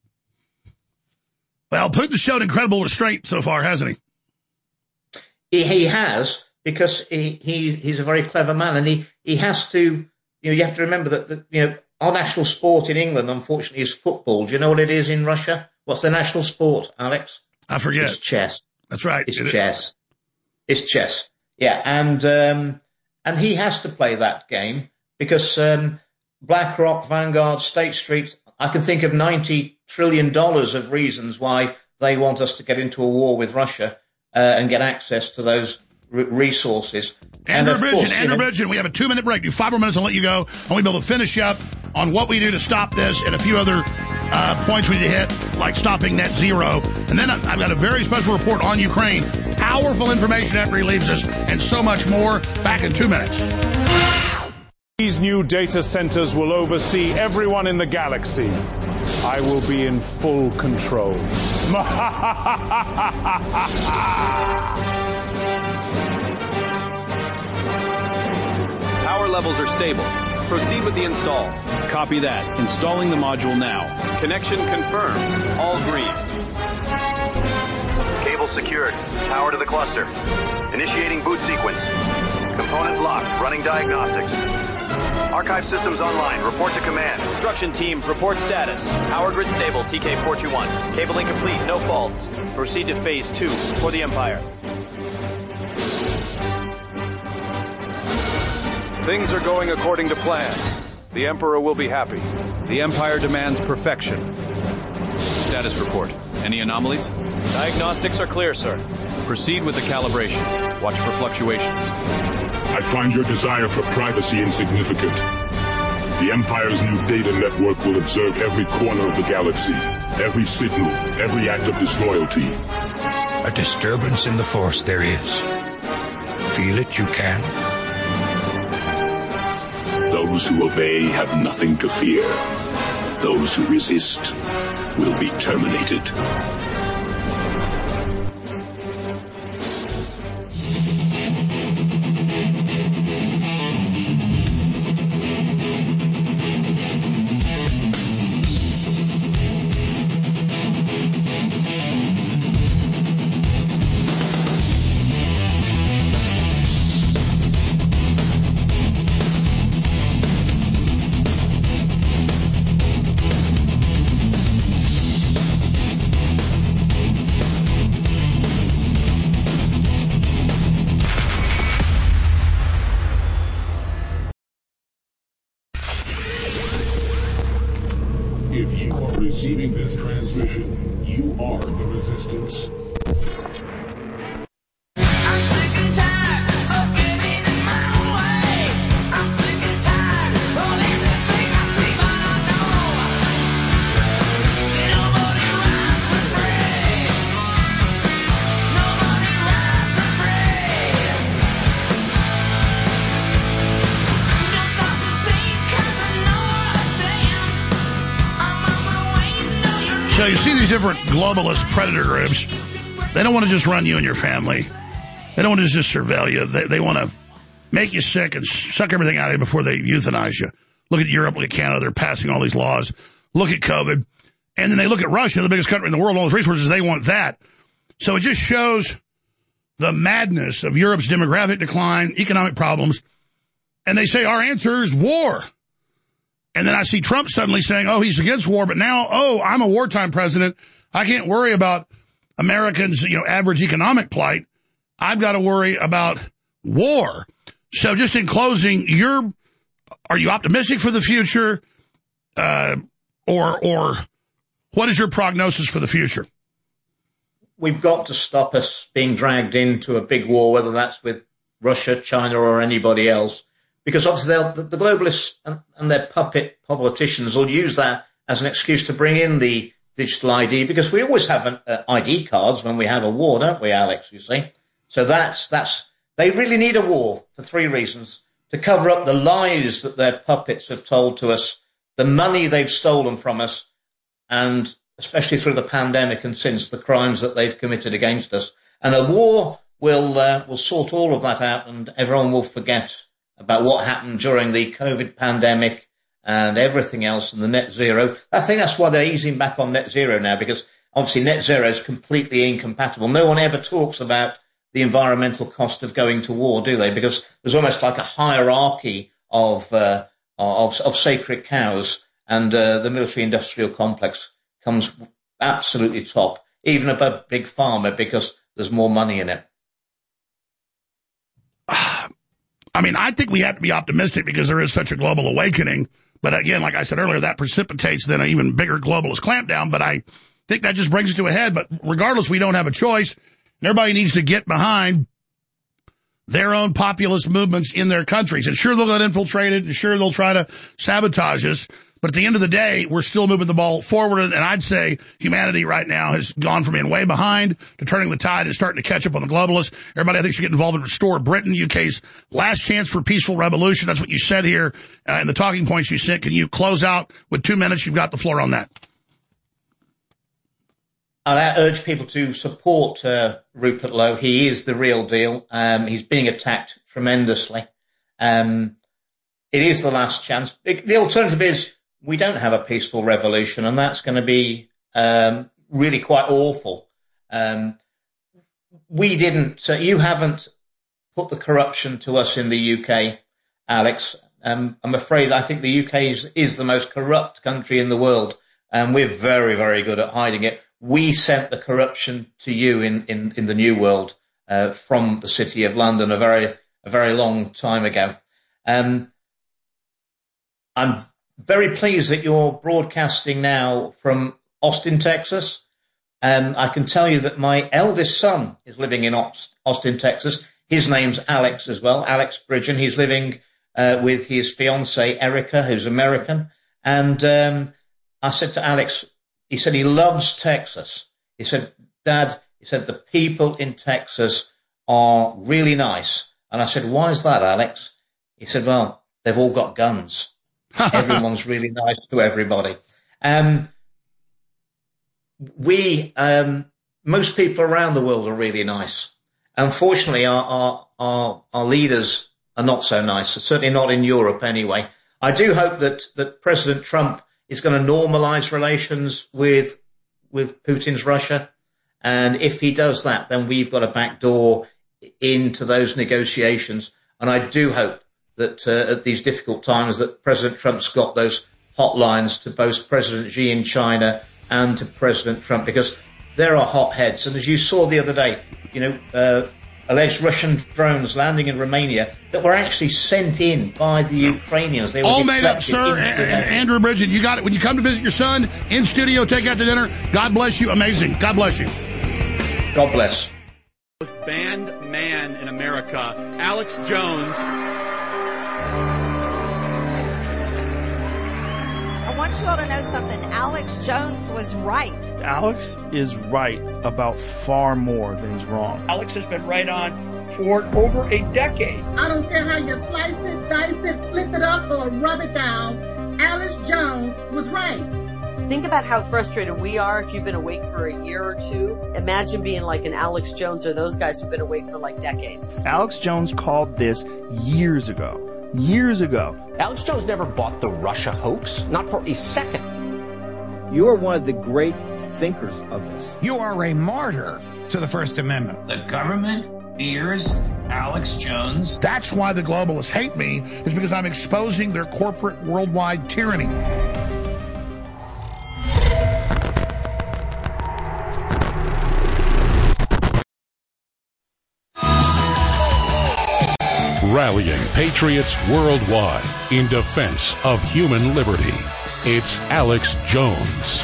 Well, Putin's shown incredible restraint so far, hasn't he? He has, because he's a very clever man, and he has to, you have to remember that our national sport in England, unfortunately, is football. Do you know what it is in Russia? What's the national sport, Alex? I forget. It's chess. That's right. It's chess. It's chess. Yeah, and he has to play that game because BlackRock, Vanguard, State Street, I can think of $90 trillion of reasons why they want us to get into a war with Russia and get access to those resources. Andrew Bridgen, we have a 2-minute break. Do 5 more minutes, I'll let you go. And we'll be able to finish up on what we do to stop this and a few other points we need to hit, like stopping net zero. And then I've got a very special report on Ukraine. Powerful information after he leaves us, and so much more. Back in 2 minutes. These new data centers will oversee everyone in the galaxy. I will be in full control. Power levels are stable. Proceed with the install. Copy that. Installing the module now. Connection confirmed. All green. Cable secured. Power to the cluster. Initiating boot sequence. Component locked. Running diagnostics. Archive systems online. Report to command. Construction team, report status. Power grid stable. TK421. Cabling complete. No faults. Proceed to phase 2 for the Empire. Things are going according to plan. The Emperor will be happy. The Empire demands perfection. Status report. Any anomalies? Diagnostics are clear, sir. Proceed with the calibration. Watch for fluctuations. I find your desire for privacy insignificant. The Empire's new data network will observe every corner of the galaxy, every signal, every act of disloyalty. A disturbance in the Force there is. Feel it you can. Those who obey have nothing to fear. Those who resist will be terminated. receiving this transmission, you are the resistance. So you see these different globalist predator groups. They don't want to just run you and your family. They don't want to just surveil you. They want to make you sick and suck everything out of you before they euthanize you. Look at Europe, look at Canada. They're passing all these laws. Look at COVID. And then they look at Russia, the biggest country in the world, all those resources. They want that. So it just shows the madness of Europe's demographic decline, economic problems. And they say our answer is war. And then I see Trump suddenly saying, oh, he's against war, but now, oh, I'm a wartime president. I can't worry about Americans, average economic plight. I've got to worry about war. So just in closing, are you optimistic for the future? Or what is your prognosis for the future? We've got to stop us being dragged into a big war, whether that's with Russia, China, or anybody else. Because obviously the globalists and their puppet politicians will use that as an excuse to bring in the digital ID, because we always have ID cards when we have a war, don't we, Alex, you see? So they really need a war for three reasons: to cover up the lies that their puppets have told to us, the money they've stolen from us, and especially through the pandemic and since, the crimes that they've committed against us. And a war will sort all of that out, and everyone will forget about what happened during the COVID pandemic and everything else and the net zero. I think that's why they're easing back on net zero now, because obviously net zero is completely incompatible. No one ever talks about the environmental cost of going to war, do they? Because there's almost like a hierarchy of sacred cows, and the military-industrial complex comes absolutely top, even above Big Pharma, because there's more money in it. I mean, I think we have to be optimistic because there is such a global awakening. But again, like I said earlier, that precipitates then an even bigger globalist clampdown. But I think that just brings it to a head. But regardless, we don't have a choice. And everybody needs to get behind their own populist movements in their countries. And sure, they'll get infiltrated, and sure, they'll try to sabotage us. But at the end of the day, we're still moving the ball forward. And I'd say humanity right now has gone from being way behind to turning the tide and starting to catch up on the globalists. Everybody, I think, should get involved in Restore Britain, UK's last chance for peaceful revolution. That's what you said here in the talking points you sent. Can you close out with 2 minutes? You've got the floor on that. I urge people to support Rupert Lowe. He is the real deal. He's being attacked tremendously. It is the last chance. The alternative is we don't have a peaceful revolution, and that's going to be really quite awful. You haven't put the corruption to us in the UK, Alex. I'm afraid I think the UK is the most corrupt country in the world, and we're very, very good at hiding it. We sent the corruption to you in the New World from the City of London a very long time ago. I'm very pleased that you're broadcasting now from Austin, Texas. I can tell you that my eldest son is living in Austin, Texas. His name's Alex as well, Alex Bridgen. He's living with his fiancée, Erica, who's American. And I said to Alex, he said he loves Texas. He said, Dad, he said, the people in Texas are really nice. And I said, why is that, Alex? He said, well, they've all got guns. Everyone's really nice to everybody. Most people around the world are really nice. Unfortunately, our leaders are not so nice. Certainly not in Europe anyway. I do hope that President Trump is going to normalize relations with Putin's Russia. And if he does that, then we've got a back door into those negotiations. And I do hope that at these difficult times that President Trump's got those hotlines to both President Xi in China and to President Trump, because there are hot heads. And as you saw the other day, alleged Russian drones landing in Romania that were actually sent in by the Ukrainians. They were all made up, sir. Andrew Bridget, you got it. When you come to visit your son in studio, take out to dinner. God bless you. Amazing. God bless you. God bless. Most banned man in America, Alex Jones. I want you all to know something. Alex Jones was right. Alex is right about far more than he's wrong. Alex has been right on for over a decade. I don't care how you slice it, dice it, flip it up, or rub it down. Alex Jones was right. Think about how frustrated we are if you've been awake for a year or two. Imagine being like an Alex Jones or those guys who've been awake for like decades. Alex Jones called this years ago. Years ago. Alex Jones never bought the Russia hoax, not for a second. You are one of the great thinkers of this. You are a martyr to the First Amendment. The government fears Alex Jones. That's why the globalists hate me, is because I'm exposing their corporate worldwide tyranny. Rallying patriots worldwide in defense of human liberty. It's Alex Jones.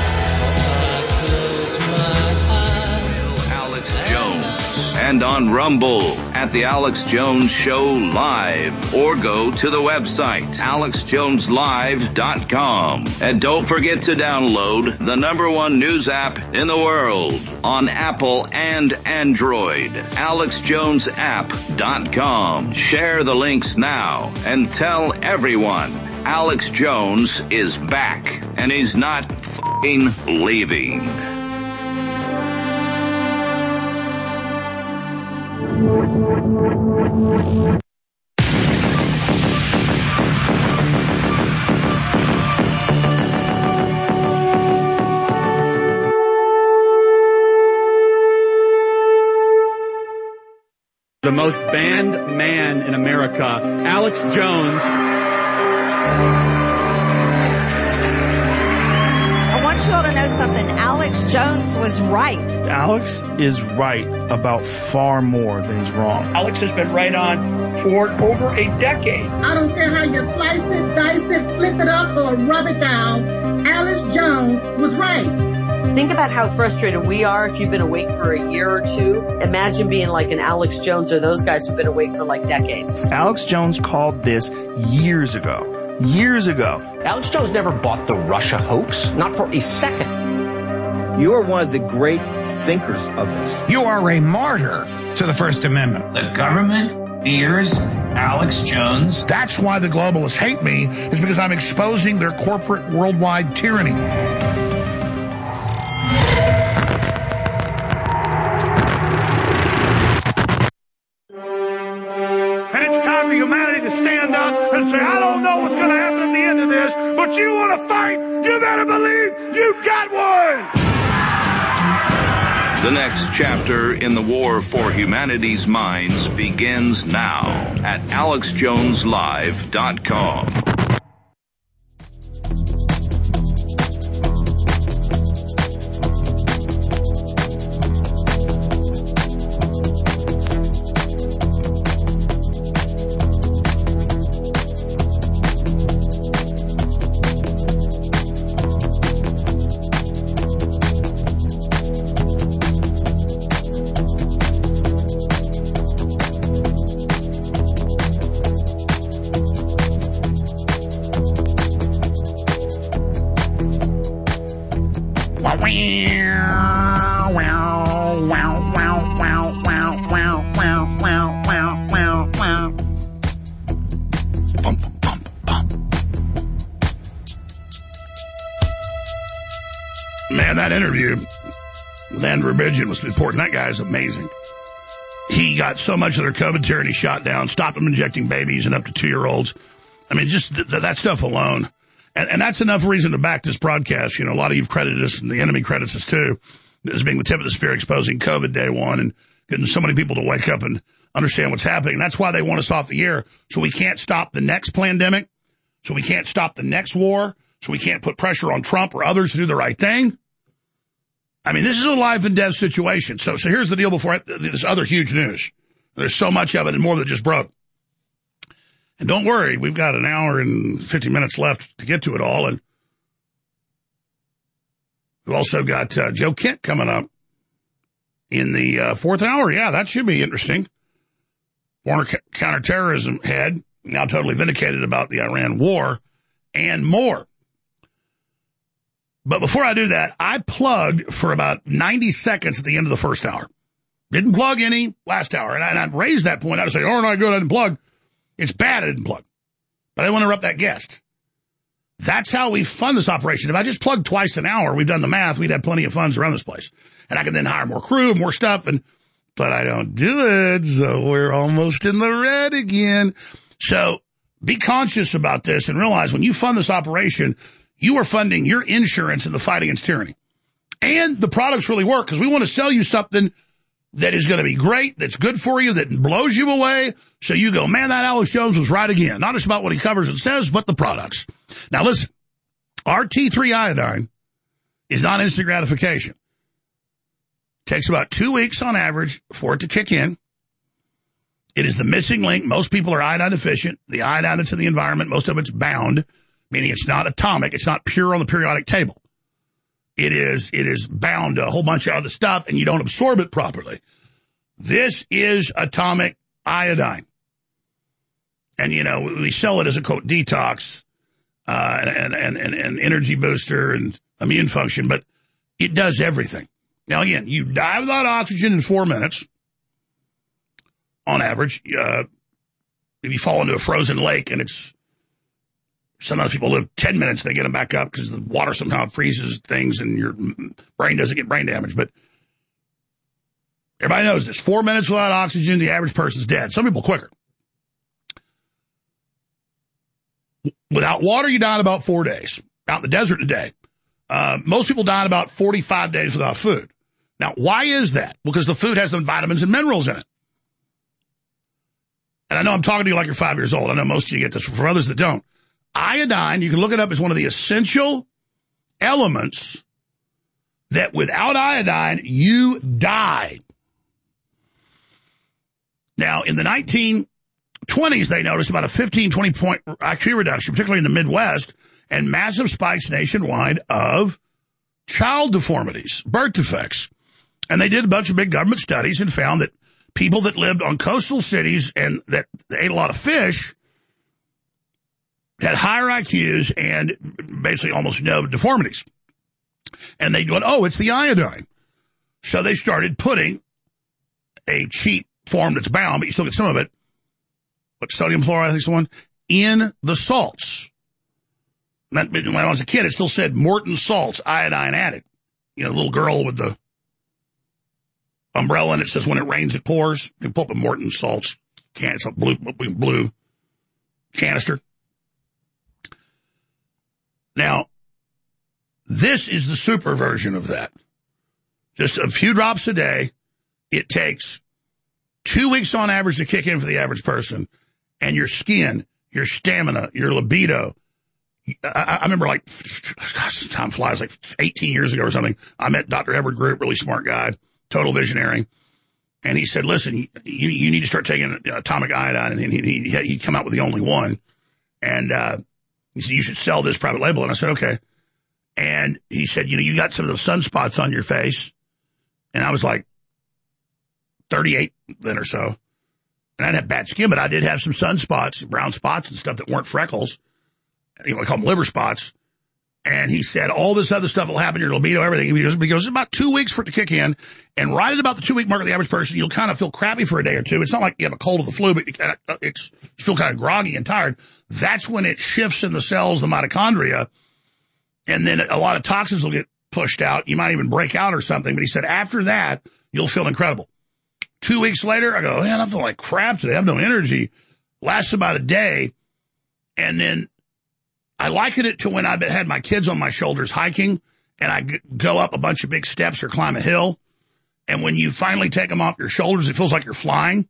Alex Jones. And on Rumble at The Alex Jones Show Live. Or go to the website, alexjoneslive.com. And don't forget to download the #1 news app in the world on Apple and Android. alexjonesapp.com. Share the links now and tell everyone Alex Jones is back and he's not f***ing leaving. The most banned man in America, Alex Jones. I want you all to know something. Alex Jones was right. Alex is right about far more than he's wrong. Alex has been right on for over a decade. I don't care how you slice it, dice it, flip it up, or rub it down. Alex Jones was right. Think about how frustrated we are if you've been awake for a year or two. Imagine being like an Alex Jones or those guys who've been awake for like decades. Alex Jones called this years ago. Years ago. Alex Jones never bought the Russia hoax, not for a second. You are one of the great thinkers of this. You are a martyr to the First Amendment. The government fears Alex Jones. That's why the globalists hate me, is because I'm exposing their corporate worldwide tyranny. Humanity to stand up and say, I don't know what's going to happen at the end of this, but you want to fight, you better believe you got one! The next chapter in the war for humanity's minds begins now at alexjoneslive.com. Man, that interview with Andrew Bridget was important. That guy is amazing. He got so much of their COVID tyranny shot down, stopped them injecting babies and up to 2-year-olds. I mean, just that stuff alone. And that's enough reason to back this broadcast. You know, a lot of you've credited us, and the enemy credits us too, as being the tip of the spear exposing COVID day one and getting so many people to wake up and understand what's happening. And that's why they want us off the air. So we can't stop the next pandemic. So we can't stop the next war. So we can't put pressure on Trump or others to do the right thing. I mean, this is a life and death situation. So here's the deal before this other huge news. There's so much of it and more that just broke. And don't worry, we've got an hour and 50 minutes left to get to it all. And we've also got Joe Kent coming up in the fourth hour. Yeah, that should be interesting. Former counterterrorism head, now totally vindicated about the Iran war and more. But before I do that, I plugged for about 90 seconds at the end of the first hour. Didn't plug any last hour. And I'd raise that point. I'd say, oh, not good, I didn't plug. It's bad I didn't plug. But I didn't want to interrupt that guest. That's how we fund this operation. If I just plugged twice an hour, we've done the math, we'd have plenty of funds around this place. And I can then hire more crew, more stuff, but I don't do it, so we're almost in the red again. So be conscious about this and realize when you fund this operation, you are funding your insurance in the fight against tyranny. And the products really work because we want to sell you something that is going to be great, that's good for you, that blows you away. So you go, man, that Alex Jones was right again. Not just about what he covers and says, but the products. Now listen, our T3 iodine is not instant gratification. It takes about 2 weeks on average for it to kick in. It is the missing link. Most people are iodine deficient. The iodine that's in the environment, most of it's bound, meaning it's not atomic. It's not pure on the periodic table. It is bound to a whole bunch of other stuff, and you don't absorb it properly. This is atomic iodine. And, you know, we sell it as a, quote, detox, and energy booster and immune function, but it does everything. Now, again, you die without oxygen in 4 minutes, on average. If you fall into a frozen lake and sometimes people live 10 minutes, they get them back up because the water somehow freezes things and your brain doesn't get brain damage. But everybody knows this. 4 minutes without oxygen, the average person's dead. Some people quicker. Without water, you die in about 4 days. Out in the desert today. Most people die in about 45 days without food. Now, why is that? Because the food has the vitamins and minerals in it. And I know I'm talking to you like you're 5 years old. I know most of you get this. For others that don't. Iodine, you can look it up as one of the essential elements that without iodine, you die. Now, in the 1920s, they noticed about a 15, 20-point IQ reduction, particularly in the Midwest, and massive spikes nationwide of child deformities, birth defects. And they did a bunch of big government studies and found that people that lived on coastal cities and that ate a lot of fish had higher IQs and basically almost no deformities. And they went, oh, it's the iodine. So they started putting a cheap form that's bound, but you still get some of it, but sodium chloride, I think is the one, in the salts. When I was a kid, it still said Morton salts, iodine added. You know, the little girl with the umbrella, and it says when it rains, it pours. You pull up a Morton salts can. It's a blue canister. Now, this is the super version of that. Just a few drops a day. It takes 2 weeks on average to kick in for the average person. And your skin, your stamina, your libido. I remember, like, gosh, time flies, like 18 years ago or something. I met Dr. Edward Group, really smart guy, total visionary. And he said, listen, you need to start taking atomic iodine. And he'd come out with the only one. And he said, you should sell this private label. And I said, okay. And he said, you know, you got some of those sunspots on your face. And I was like 38 then or so. And I didn't have bad skin, but I did have some sunspots, brown spots and stuff that weren't freckles. You know, I call them liver spots. And he said, all this other stuff will happen, your libido, everything. Because it's about 2 weeks for it to kick in. And right at about the 2 week mark of the average person, you'll kind of feel crappy for a day or two. It's not like you have a cold or the flu, but you feel kind of groggy and tired. That's when it shifts in the cells, the mitochondria. And then a lot of toxins will get pushed out. You might even break out or something. But he said, after that, you'll feel incredible. 2 weeks later, I go, man, I feel like crap today. I have no energy. Lasts about a day. And then I liken it to when I had my kids on my shoulders hiking and I go up a bunch of big steps or climb a hill. And when you finally take them off your shoulders, it feels like you're flying.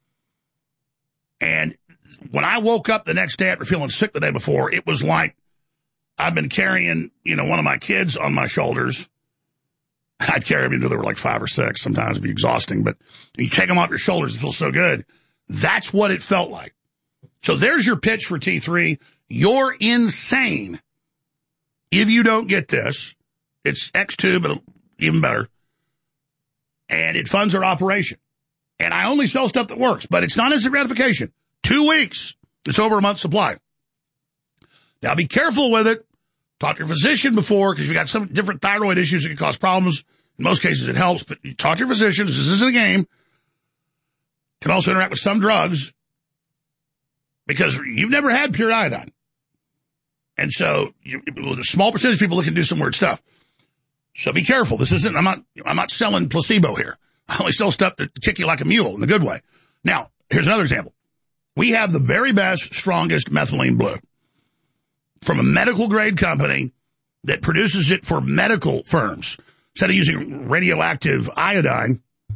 And when I woke up the next day after feeling sick the day before, it was like I've been carrying, you know, one of my kids on my shoulders. I'd carry them until they were like 5 or 6. Sometimes it'd be exhausting, but you take them off your shoulders, it feels so good. That's what it felt like. So there's your pitch for T3. You're insane if you don't get this. It's X2, but even better. And it funds our operation. And I only sell stuff that works, but it's not instant gratification. 2 weeks. It's over a month's supply. Now be careful with it. Talk to your physician before, because you've got some different thyroid issues that can cause problems. In most cases it helps, but you talk to your physician. This isn't a game. Can also interact with some drugs because you've never had pure iodine. And so with a small percentage of people that can do some weird stuff. So be careful. This isn't, I'm not selling placebo here. I only sell stuff that kick you like a mule in the good way. Now, here's another example. We have the very best, strongest methylene blue from a medical grade company that produces it for medical firms. Instead of using radioactive iodine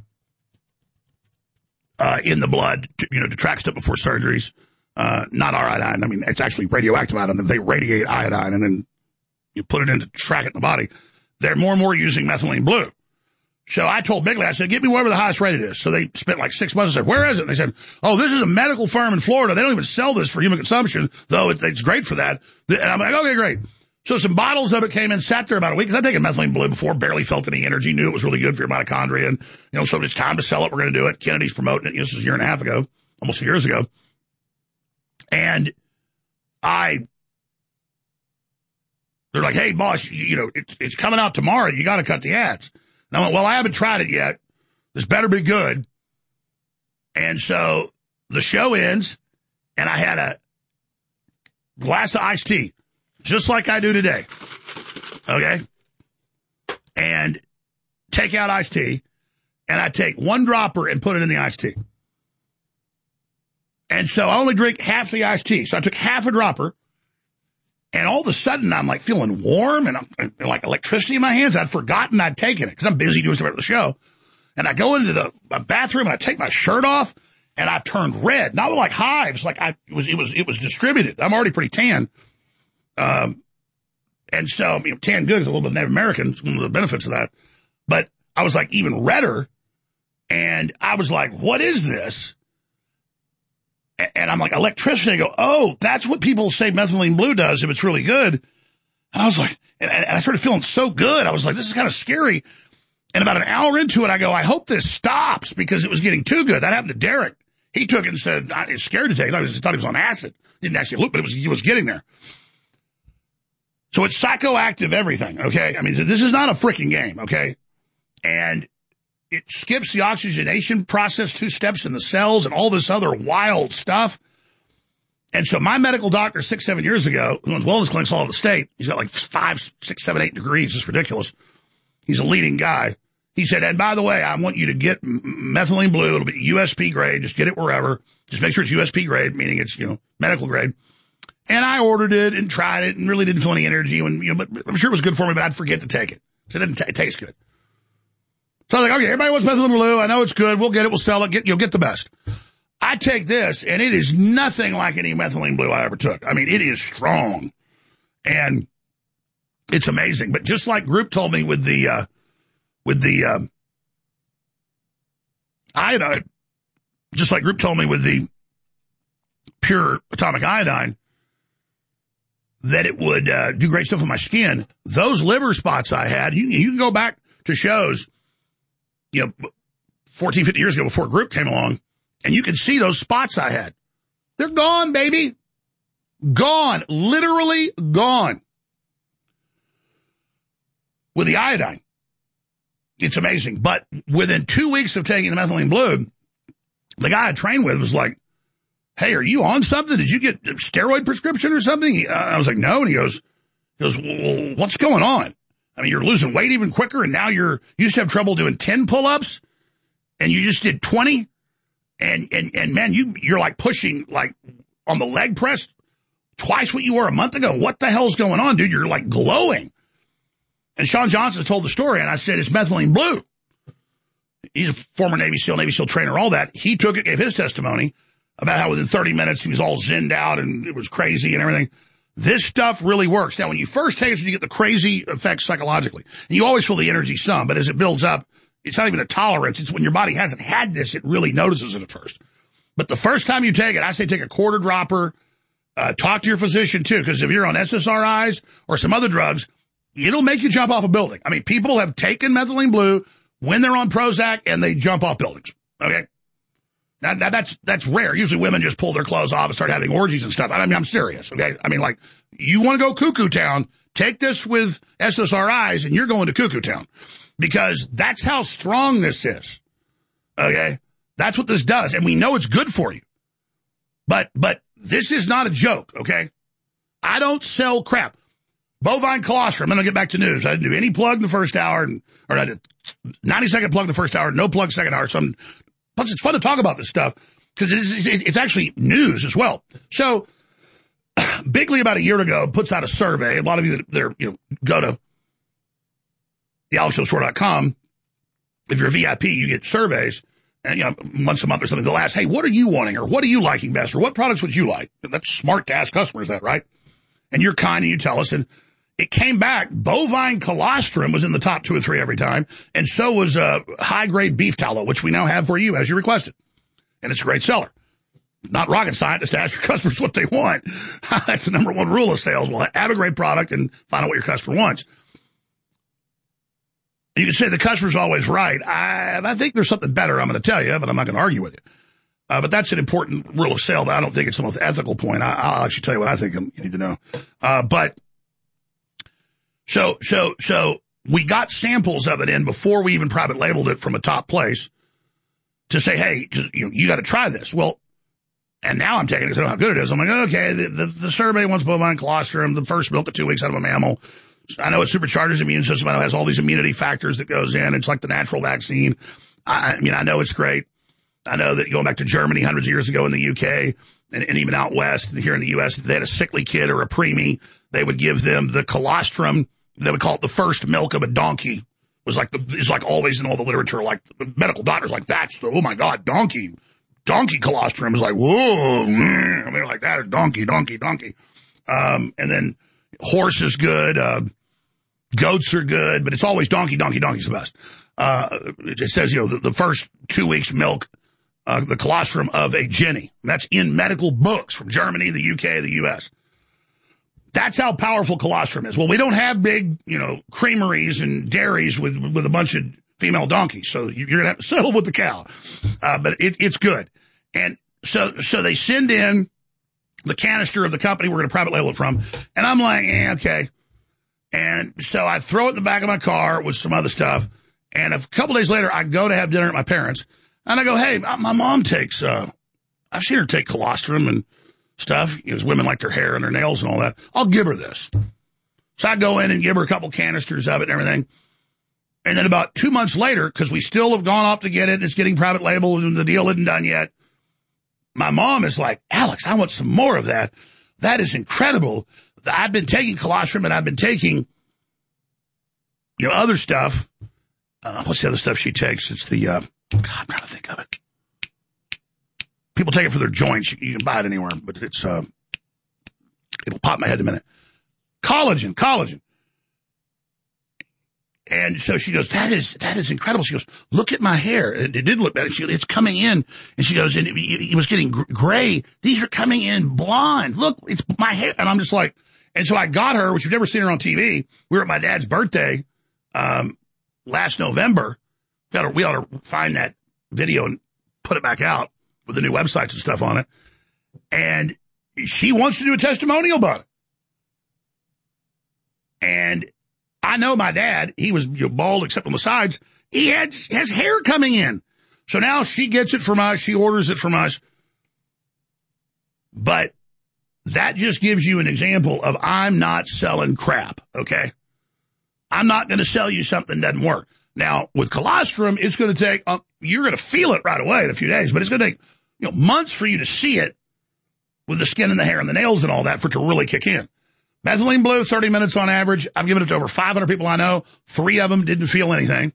in the blood to track stuff before surgeries, not our iodine. I mean, it's actually radioactive iodine. They radiate iodine and then you put it in to track it in the body. They're more and more using methylene blue. So I told Bigley, I said, get me whatever the highest rated is. So they spent like 6 months and said, where is it? And they said, oh, this is a medical firm in Florida. They don't even sell this for human consumption, though it's great for that. And I'm like, okay, great. So some bottles of it came in, sat there about a week, because I'd taken methylene blue before, barely felt any energy, knew it was really good for your mitochondria. And, so it's time to sell it. We're going to do it. Kennedy's promoting it. This was a year and a half ago, almost 2 years ago. And they're like, hey, boss, it's coming out tomorrow. You got to cut the ads. And I went, well, I haven't tried it yet. This better be good. And so the show ends, and I had a glass of iced tea, just like I do today. Okay? And take out iced tea, and I take one dropper and put it in the iced tea. And so I only drink half the iced tea. So I took half a dropper, and all of a sudden I'm like feeling warm and I'm like electricity in my hands. I'd forgotten I'd taken it because I'm busy doing stuff at the show. And I go into the bathroom and I take my shirt off and I've turned red. Not like hives, like it was distributed. I'm already pretty tan. And so, tan good is a little bit Native American, it's one of the benefits of that. But I was like even redder. And I was like, what is this? And I'm like, electricity. I go, oh, that's what people say methylene blue does if it's really good. And I was like, and I started feeling so good. I was like, this is kind of scary. And about an hour into it, I go, I hope this stops because it was getting too good. That happened to Derek. He took it and said, I was scared to take it. I thought he was on acid. Didn't actually look, but he was getting there. So it's psychoactive everything, okay? I mean, this is not a freaking game, okay? And it skips the oxygenation process 2 steps in the cells and all this other wild stuff. And so my medical doctor 6, 7 years ago, who owns wellness clinics all over the state, he's got like 5, 6, 7, 8 degrees. It's ridiculous. He's a leading guy. He said, and by the way, I want you to get methylene blue. It'll be USP grade. Just get it wherever. Just make sure it's USP grade, meaning it's, medical grade. And I ordered it and tried it and really didn't feel any energy. But I'm sure it was good for me, but I'd forget to take it. So it didn't taste good. So I was like, okay, everybody wants methylene blue. I know it's good. We'll get it. We'll sell it. Get the best. I take this, and it is nothing like any methylene blue I ever took. I mean, it is strong, and it's amazing. But just like Group told me with the iodine, just like Group told me with the pure atomic iodine, that it would do great stuff with my skin. Those liver spots I had, you can go back to shows, 14, 50 years ago before Group came along, and you can see those spots I had. They're gone, baby. Gone. Literally gone. With the iodine. It's amazing. But within 2 weeks of taking the methylene blue, the guy I trained with was like, hey, are you on something? Did you get a steroid prescription or something? I was like, no. And he goes, well, what's going on? I mean, you're losing weight even quicker, and now you used to have trouble doing 10 pull-ups, and you just did 20. And man, you're like pushing like on the leg press twice what you were a month ago. What the hell's going on, dude? You're like glowing. And Sean Johnson told the story, and I said, it's methylene blue. He's a former Navy SEAL trainer, all that. He took it, gave his testimony about how within 30 minutes he was all zinned out and it was crazy and everything. This stuff really works. Now, when you first take it, you get the crazy effects psychologically. And you always feel the energy some, but as it builds up, it's not even a tolerance. It's when your body hasn't had this, it really notices it at first. But the first time you take it, I say take a quarter dropper. Talk to your physician, too, because if you're on SSRIs or some other drugs, it'll make you jump off a building. I mean, people have taken methylene blue when they're on Prozac, and they jump off buildings, okay? Now that's rare. Usually women just pull their clothes off and start having orgies and stuff. I mean, I'm serious, okay? I mean, like, you want to go cuckoo town, take this with SSRIs, and you're going to cuckoo town. Because that's how strong this is, okay? That's what this does, and we know it's good for you. But this is not a joke, okay? I don't sell crap. Bovine colostrum, I'm going to get back to news. I didn't do any plug in the first hour, or I did 90-second plug in the first hour, no plug second hour. Plus, it's fun to talk about this stuff because it's actually news as well. So, Bigley about a year ago puts out a survey. A lot of you that go to thealexjoneshow.com. If you're a VIP, you get surveys, and once a month or something. They'll ask, "Hey, what are you wanting, or what are you liking best, or what products would you like?" That's smart to ask customers that, right? And you're kind and you tell us, and it came back. Bovine colostrum was in the top 2 or 3 every time, and so was high-grade beef tallow, which we now have for you as you requested. And it's a great seller. Not rocket scientist to ask your customers what they want. That's the number one rule of sales. Well, have a great product and find out what your customer wants. And you can say the customer's always right. I think there's something better I'm going to tell you, but I'm not going to argue with you. But that's an important rule of sale, but I don't think it's the most ethical point. I'll actually tell you what I think you need to know. So we got samples of it in before we even private labeled it from a top place to say, hey, you got to try this. Well, and now I'm taking it because I know how good it is. I'm like, okay, the survey wants bovine colostrum, the first milk at 2 weeks out of a mammal. I know it supercharges the immune system. I know it has all these immunity factors that goes in. It's like the natural vaccine. I know it's great. I know that going back to Germany hundreds of years ago in the UK and even out west and here in the U.S., they had a sickly kid or a preemie. They would give them the colostrum. They would call it the first milk of a donkey. It's like always in all the literature, like the medical doctors, like that's oh my God, donkey colostrum is like, whoa, man. I mean, like that is donkey. And then horse is good. Goats are good, but it's always donkey's the best. It says, the first 2 weeks milk, the colostrum of a Jenny. That's in medical books from Germany, the UK, the US. That's how powerful colostrum is. Well, we don't have big, creameries and dairies with a bunch of female donkeys. So you're going to have to settle with the cow. But it's good. And so they send in the canister of the company we're going to private label it from. And I'm like, okay. And so I throw it in the back of my car with some other stuff. And a couple days later, I go to have dinner at my parents. And I go, hey, my mom takes, I've seen her take colostrum and stuff. Women like their hair and their nails and all that. I'll give her this. So I go in and give her a couple canisters of it and everything. And then about 2 months later, because we still have gone off to get it, and it's getting private labels and the deal isn't done yet, my mom is like, Alex, I want some more of that. That is incredible. I've been taking colostrum and I've been taking, other stuff. What's the other stuff she takes? It's the, God, I'm trying to think of it. People take it for their joints. You can buy it anywhere, but it's, it'll pop in my head in a minute. Collagen. And so she goes, that is incredible. She goes, look at my hair. It did look better. It's coming in. And she goes, and it was getting gray. These are coming in blonde. Look, it's my hair. And I'm just like, and so I got her, which you've never seen her on TV. We were at my dad's birthday, last November. We ought to find that video and put it back out with the new websites and stuff on it. And she wants to do a testimonial about it. And I know my dad, he was bald except on the sides. He has hair coming in. So now she gets it from us. She orders it from us. But that just gives you an example of I'm not selling crap, okay? I'm not going to sell you something that doesn't work. Now, with colostrum, it's going to take, you're going to feel it right away in a few days, but it's going to take months for you to see it with the skin and the hair and the nails and all that for it to really kick in. Methylene blue, 30 minutes on average. I've given it to over 500 people I know. 3 of them didn't feel anything.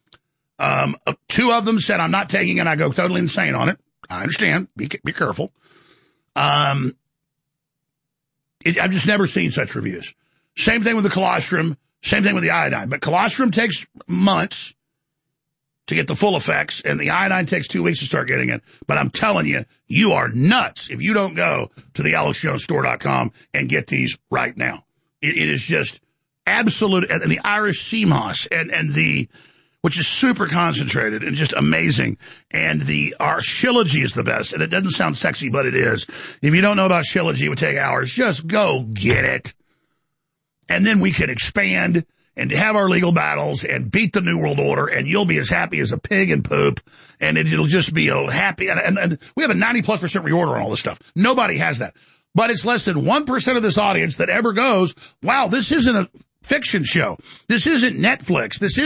2 of them said, I'm not taking it. I go totally insane on it. I understand. Be careful. I've just never seen such reviews. Same thing with the colostrum, same thing with the iodine. But colostrum takes months to get the full effects, and the iodine takes 2 weeks to start getting it. But I'm telling you, you are nuts if you don't go to the AlexJonesStore.com and get these right now. It is just absolute, and the Irish sea moss, and the, which is super concentrated and just amazing. And our Shilajit is the best, and it doesn't sound sexy, but it is. If you don't know about Shilajit, it would take hours. Just go get it. And then we can expand and have our legal battles and beat the New World Order, and you'll be as happy as a pig in poop, and it'll just be happy. And we have a 90+% reorder on all this stuff. Nobody has that. But it's less than 1% of this audience that ever goes, wow, this isn't a fiction show. This isn't Netflix. This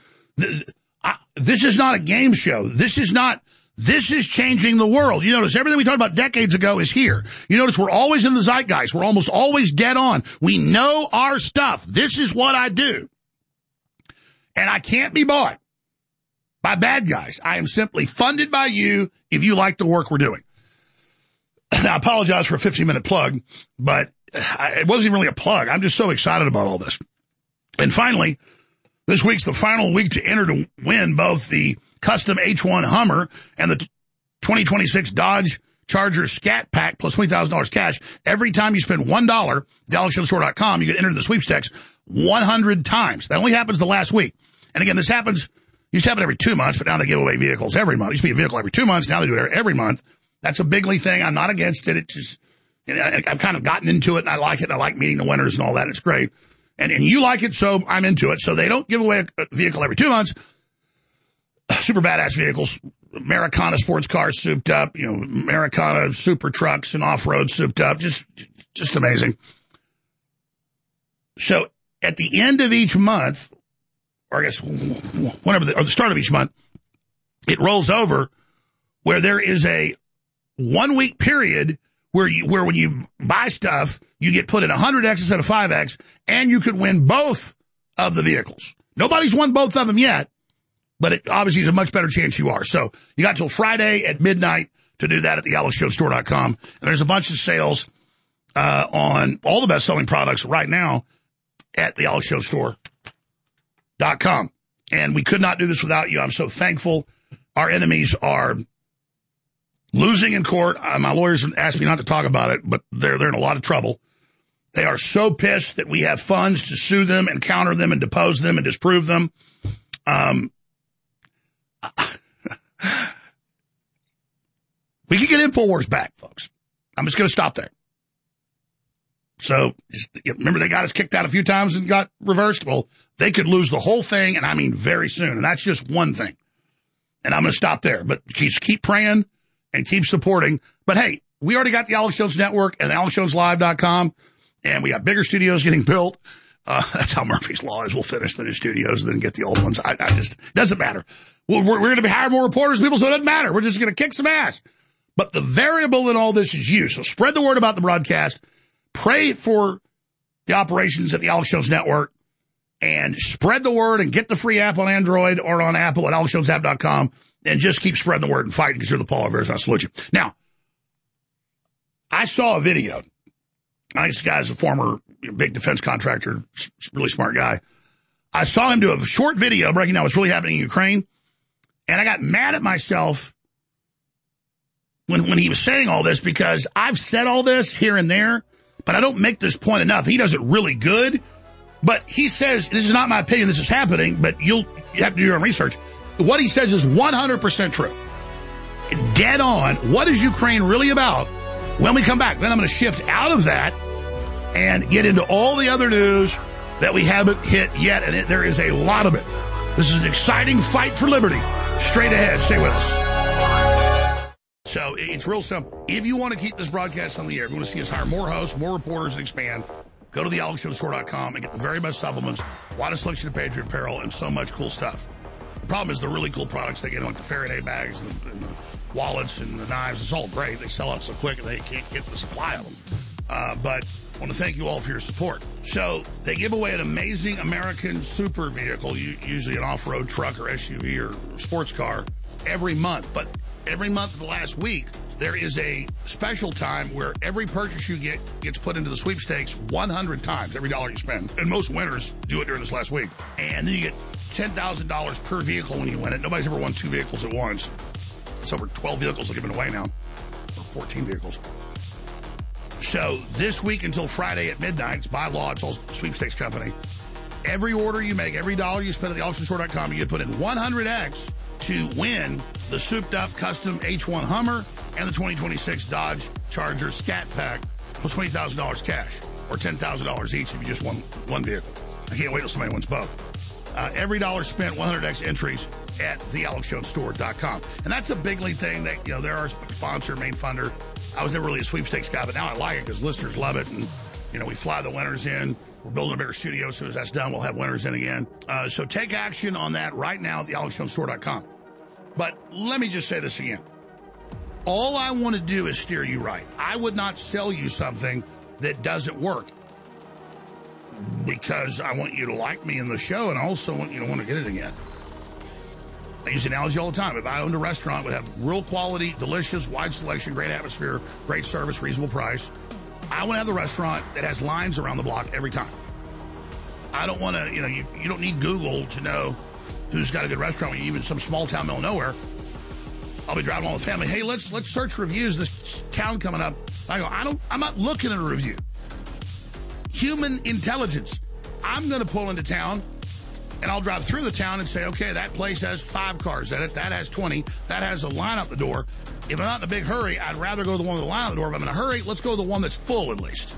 is not a game show. This is changing the world. You notice everything we talked about decades ago is here. You notice we're always in the zeitgeist. We're almost always dead on. We know our stuff. This is what I do. And I can't be bought by bad guys. I am simply funded by you if you like the work we're doing. I apologize for a 15-minute plug, but it wasn't even really a plug. I'm just so excited about all this. And finally, this week's the final week to enter to win both the custom H1 Hummer and the 2026 Dodge Charger Scat Pack plus $20,000 cash. Every time you spend $1 at AlexJonesStore.com, you get entered the sweepstakes 100 times. That only happens the last week. And again, this used to happen every 2 months, but now they give away vehicles every month. It used to be a vehicle every 2 months. Now they do it every month. That's a bigly thing. I'm not against it. It's just, I've kind of gotten into it, and I like it. I like meeting the winners and all that. It's great. And you like it, so I'm into it. So they don't give away a vehicle every 2 months. Super badass vehicles, Americana sports cars souped up, Americana super trucks and off-road souped up. Just amazing. So at the end of each month, or I guess whenever or the start of each month, it rolls over where there is a 1 week period where when you buy stuff, you get put in 100X instead of 5X, and you could win both of the vehicles. Nobody's won both of them yet, but it obviously is a much better chance you are. So you got till Friday at midnight to do that at the AlexJonesStore.com. And there's a bunch of sales on all the best-selling products right now at the AlexJonesStore.com. And we could not do this without you. I'm so thankful. Our enemies are losing in court. My lawyers asked me not to talk about it, but they're in a lot of trouble. They are so pissed that we have funds to sue them and counter them and depose them and disprove them. We could get InfoWars back, folks. I'm just going to stop there. So, remember they got us kicked out a few times and got reversed? Well, they could lose the whole thing, and I mean very soon. And that's just one thing. And I'm going to stop there. But keep praying and keep supporting. But hey, we already got the Alex Jones Network and AlexJonesLive.com, and we got bigger studios getting built. That's how Murphy's Law is. We'll finish the new studios and then get the old ones. It doesn't matter. We're going to be hiring more reporters and people, so it doesn't matter. We're just going to kick some ass. But the variable in all this is you. So spread the word about the broadcast. Pray for the operations at the Alex Jones Network, and spread the word and get the free app on Android or on Apple at AlexJonesApp.com, and just keep spreading the word and fighting because you're the Paul Rivera. I salute you. Now, I saw a video. This guy's a former big defense contractor, really smart guy. I saw him do a short video breaking down what's really happening in Ukraine, and I got mad at myself when he was saying all this, because I've said all this here and there, but I don't make this point enough. He does it really good, but he says, this is not my opinion, this is happening, but you have to do your own research. What he says is 100% true. Dead on. What is Ukraine really about? When we come back, then I'm going to shift out of that and get into all the other news that we haven't hit yet, and there is a lot of it. This is an exciting fight for liberty. Straight ahead. Stay with us. So it's real simple. If you want to keep this broadcast on the air, if you want to see us hire more hosts, more reporters, and expand, go to the AlexJonesStore.com and get the very best supplements, wide a selection of Patriot apparel, and so much cool stuff. The problem is the really cool products they get, like the Faraday bags and the wallets and the knives. It's all great. They sell out so quick and they can't get the supply of them. But I want to thank you all for your support. So they give away an amazing American super vehicle, usually an off-road truck or SUV or sports car, every month. But every month of the last week, there is a special time where every purchase you get gets put into the sweepstakes 100 times, every dollar you spend. And most winners do it during this last week. And then you get $10,000 per vehicle when you win it. Nobody's ever won 2 vehicles at once. It's over 12 vehicles are given away now, or 14 vehicles. So this week until Friday at midnight, it's by law, it's all sweepstakes company. Every order you make, every dollar you spend at theauctionstore.com, you put in 100X to win the souped-up custom H1 Hummer and the 2026 Dodge Charger Scat Pack with $20,000 cash, or $10,000 each if you just won one vehicle. I can't wait till somebody wins both. Every dollar spent, 100X entries at thealexjonesstore.com. And that's a big league thing that, they're our sponsor, main funder. I was never really a sweepstakes guy, but now I like it because listeners love it. And, we fly the winners in. We're building a bigger studio. As soon as that's done, we'll have winners in again. So take action on that right now at thealexjonesstore.com. But let me just say this again. All I want to do is steer you right. I would not sell you something that doesn't work, because I want you to like me in the show, and I also want you to want to get it again. I use the analogy all the time. If I owned a restaurant, it would have real quality, delicious, wide selection, great atmosphere, great service, reasonable price. I want to have the restaurant that has lines around the block every time. I don't want to, you don't need Google to know who's got a good restaurant, even some small town middle of nowhere. I'll be driving along with family. Hey, let's search reviews. This town coming up. I go, I'm not looking at a review. Human intelligence. I'm going to pull into town, and I'll drive through the town and say, okay, that place has 5 cars in it. That has 20. That has a line out the door. If I'm not in a big hurry, I'd rather go to the one with the line out the door. If I'm in a hurry, let's go to the one that's full at least.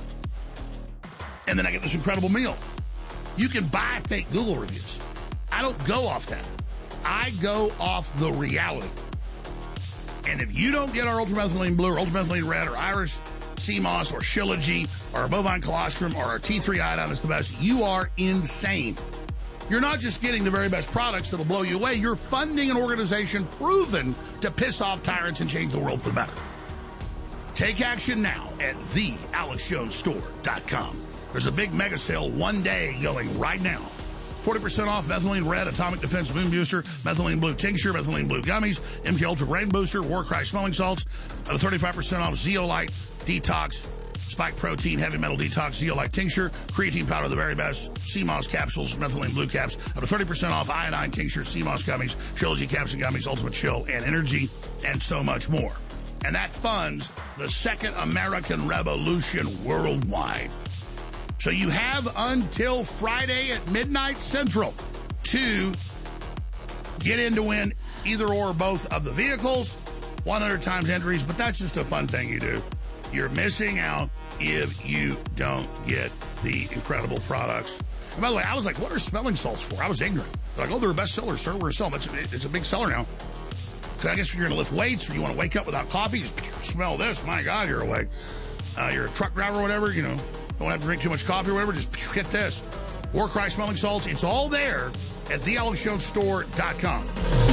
And then I get this incredible meal. You can buy fake Google reviews. I don't go off that. I go off the reality. And if you don't get our ultramethylene blue or ultramethylene red or Irish sea moss or Shilajit or our bovine colostrum or our T3 iodine is the best, you are insane. You're not just getting the very best products that'll blow you away. You're funding an organization proven to piss off tyrants and change the world for the better. Take action now at thealexjonesstore.com. There's a big mega sale one day going right now. 40% off methylene red, atomic defense moon booster, methylene blue tincture, methylene blue gummies, MK Ultra brain booster, Warcry smelling salts, 35% off Zeolite detox, spike protein, heavy metal detox, Zeolite tincture, creatine powder, the very best, CMOS capsules, methylene blue caps, up to 30% off iodine tincture, CMOS gummies, Shilajit caps and gummies, ultimate chill and energy, and so much more. And that funds the Second American Revolution worldwide. So you have until Friday at midnight Central to get in to win either or both of the vehicles, 100 times entries, but that's just a fun thing you do. You're missing out if you don't get the incredible products. And by the way, I was like, what are smelling salts for? I was ignorant. They're like, they're a bestseller, sir. We're selling. It's a big seller now. Because I guess if you're going to lift weights or you want to wake up without coffee, just smell this. My God, you're awake. You're a truck driver or whatever, don't have to drink too much coffee or whatever, just get this. Warcry smelling salts, it's all there at thealexjonesstore.com.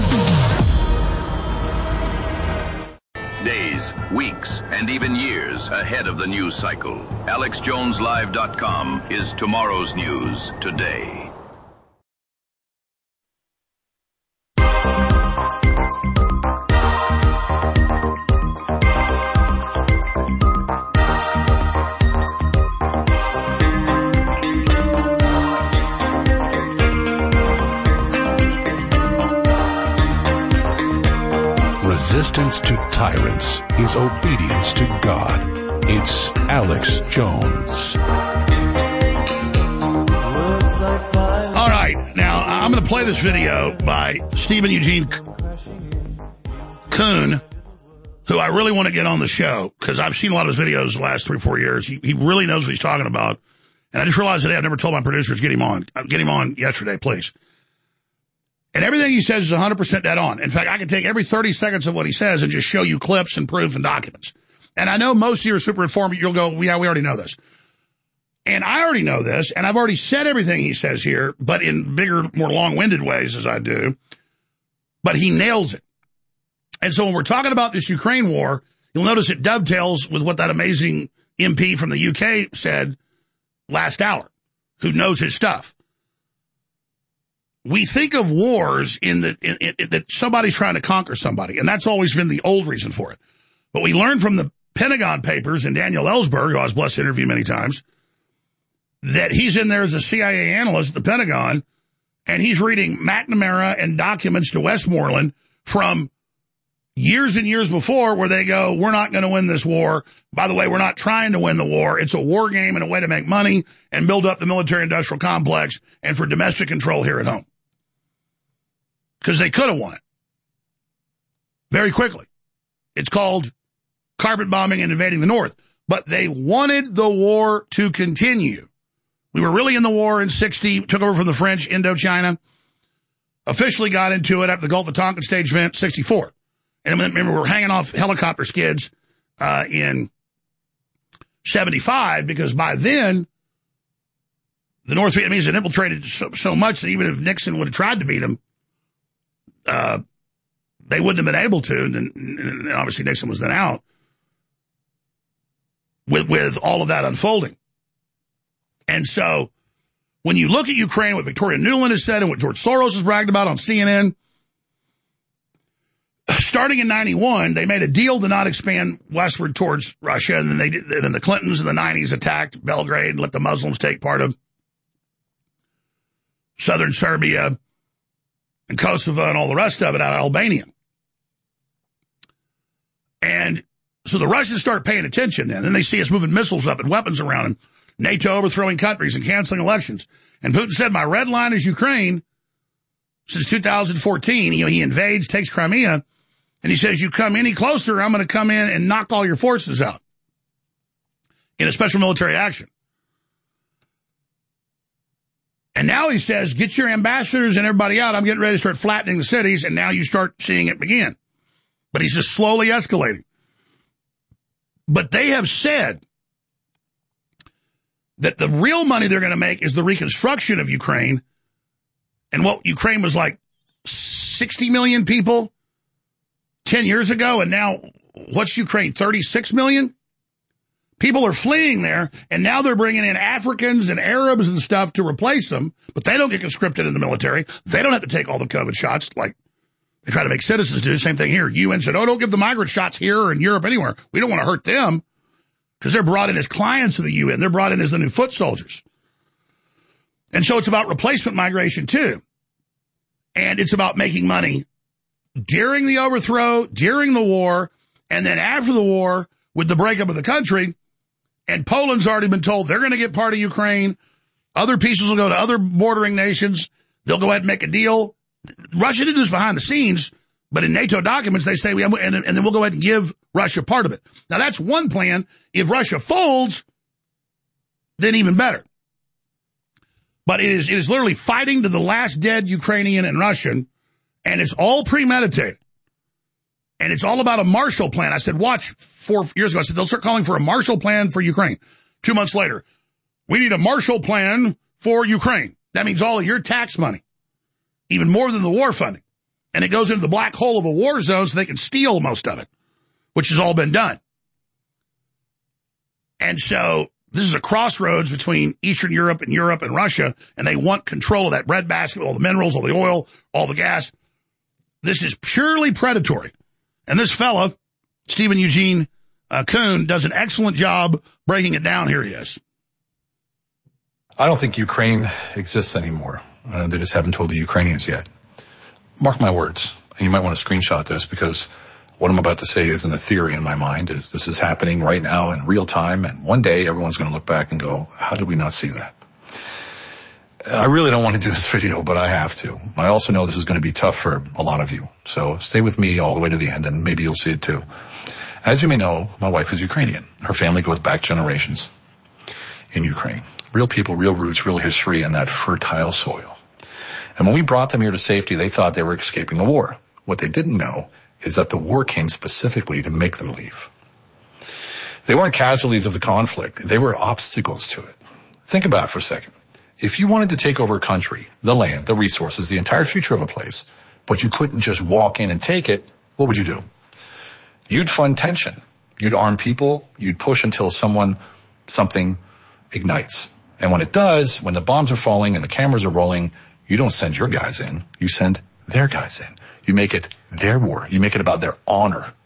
Days, weeks, and even years ahead of the news cycle. AlexJonesLive.com is tomorrow's news today. Resistance to tyrants is obedience to God. It's Alex Jones. All right, now I'm going to play this video by Stephen Eugene Kuhn, who I really want to get on the show because I've seen a lot of his videos the last 3-4 years. He really knows what he's talking about. And I just realized today I've never told my producers, get him on. Get him on yesterday, please. And everything he says is 100% dead on. In fact, I can take every 30 seconds of what he says and just show you clips and proof and documents. And I know most of you are super informed. You'll go, yeah, we already know this. And I already know this, and I've already said everything he says here, but in bigger, more long-winded ways as I do. But he nails it. And so when we're talking about this Ukraine war, you'll notice it dovetails with what that amazing MP from the UK said last hour, who knows his stuff. We think of wars that somebody's trying to conquer somebody, and that's always been the old reason for it. But we learned from the Pentagon Papers and Daniel Ellsberg, who I was blessed to interview many times, that he's in there as a CIA analyst at the Pentagon, and he's reading McNamara and documents to Westmoreland from years and years before where they go, we're not going to win this war. By the way, we're not trying to win the war. It's a war game and a way to make money and build up the military-industrial complex and for domestic control here at home. Because they could have won it very quickly. It's called carpet bombing and invading the North. But they wanted the war to continue. We were really in the war in 60, took over from the French, Indochina, officially got into it after the Gulf of Tonkin stage event, 64. And remember, we were hanging off helicopter skids in 75 because by then, the North Vietnamese had infiltrated so much that even if Nixon would have tried to beat them, they wouldn't have been able to. And obviously Nixon was then out with all of that unfolding. And so when you look at Ukraine, what Victoria Nuland has said and what George Soros has bragged about on CNN, starting in 91, they made a deal to not expand westward towards Russia, and then the Clintons in the 90s attacked Belgrade and let the Muslims take part of southern Serbia and Kosovo and all the rest of it out of Albania. And so the Russians start paying attention then, and they see us moving missiles up and weapons around and NATO overthrowing countries and canceling elections. And Putin said, my red line is Ukraine. Since 2014, he invades, takes Crimea, and he says, you come any closer, I'm going to come in and knock all your forces out in a special military action. And now he says, get your ambassadors and everybody out. I'm getting ready to start flattening the cities, and now you start seeing it begin. But he's just slowly escalating. But they have said that the real money they're going to make is the reconstruction of Ukraine. And what Ukraine was like 60 million people 10 years ago, and now what's Ukraine, 36 million? People are fleeing there, and now they're bringing in Africans and Arabs and stuff to replace them, but they don't get conscripted in the military. They don't have to take all the COVID shots like they try to make citizens do. Same thing here. UN said, oh, don't give the migrant shots here or in Europe, anywhere. We don't want to hurt them because they're brought in as clients of the UN. They're brought in as the new foot soldiers. And so it's about replacement migration, too. And it's about making money during the overthrow, during the war, and then after the war with the breakup of the country. And Poland's already been told they're going to get part of Ukraine. Other pieces will go to other bordering nations. They'll go ahead and make a deal. Russia did this behind the scenes, but in NATO documents, they say, and then we'll go ahead and give Russia part of it. Now, that's one plan. If Russia folds, then even better. But it is literally fighting to the last dead Ukrainian and Russian, and it's all premeditated. And it's all about a Marshall Plan. I said, watch, 4 years ago, I said, they'll start calling for a Marshall Plan for Ukraine. 2 months later, we need a Marshall Plan for Ukraine. That means all of your tax money, even more than the war funding. And it goes into the black hole of a war zone so they can steal most of it, which has all been done. And so this is a crossroads between Eastern Europe and Russia, and they want control of that breadbasket, all the minerals, all the oil, all the gas. This is purely predatory. And this fella, Stephen Eugene Kuhn, does an excellent job breaking it down. Here he is. I don't think Ukraine exists anymore. They just haven't told the Ukrainians yet. Mark my words. And you might want to screenshot this because what I'm about to say isn't a theory in my mind. This is happening right now in real time. And one day everyone's going to look back and go, how did we not see that? I really don't want to do this video, but I have to. I also know this is going to be tough for a lot of you. So stay with me all the way to the end, and maybe you'll see it too. As you may know, my wife is Ukrainian. Her family goes back generations in Ukraine. Real people, real roots, real history, and that fertile soil. And when we brought them here to safety, they thought they were escaping the war. What they didn't know is that the war came specifically to make them leave. They weren't casualties of the conflict. They were obstacles to it. Think about it for a second. If you wanted to take over a country, the land, the resources, the entire future of a place, but you couldn't just walk in and take it, what would you do? You'd fund tension. You'd arm people. You'd push until something ignites. And when it does, when the bombs are falling and the cameras are rolling, you don't send your guys in. You send their guys in. You make it their war. You make it about their honor.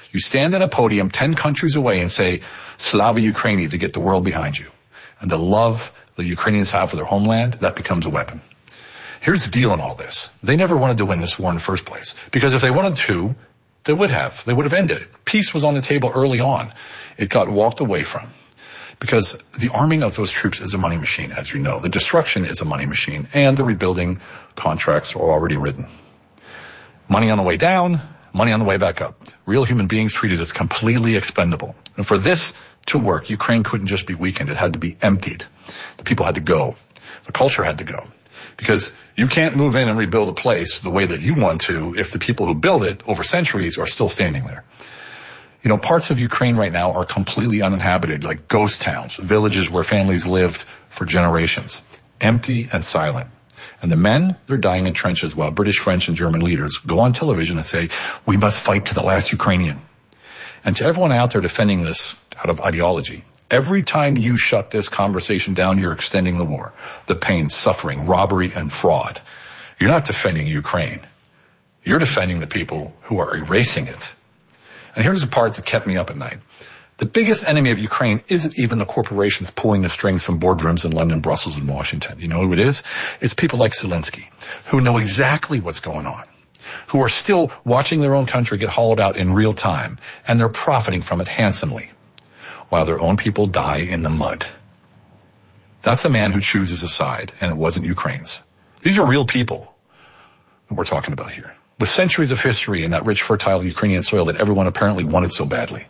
You stand at a podium 10 countries away and say, Slava Ukraini, to get the world behind you. And the love the Ukrainians have for their homeland, that becomes a weapon. Here's the deal in all this. They never wanted to win this war in the first place. Because if they wanted to, they would have. They would have ended it. Peace was on the table early on. It got walked away from. Because the arming of those troops is a money machine, as you know. The destruction is a money machine. And the rebuilding contracts are already written. Money on the way down, money on the way back up. Real human beings treated as completely expendable. And for this to work, Ukraine couldn't just be weakened. It had to be emptied. The people had to go. The culture had to go. Because you can't move in and rebuild a place the way that you want to if the people who build it over centuries are still standing there. You know, parts of Ukraine right now are completely uninhabited, like ghost towns, villages where families lived for generations, empty and silent. And the men, they're dying in trenches while British, French, and German leaders go on television and say, we must fight to the last Ukrainian. And to everyone out there defending this out of ideology, every time you shut this conversation down, you're extending the war, the pain, suffering, robbery, and fraud. You're not defending Ukraine. You're defending the people who are erasing it. And here's the part that kept me up at night. The biggest enemy of Ukraine isn't even the corporations pulling the strings from boardrooms in London, Brussels, and Washington. You know who it is? It's people like Zelensky, who know exactly what's going on, who are still watching their own country get hollowed out in real time, and they're profiting from it handsomely, while their own people die in the mud. That's a man who chooses a side, and it wasn't Ukraine's. These are real people that we're talking about here, with centuries of history in that rich, fertile Ukrainian soil that everyone apparently wanted so badly.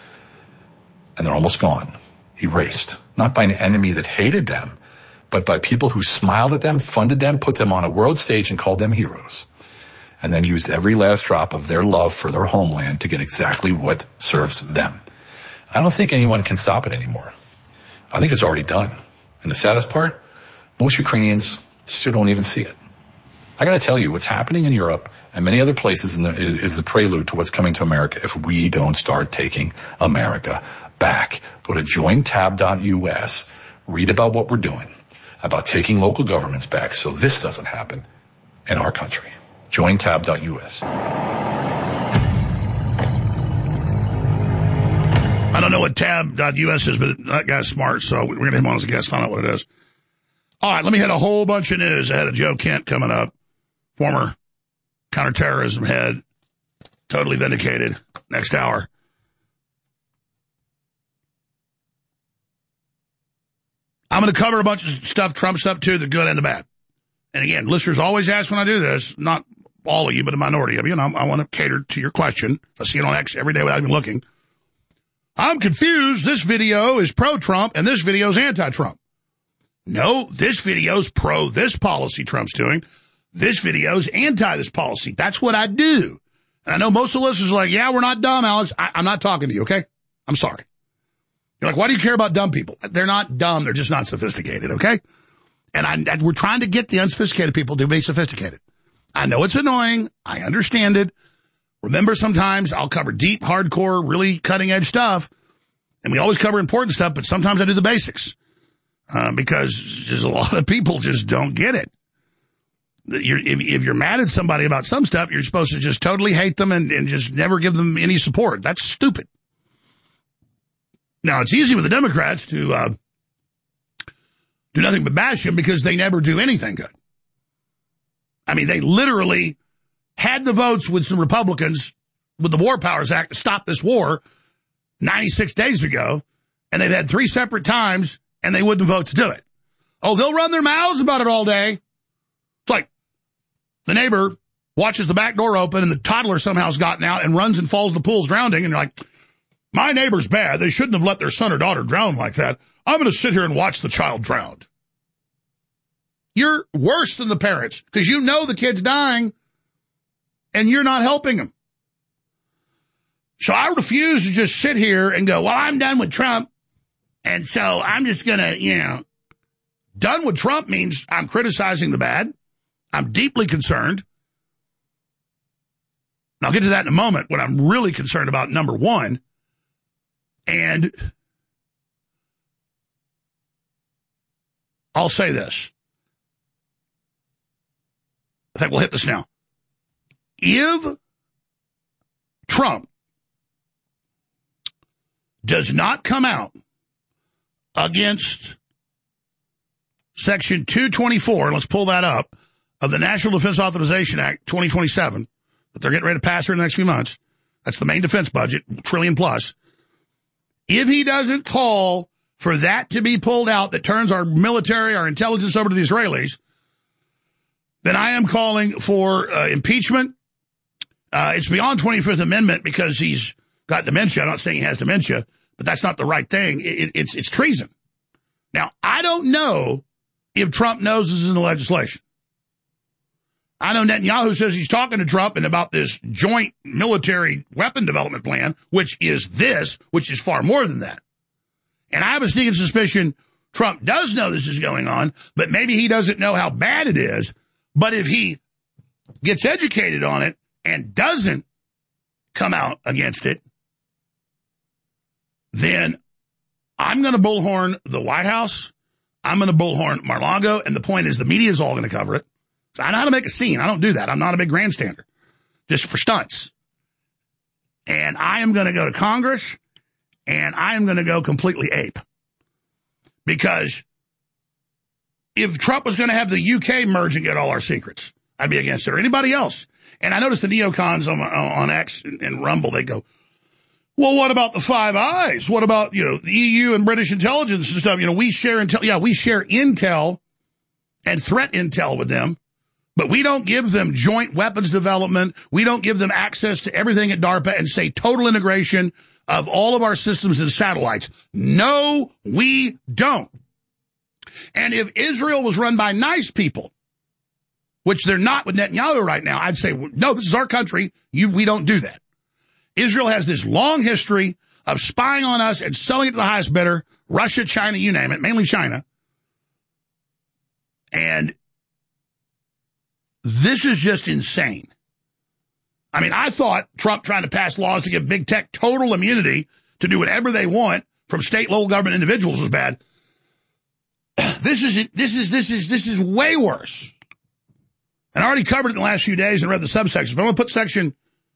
And they're almost gone, erased, not by an enemy that hated them, but by people who smiled at them, funded them, put them on a world stage and called them heroes, and then used every last drop of their love for their homeland to get exactly what serves them. I don't think anyone can stop it anymore. I think it's already done. And the saddest part, most Ukrainians still don't even see it. I got to tell you, what's happening in Europe and many other places is the prelude to what's coming to America if we don't start taking America back. Go to jointab.us, read about what we're doing, about taking local governments back so this doesn't happen in our country. Jointab.us. I don't know what tab.us is, but that guy's smart, so we're going to have him on as a guest, find out what it is. All right, let me hit a whole bunch of news ahead of Joe Kent coming up, former counterterrorism head, totally vindicated, next hour. I'm going to cover a bunch of stuff Trump's up to, the good and the bad. And again, listeners always ask when I do this, not all of you, but a minority of you, and I want to cater to your question. I see it on X every day without even looking. I'm confused. This video is pro-Trump, and this video is anti-Trump. No, this video's pro this policy Trump's doing. This video's anti this policy. That's what I do. And I know most of the listeners are like, yeah, we're not dumb, Alex. I'm not talking to you, okay? I'm sorry. You're like, why do you care about dumb people? They're not dumb. They're just not sophisticated, okay? And we're trying to get the unsophisticated people to be sophisticated. I know it's annoying. I understand it. Remember, sometimes I'll cover deep, hardcore, really cutting-edge stuff. And we always cover important stuff, but sometimes I do the basics. Because just a lot of people just don't get it. If you're mad at somebody about some stuff, you're supposed to just totally hate them and just never give them any support. That's stupid. Now, it's easy with the Democrats to do nothing but bash them because they never do anything good. I mean, they literally had the votes with some Republicans with the War Powers Act to stop this war 96 days ago, and they've had 3 separate times, and they wouldn't vote to do it. Oh, they'll run their mouths about it all day. It's like the neighbor watches the back door open, and the toddler somehow has gotten out and runs and falls in the pool's drowning, and you're like, my neighbor's bad. They shouldn't have let their son or daughter drown like that. I'm going to sit here and watch the child drown. You're worse than the parents because you know the kid's dying and you're not helping them. So I refuse to just sit here and go, well, I'm done with Trump. And so I'm just going to, done with Trump means I'm criticizing the bad. I'm deeply concerned. And I'll get to that in a moment when I'm really concerned about number one. And I'll say this. I think we'll hit this now. If Trump does not come out against Section 224, and let's pull that up, of the National Defense Authorization Act 2027, that they're getting ready to pass here in the next few months, that's the main defense budget, $1 trillion plus. If he doesn't call for that to be pulled out that turns our military, our intelligence over to the Israelis, then I am calling for impeachment. It's beyond 25th Amendment because he's got dementia. I'm not saying he has dementia, but that's not the right thing. It's treason. Now, I don't know if Trump knows this is in the legislation. I know Netanyahu says he's talking to Trump and about this joint military weapon development plan, which is far more than that. And I have a sneaking suspicion Trump does know this is going on, but maybe he doesn't know how bad it is. But if he gets educated on it and doesn't come out against it, then I'm going to bullhorn the White House. I'm going to bullhorn Mar-a-Lago. And the point is the media is all going to cover it. So I know how to make a scene. I don't do that. I'm not a big grandstander, just for stunts. And I am going to go to Congress, and I am going to go completely ape. Because if Trump was going to have the UK merge and get all our secrets, I'd be against it, or anybody else. And I noticed the neocons on X and Rumble, they go, well, what about the Five Eyes? What about, the EU and British intelligence and stuff? We share intel. Yeah, we share intel and threat intel with them. But we don't give them joint weapons development. We don't give them access to everything at DARPA and say total integration of all of our systems and satellites. No, we don't. And if Israel was run by nice people, which they're not with Netanyahu right now, I'd say, no, this is our country. We don't do that. Israel has this long history of spying on us and selling it to the highest bidder, Russia, China, you name it, mainly China. And this is just insane. I mean, I thought Trump trying to pass laws to give big tech total immunity to do whatever they want from state, local government individuals was bad. This is way worse. And I already covered it in the last few days and read the subsections. But I'm going to put section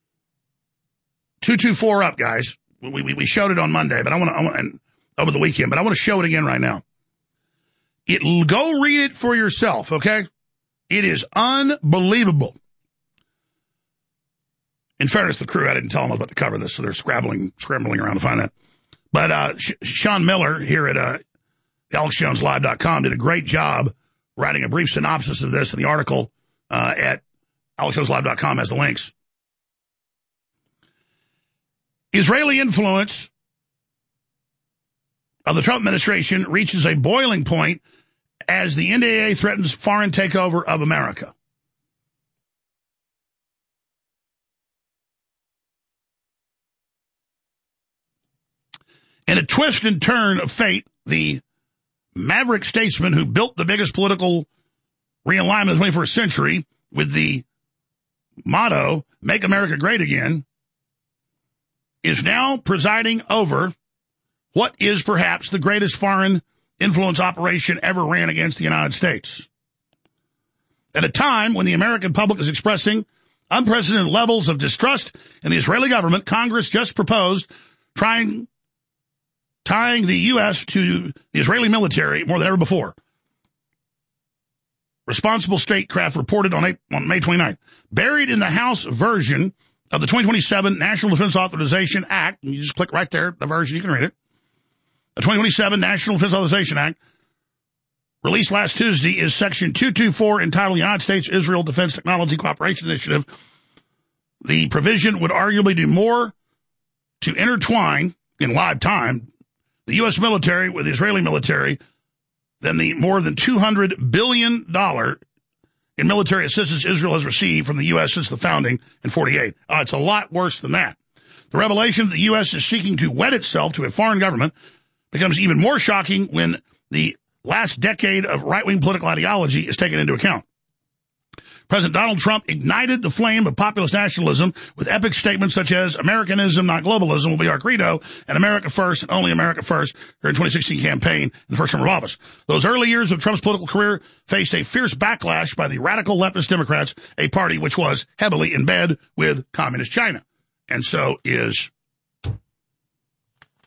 224 up, guys. We showed it on Monday, but I want to over the weekend, but I want to show it again right now. Go read it for yourself, okay? It is unbelievable. In fairness, the crew, I didn't tell them about to cover this, so they're scrambling around to find that. But Sean Miller here at AlexJonesLive.com did a great job writing a brief synopsis of this, and the article at AlexJonesLive.com has the links. Israeli influence of the Trump administration reaches a boiling point as the NDAA threatens foreign takeover of America. In a twist and turn of fate, the maverick statesman who built the biggest political realignment of the 21st century with the motto, "Make America Great Again," is now presiding over what is perhaps the greatest foreign influence operation ever ran against the United States. At a time when the American public is expressing unprecedented levels of distrust in the Israeli government, Congress just proposed tying the U.S. to the Israeli military more than ever before. Responsible Statecraft reported on May 29th. Buried in the House version of the 2027 National Defense Authorization Act, and you just click right there, the version, you can read it. The 2027 National Defense Authorization Act, released last Tuesday, is Section 224 entitled United States-Israel Defense Technology Cooperation Initiative. The provision would arguably do more to intertwine in live time the U.S. military with the Israeli military than the more than $200 billion in military assistance Israel has received from the U.S. since the founding in 1948. It's a lot worse than that. The revelation that the U.S. is seeking to wed itself to a foreign government becomes even more shocking when the last decade of right-wing political ideology is taken into account. President Donald Trump ignited the flame of populist nationalism with epic statements such as Americanism, not globalism, will be our credo, and America first and only America first during the 2016 campaign in the first term of office. Those early years of Trump's political career faced a fierce backlash by the radical leftist Democrats, a party which was heavily in bed with communist China. And so is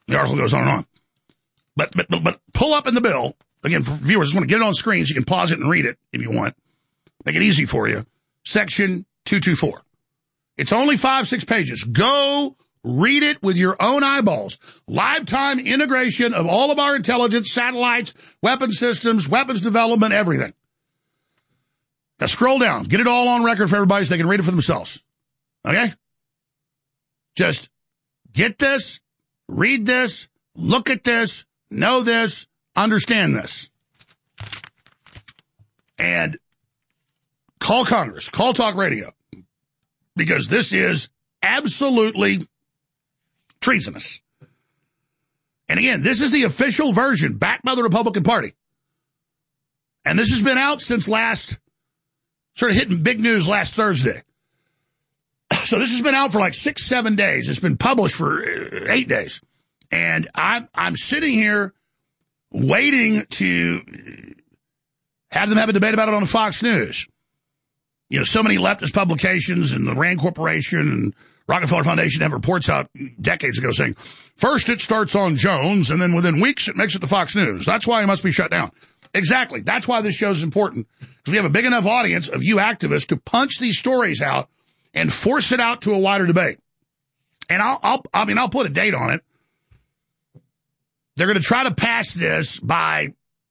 The article goes on and on. But pull up in the bill, again, for viewers, I just want to get it on screen so you can pause it and read it if you want. Make it easy for you. Section 224. It's only 5-6 pages. Go read it with your own eyeballs. Lifetime integration of all of our intelligence, satellites, weapon systems, weapons development, everything. Now scroll down. Get it all on record for everybody so they can read it for themselves. Okay? Just get this, read this, look at this, know this, understand this. And call Congress, call Talk Radio, because this is absolutely treasonous. And again, this is the official version backed by the Republican Party. And this has been out since started hitting big news last Thursday. So this has been out for like 6-7 days. It's been published for 8 days. And I'm sitting here waiting to have them have a debate about it on Fox News. You know, so many leftist publications and the Rand Corporation and Rockefeller Foundation have reports out decades ago saying, first it starts on Jones, and then within weeks it makes it to Fox News. That's why it must be shut down. Exactly. That's why this show is important, because we have a big enough audience of you activists to punch these stories out and force it out to a wider debate. And I'll put a date on it. They're going to try to pass this by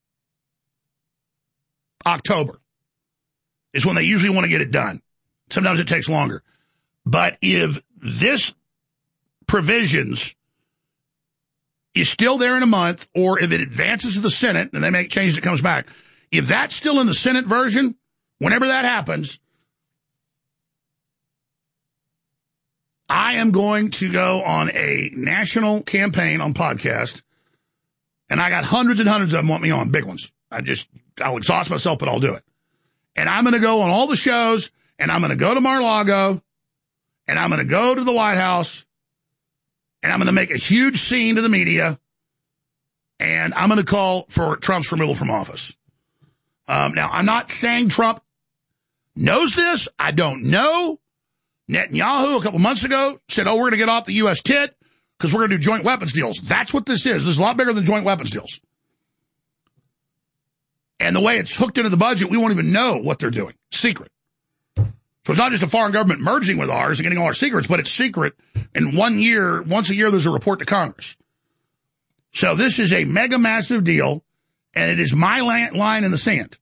October. Is when they usually want to get it done. Sometimes it takes longer. But if this provisions is still there in a month, or if it advances to the Senate and they make changes, it comes back. If that's still in the Senate version, whenever that happens, I am going to go on a national campaign on podcast, and I got hundreds and hundreds of them want me on, big ones. I'll exhaust myself, but I'll do it. And I'm going to go on all the shows, and I'm going to go to Mar-a-Lago, and I'm going to go to the White House, and I'm going to make a huge scene to the media, and I'm going to call for Trump's removal from office. Now, I'm not saying Trump knows this. I don't know. Netanyahu, a couple months ago, said, we're going to get off the U.S. tit because we're going to do joint weapons deals. That's what this is. This is a lot bigger than joint weapons deals. And the way it's hooked into the budget, we won't even know what they're doing. Secret. So it's not just a foreign government merging with ours and getting all our secrets, but it's secret. And once a year, there's a report to Congress. So this is a mega massive deal, and it is my line in the sand.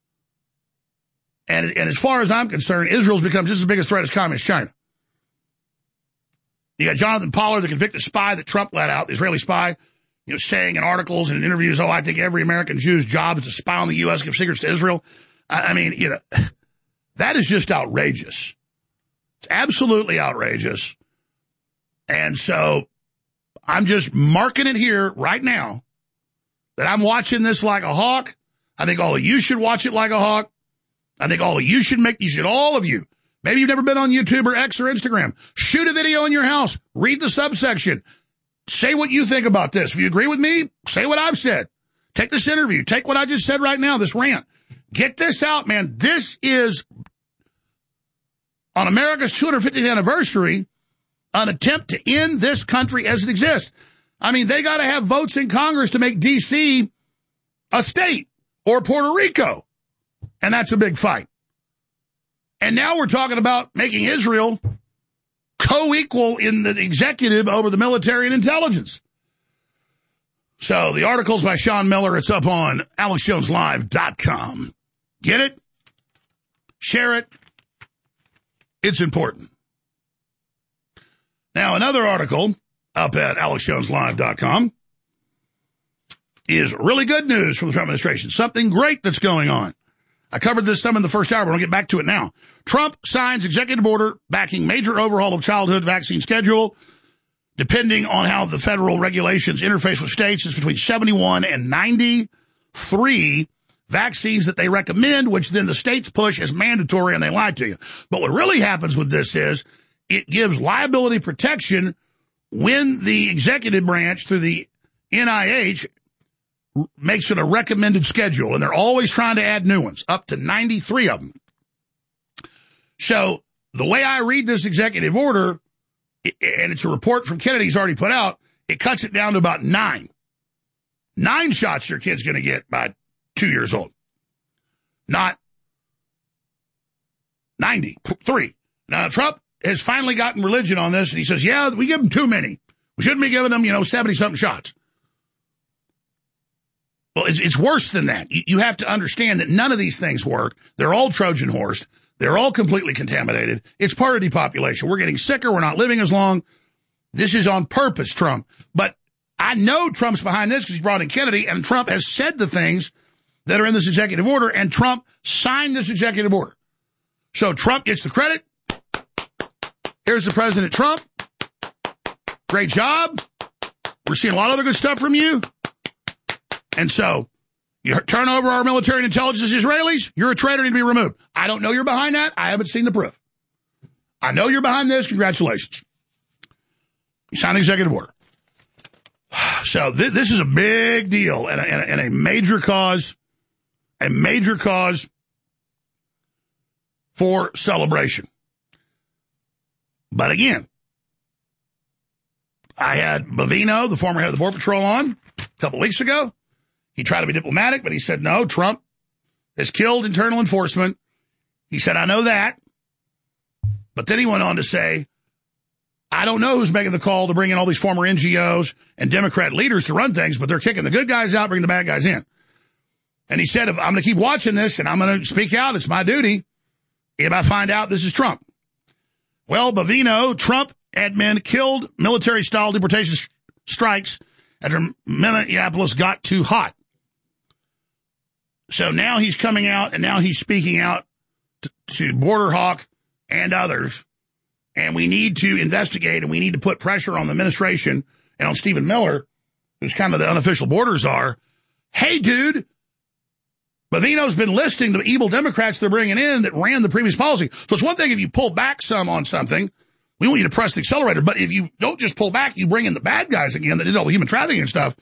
And as far as I'm concerned, Israel's become just as big a threat as communist China. You got Jonathan Pollard, the convicted spy that Trump let out, the Israeli spy, saying in articles and in interviews, I think every American Jew's job is to spy on the U.S., give secrets to Israel. I mean, that is just outrageous. It's absolutely outrageous. And so I'm just marking it here right now that I'm watching this like a hawk. I think all of you should watch it like a hawk. I think all of you all of you, maybe you've never been on YouTube or X or Instagram, shoot a video in your house, read the subsection. Say what you think about this. If you agree with me, say what I've said. Take this interview. Take what I just said right now, this rant. Get this out, man. This is, on America's 250th anniversary, an attempt to end this country as it exists. I mean, they got to have votes in Congress to make D.C. a state, or Puerto Rico. And that's a big fight. And now we're talking about making Israel co-equal in the executive over the military and intelligence. So the article's by Sean Miller. It's up on AlexJonesLive.com. Get it? Share it. It's important. Now, another article up at AlexJonesLive.com is really good news from the Trump administration. Something great that's going on. I covered this some in the first hour, but I'll get back to it now. Trump signs executive order backing major overhaul of childhood vaccine schedule. Depending on how the federal regulations interface with states, it's between 71 and 93 vaccines that they recommend, which then the states push as mandatory, and they lie to you. But what really happens with this is it gives liability protection when the executive branch through the NIH makes it a recommended schedule, and they're always trying to add new ones, up to 93 of them. So the way I read this executive order, and it's a report from Kennedy's already put out, it cuts it down to about 9. 9 shots your kid's going to get by 2 years old. Not 93. Now, Trump has finally gotten religion on this, and he says, yeah, we give them too many. We shouldn't be giving them, 70-something shots. Well, it's worse than that. You have to understand that none of these things work. They're all Trojan horsed. They're all completely contaminated. It's part of depopulation. We're getting sicker. We're not living as long. This is on purpose, Trump. But I know Trump's behind this because he brought in Kennedy, and Trump has said the things that are in this executive order, and Trump signed this executive order. So Trump gets the credit. Here's the President Trump. Great job. We're seeing a lot of other good stuff from you. And so you turn over our military and intelligence to Israelis, you're a traitor and need to be removed. I don't know you're behind that. I haven't seen the proof. I know you're behind this. Congratulations. You signed the executive order. So this is a big deal and a major cause for celebration. But again, I had Bovino, the former head of the Border Patrol, on a couple weeks ago. He tried to be diplomatic, but he said, no, Trump has killed internal enforcement. He said, I know that. But then he went on to say, I don't know who's making the call to bring in all these former NGOs and Democrat leaders to run things, but they're kicking the good guys out, bringing the bad guys in. And he said, if I'm going to keep watching this and I'm going to speak out, it's my duty if I find out this is Trump. Well, Bovino, Trump admin killed military-style deportation strikes after Minneapolis got too hot. So now he's coming out and now he's speaking out to Border Hawk and others. And we need to investigate and we need to put pressure on the administration and on Stephen Miller, who's kind of the unofficial border czar. Hey, dude, Bovino's been listing the evil Democrats they're bringing in that ran the previous policy. So it's one thing if you pull back some on something. We want you to press the accelerator. But if you don't just pull back, you bring in the bad guys again that did all the human trafficking and stuff.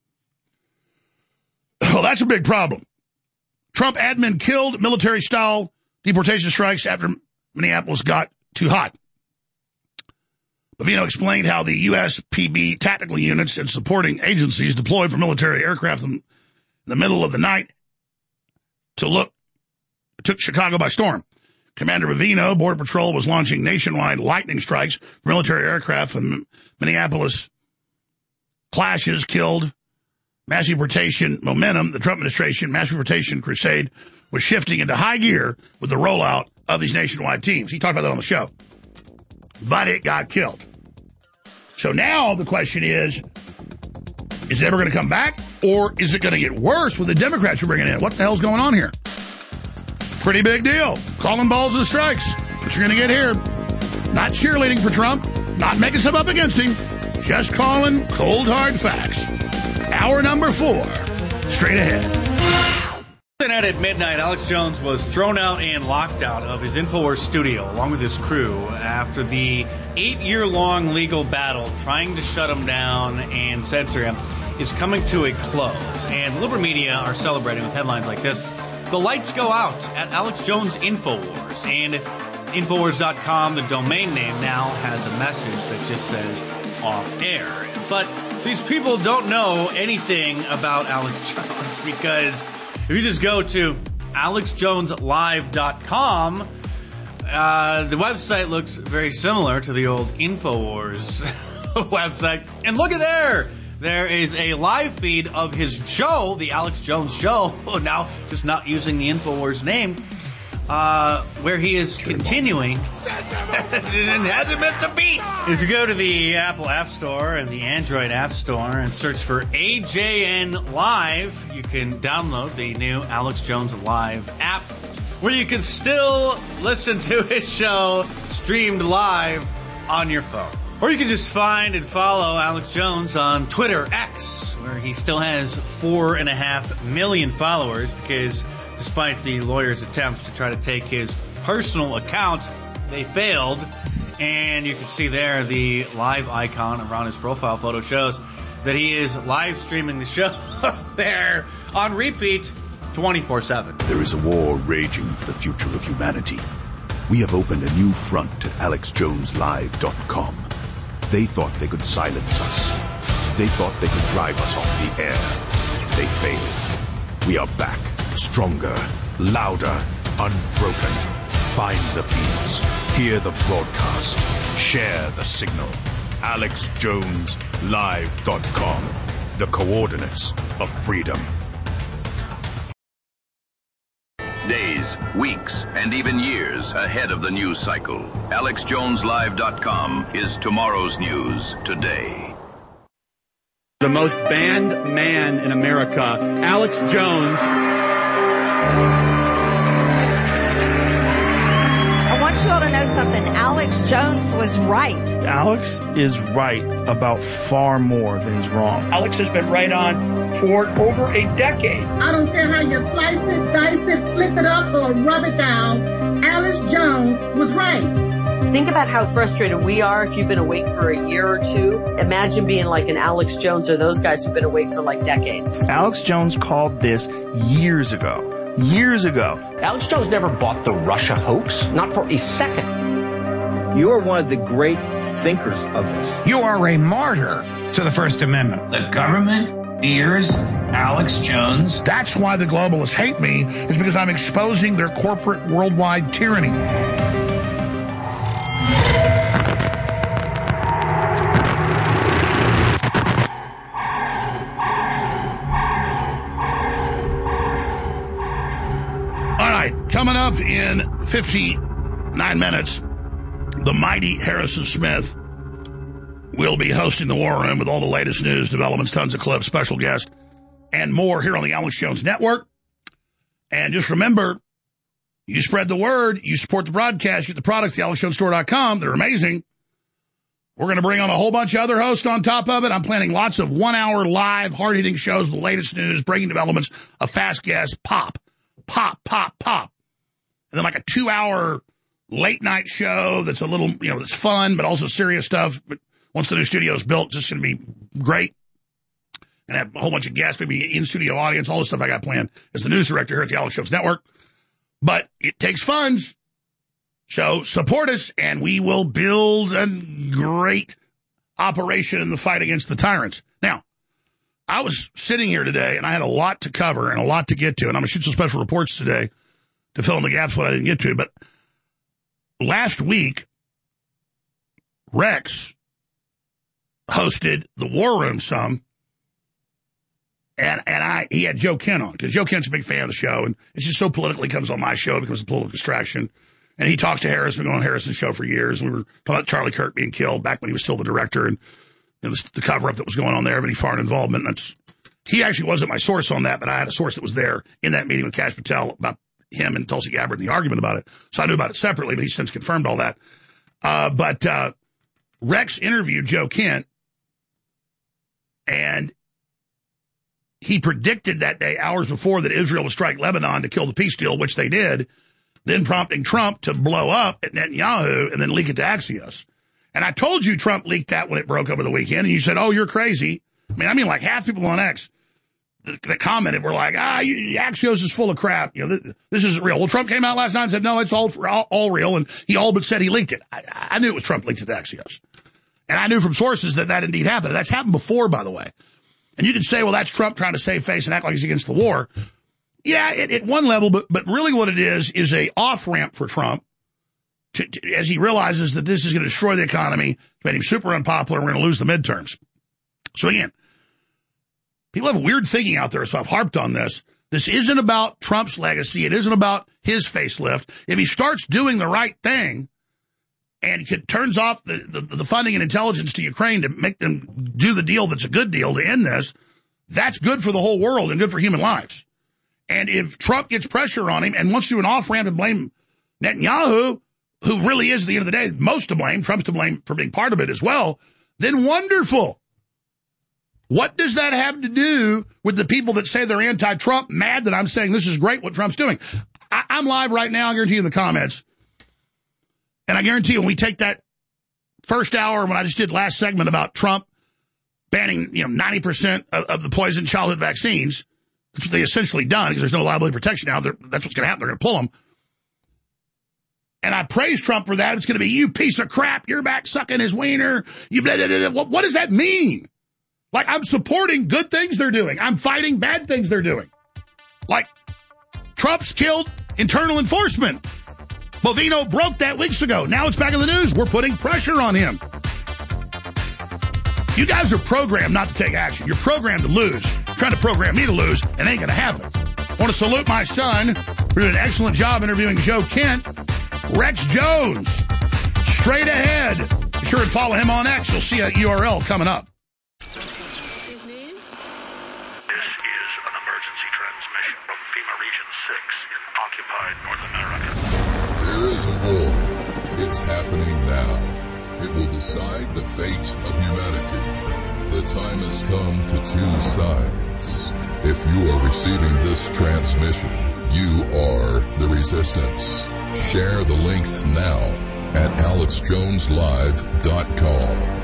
Well, that's a big problem. Trump admin killed military-style deportation strikes after Minneapolis got too hot. Bovino explained how the USPB tactical units and supporting agencies deployed for military aircraft in the middle of the night took Chicago by storm. Commander Bovino, Border Patrol, was launching nationwide lightning strikes for military aircraft when Minneapolis clashes killed mass deportation momentum. The Trump administration mass deportation crusade was shifting into high gear with the rollout of these nationwide teams. He talked about that on the show. But it got killed. So now the question is it ever going to come back? Or is it going to get worse with the Democrats you're bringing in? What the hell's going on here? Pretty big deal. Calling balls and strikes. That's what you're going to get here. Not cheerleading for Trump. Not making stuff up against him. Just calling cold, hard facts. Hour number 4. Straight ahead. Tonight at midnight, Alex Jones was thrown out and locked out of his InfoWars studio along with his crew after the 8-year-long legal battle trying to shut him down and censor him is coming to a close. And liberal media are celebrating with headlines like this. The lights go out at Alex Jones InfoWars. And Infowars.com, the domain name, now has a message that just says off air. But these people don't know anything about Alex Jones because if you just go to AlexJonesLive.com, the website looks very similar to the old InfoWars website. And look at there! There is a live feed of his show, the Alex Jones Show, now just not using the InfoWars name, where he is continuing. It hasn't missed a beat. If you go to the Apple App Store and the Android App Store and search for AJN Live, you can download the new Alex Jones Live app, where you can still listen to his show streamed live on your phone. Or you can just find and follow Alex Jones on Twitter X, where he still has 4.5 million followers because despite the lawyer's attempts to try to take his personal account, they failed. And you can see there the live icon around his profile photo shows that he is live streaming the show there on repeat 24/7. There is a war raging for the future of humanity. We have opened a new front at AlexJonesLive.com. They thought they could silence us, They thought they could drive us off the air. They failed. We are back, stronger, louder, unbroken. Find the feeds. Hear the broadcast. Share the signal. AlexJonesLive.com. The coordinates of freedom. Days, weeks, and even years ahead of the news cycle. AlexJonesLive.com is tomorrow's news today. The most banned man in America, Alex Jones. I want you all to know something. Alex Jones was right. Alex is right about far more than he's wrong. Alex has been right on for over a decade. I don't care how you slice it, dice it, flip it up, or rub it down. Alex Jones was right. Think about how frustrated we are if you've been awake for a year or two. Imagine being like an Alex Jones or those guys who've been awake for like decades. Alex Jones called this years ago. Years ago. Alex Jones never bought the Russia hoax, not for a second. You are one of the great thinkers of this. You are a martyr to the First Amendment. The government fears Alex Jones. That's why the globalists hate me, is because I'm exposing their corporate worldwide tyranny. Coming up in 59 minutes, the mighty Harrison Smith will be hosting the War Room with all the latest news, developments, tons of clips, special guests, and more here on the Alex Jones Network. And just remember, you spread the word, you support the broadcast, you get the products, thealexjonestore.com. They're amazing. We're going to bring on a whole bunch of other hosts on top of it. I'm planning lots of 1-hour live, hard-hitting shows, the latest news, breaking developments, a fast guest, pop. And then like a 2-hour late-night show that's a little, that's fun, but also serious stuff. But once the new studio is built, it's just going to be great. And have a whole bunch of guests, maybe in-studio audience, all the stuff I got planned as the news director here at the Alex Jones Network. But it takes funds. So support us, and we will build a great operation in the fight against the tyrants. Now, I was sitting here today, and I had a lot to cover and a lot to get to, and I'm going to shoot some special reports today to fill in the gaps what I didn't get to. But last week, Rex hosted the War Room some, and he had Joe Kent on, because Joe Kent's a big fan of the show, and it's just so politically comes on my show, it becomes a political distraction. And he talks to Harrison, been on Harrison's show for years, and we were talking about Charlie Kirk being killed back when he was still the director, and the cover-up that was going on there, of any foreign involvement. He actually wasn't my source on that, but I had a source that was there in that meeting with Kash Patel about him and Tulsi Gabbard and the argument about it. So I knew about it separately, but he's since confirmed all that. But Rex interviewed Joe Kent, and he predicted that day, hours before, that Israel would strike Lebanon to kill the peace deal, which they did, then prompting Trump to blow up at Netanyahu and then leak it to Axios. And I told you Trump leaked that when it broke over the weekend, and you said, oh, you're crazy. I mean, like half people on X that commented were like, Axios is full of crap. This isn't real. Well, Trump came out last night and said, no, it's all real, and he all but said he leaked it. I knew it was Trump leaked it to Axios. And I knew from sources that indeed happened. That's happened before, by the way. And you can say, well, that's Trump trying to save face and act like he's against the war. Yeah, at one level, but really what it is a off-ramp for Trump as he realizes that this is going to destroy the economy, made him super unpopular, and we're going to lose the midterms. So again, people have weird thinking out there, so I've harped on this. This isn't about Trump's legacy. It isn't about his facelift. If he starts doing the right thing and turns off the funding and intelligence to Ukraine to make them do the deal that's a good deal to end this, that's good for the whole world and good for human lives. And if Trump gets pressure on him and wants to do an off-ramp and blame Netanyahu, who really is, at the end of the day, most to blame, Trump's to blame for being part of it as well, then wonderful. What does that have to do with the people that say they're anti-Trump, mad that I'm saying this is great what Trump's doing? I'm live right now, I guarantee you in the comments. And I guarantee you when we take that first hour, when I just did last segment about Trump banning 90% of the poison childhood vaccines, that's what they essentially done because there's no liability protection now. That's what's going to happen. They're going to pull them. And I praise Trump for that. It's going to be, you piece of crap, you're back sucking his wiener. You blah, blah, blah, blah. What does that mean? Like, I'm supporting good things they're doing. I'm fighting bad things they're doing. Like, Trump's killed internal enforcement. Bovino broke that weeks ago. Now it's back in the news. We're putting pressure on him. You guys are programmed not to take action. You're programmed to lose. Trying to program me to lose, it ain't going to happen. I want to salute my son who did an excellent job interviewing Joe Kent. Rex Jones, straight ahead. Be sure and follow him on X. You'll see a URL coming up. There is a war. It's happening now. It will decide the fate of humanity. The time has come to choose sides. If you are receiving this transmission, you are the resistance. Share the links now at AlexJonesLive.com.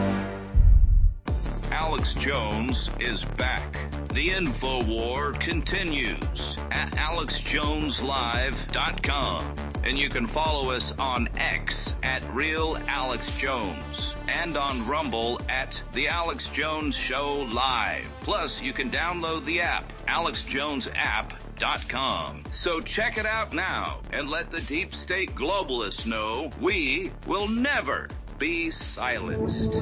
Alex Jones is back. The InfoWar continues at AlexJonesLive.com. And you can follow us on X at RealAlexJones and on Rumble at The Alex Jones Show Live. Plus, you can download the app, AlexJonesApp.com. So check it out now and let the deep state globalists know we will never be silenced.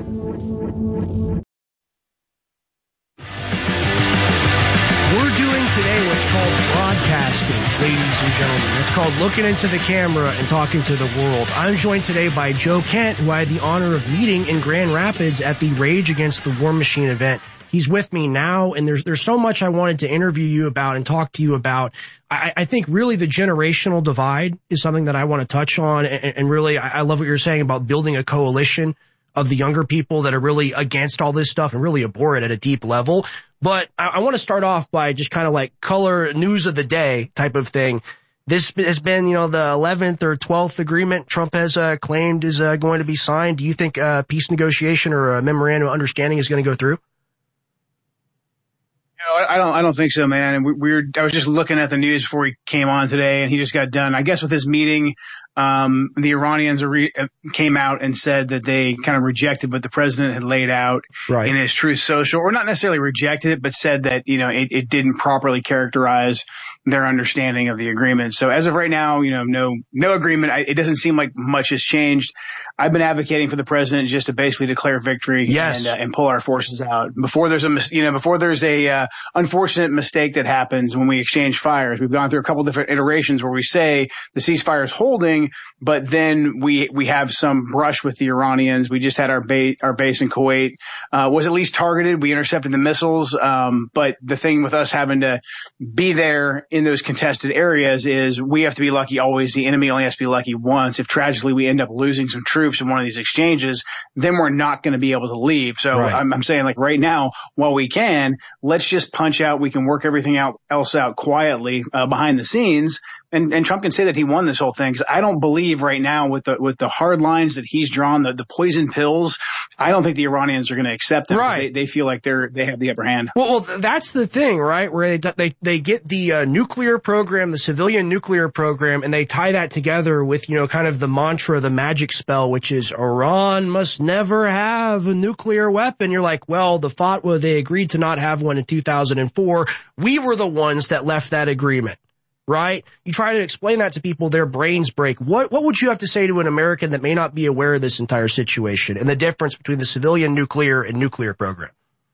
We're doing today what's called broadcasting, ladies and gentlemen. It's called looking into the camera and talking to the world. I'm joined today by Joe Kent, who I had the honor of meeting in Grand Rapids at the Rage Against the War Machine event. He's with me now, and there's so much I wanted to interview you about and talk to you about. I think really the generational divide is something that I want to touch on, and really I love what you're saying about building a coalition of the younger people that are really against all this stuff and really abhor it at a deep level. But I want to start off by just kind of like color news of the day type of thing. This has been, the 11th or 12th agreement Trump has claimed is going to be signed. Do you think peace negotiation or a memorandum of understanding is going to go through? I don't think so, man. And I was just looking at the news before he came on today, and he just got done. I guess with his meeting, the Iranians came out and said that they kind of rejected what the president had laid out in his Truth Social, or not necessarily rejected it, but said that, it didn't properly characterize their understanding of the agreement. So as of right now, no agreement. It doesn't seem like much has changed. I've been advocating for the president just to basically declare victory and pull our forces out before there's a unfortunate mistake that happens when we exchange fires. We've gone through a couple different iterations where we say the ceasefire is holding, but then we have some brush with the Iranians. We just had our base in Kuwait was at least targeted. We intercepted the missiles, but the thing with us having to be there in those contested areas is we have to be lucky always. The enemy only has to be lucky once. If tragically we end up losing some troops in one of these exchanges, then we're not going to be able to leave. So I'm saying, like, right now, while we can, let's just punch out. We can work everything else out quietly behind the scenes. And Trump can say that he won this whole thing, because I don't believe right now with the hard lines that he's drawn, the poison pills, I don't think the Iranians are going to accept them. Right. They feel like they have the upper hand. Well, that's the thing, right? Where they get the nuclear program, the civilian nuclear program, and they tie that together with, kind of the mantra, the magic spell, which is Iran must never have a nuclear weapon. You're like, well, the fatwa, they agreed to not have one in 2004. We were the ones that left that agreement. Right? You try to explain that to people, their brains break. What would you have to say to an American that may not be aware of this entire situation and the difference between the civilian nuclear and nuclear program?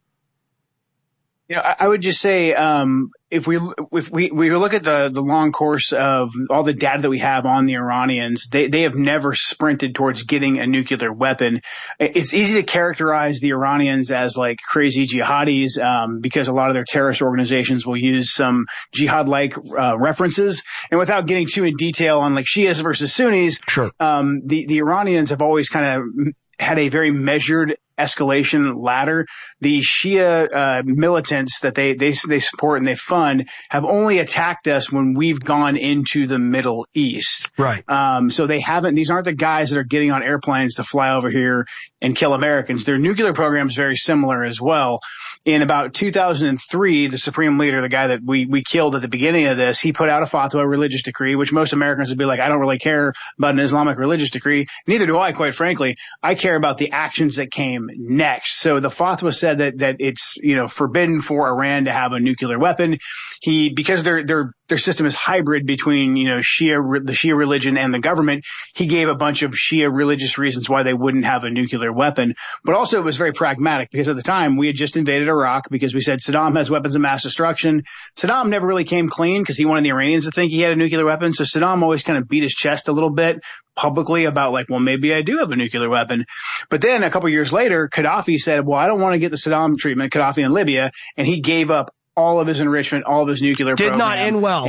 I would just say, if we look at the long course of all the data that we have on the Iranians, they have never sprinted towards getting a nuclear weapon. It's easy to characterize the Iranians as like crazy jihadis, because a lot of their terrorist organizations will use some jihad-like references. And without getting too in detail on like Shias versus Sunnis, the Iranians have always kind of had a very measured escalation ladder. The Shia militants that they support and they fund have only attacked us when we've gone into the Middle East. Right. So these aren't the guys that are getting on airplanes to fly over here and kill Americans. Their nuclear program is very similar as well. In about 2003, the Supreme Leader, the guy that we killed at the beginning of this, he put out a fatwa, a religious decree, which most Americans would be like, I don't really care about an Islamic religious decree. Neither do I, quite frankly. I care about the actions that came next. So the fatwa said that it's, forbidden for Iran to have a nuclear weapon. Because their system is hybrid between, the Shia religion and the government, he gave a bunch of Shia religious reasons why they wouldn't have a nuclear weapon. But also it was very pragmatic because at the time we had just invaded Iraq because we said Saddam has weapons of mass destruction. Saddam never really came clean because he wanted the Iranians to think he had a nuclear weapon. So Saddam always kind of beat his chest a little bit publicly about maybe I do have a nuclear weapon. But then a couple years later, Gaddafi said, well, I don't want to get the Saddam treatment, Gaddafi in Libya, and he gave up all of his enrichment, all of his nuclear program. Did not end well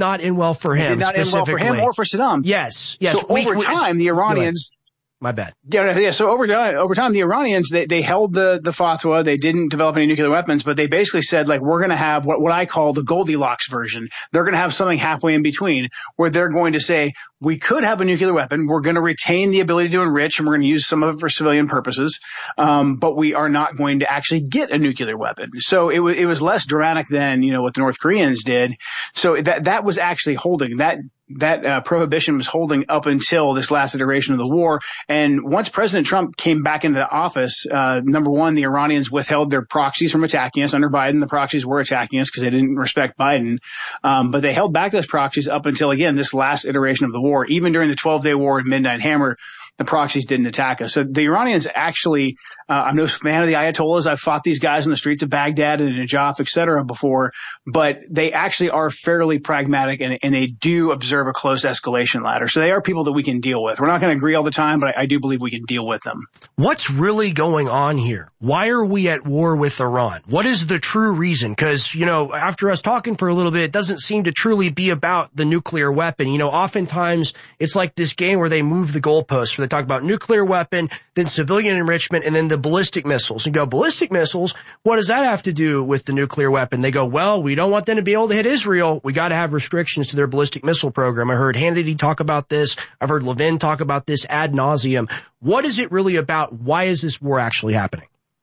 for him. Did not end well for him or for Saddam. Yes. So over time, the Iranians... My bad. Yeah. So over time, the Iranians, they held the fatwa. They didn't develop any nuclear weapons, but they basically said, we're going to have what I call the Goldilocks version. They're going to have something halfway in between where they're going to say, we could have a nuclear weapon. We're going to retain the ability to enrich and we're going to use some of it for civilian purposes. But we are not going to actually get a nuclear weapon. So it was less dramatic than, what the North Koreans did. So that was actually holding that prohibition was holding up until this last iteration of the war. And once President Trump came back into the office, number one, the Iranians withheld their proxies from attacking us. Under Biden, the proxies were attacking us because they didn't respect Biden. But they held back those proxies up until, again, this last iteration of the war. Even during the 12-day war at Midnight Hammer, the proxies didn't attack us. So the Iranians actually, I'm no fan of the Ayatollahs. I've fought these guys in the streets of Baghdad and Najaf, et cetera, before, but they actually are fairly pragmatic and they do observe a close escalation ladder. So they are people that we can deal with. We're not going to agree all the time, but I do believe we can deal with them. What's really going on here? Why are we at war with Iran? What is the true reason? Because, after us talking for a little bit, it doesn't seem to truly be about the nuclear weapon. Oftentimes it's like this game where they move the goalposts. They talk about nuclear weapon, then civilian enrichment, and then the ballistic missiles. You go, ballistic missiles? What does that have to do with the nuclear weapon? They go, well, we don't want them to be able to hit Israel. We got to have restrictions to their ballistic missile program. I heard Hannity talk about this. I've heard Levin talk about this ad nauseum. What is it really about? Why is this war actually happening?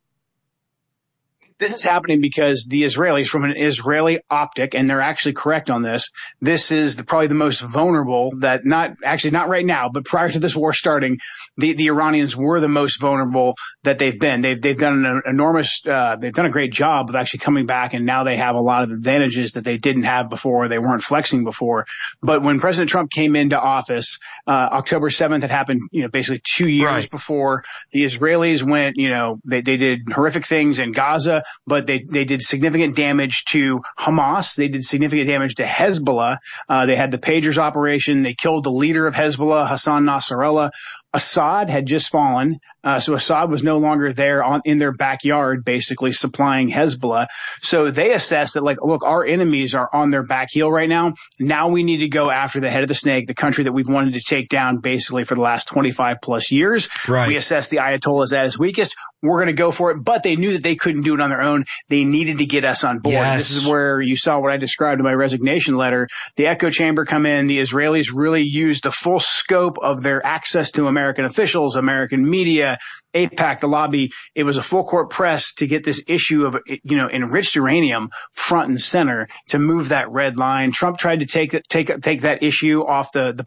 This is happening because the Israelis, from an Israeli optic, and they're actually correct on this, this is probably the most vulnerable that not right now, but prior to this war starting, the Iranians were the most vulnerable that they've been. They've done an enormous, they've done a great job of actually coming back, and now they have a lot of advantages that they didn't have before, they weren't flexing before. But when President Trump came into office, October 7th had happened, basically 2 years before. The Israelis went, they did horrific things in Gaza, but they did significant damage to Hamas. They did significant damage to Hezbollah. They had the Pagers operation. They killed the leader of Hezbollah, Hassan Nasrallah. Assad had just fallen, so Assad was no longer there in their backyard, basically supplying Hezbollah. So they assessed that, look, our enemies are on their back heel right now. Now we need to go after the head of the snake, the country that we've wanted to take down basically for the last 25 plus years. Right. We assessed the Ayatollahs as weakest. We're going to go for it, but they knew that they couldn't do it on their own. They needed to get us on board. Yes. This is where you saw what I described in my resignation letter. The echo chamber come in. The Israelis really used the full scope of their access to American officials, American media, AIPAC, the lobby. It was a full court press to get this issue of, enriched uranium front and center to move that red line. Trump tried to take that issue off the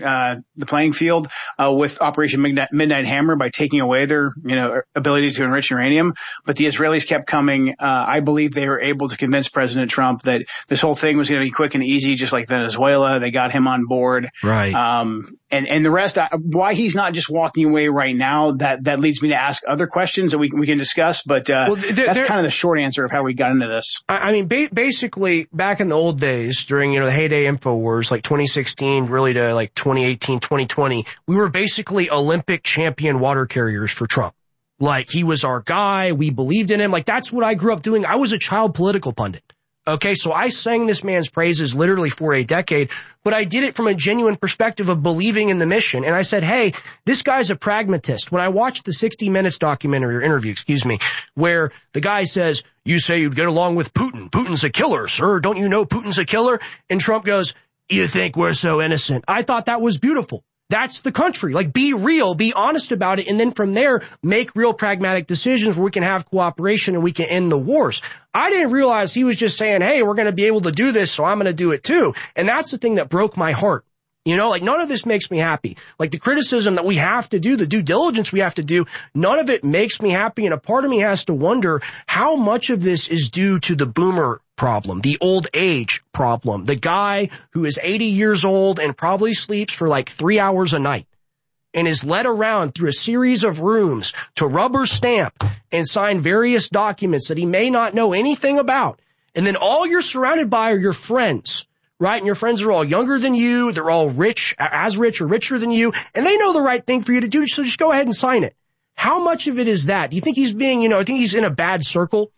playing field, with Operation Midnight Hammer by taking away their, ability to enrich uranium. But the Israelis kept coming. I believe they were able to convince President Trump that this whole thing was going to be quick and easy, just like Venezuela. They got him on board. Right. And the rest, why he's not just walking away right now, that leads me to ask other questions that we can discuss. But that's kind of the short answer of how we got into this. I mean, basically, back in the old days, during the heyday InfoWars, like 2016, really to like 2018, 2020, we were basically Olympic champion water carriers for Trump. Like, he was our guy. We believed in him. Like, that's what I grew up doing. I was a child political pundit. Okay, so I sang this man's praises literally for a decade, but I did it from a genuine perspective of believing in the mission. And I said, hey, this guy's a pragmatist. When I watched the 60 Minutes documentary or interview, where the guy says, you say you'd get along with Putin. Putin's a killer, sir. Don't you know Putin's a killer? And Trump goes, you think we're so innocent? I thought that was beautiful. That's the country. Like, be real, be honest about it, and then from there, make real pragmatic decisions where we can have cooperation and we can end the wars. I didn't realize he was just saying, hey, we're going to be able to do this, so I'm going to do it too. And that's the thing that broke my heart. You know, like none of this makes me happy. Like the criticism that we have to do, the due diligence we have to do, none of it makes me happy. And a part of me has to wonder how much of this is due to the boomer problem, the old age problem, the guy who is 80 years old and probably sleeps for like 3 hours a night and is led around through a series of rooms to rubber stamp and sign various documents that he may not know anything about. And then all you're surrounded by are your friends. Right? And your friends are all younger than you. They're all rich, as rich or richer than you. And they know the right thing for you to do. So just go ahead and sign it. How much of it is that? Do you think he's being, I think he's in a bad circle?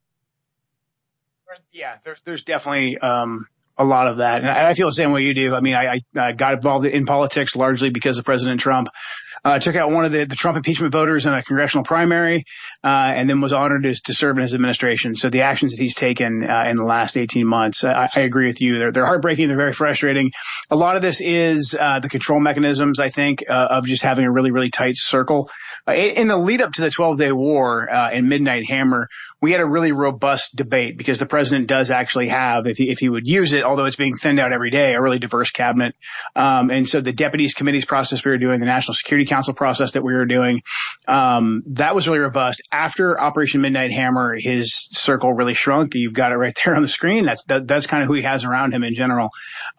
Yeah, there's definitely, a lot of that. And I feel the same way you do. I mean, I got involved in politics largely because of President Trump. Took out one of the Trump impeachment voters in a congressional primary, and then was honored to serve in his administration. So the actions that he's taken, in the last 18 months, I agree with you. They're heartbreaking. They're very frustrating. A lot of this is, the control mechanisms, I think, of just having a really, really tight circle. In the lead up to the 12-day war, in Midnight Hammer, we had a really robust debate because the president does actually have, if he would use it, although it's being thinned out every day, a really diverse cabinet. And so the deputies committees process we were doing, the National Security Council process that we were doing, that was really robust. After Operation Midnight Hammer, his circle really shrunk. You've got it right there on the screen. That's kind of who he has around him in general.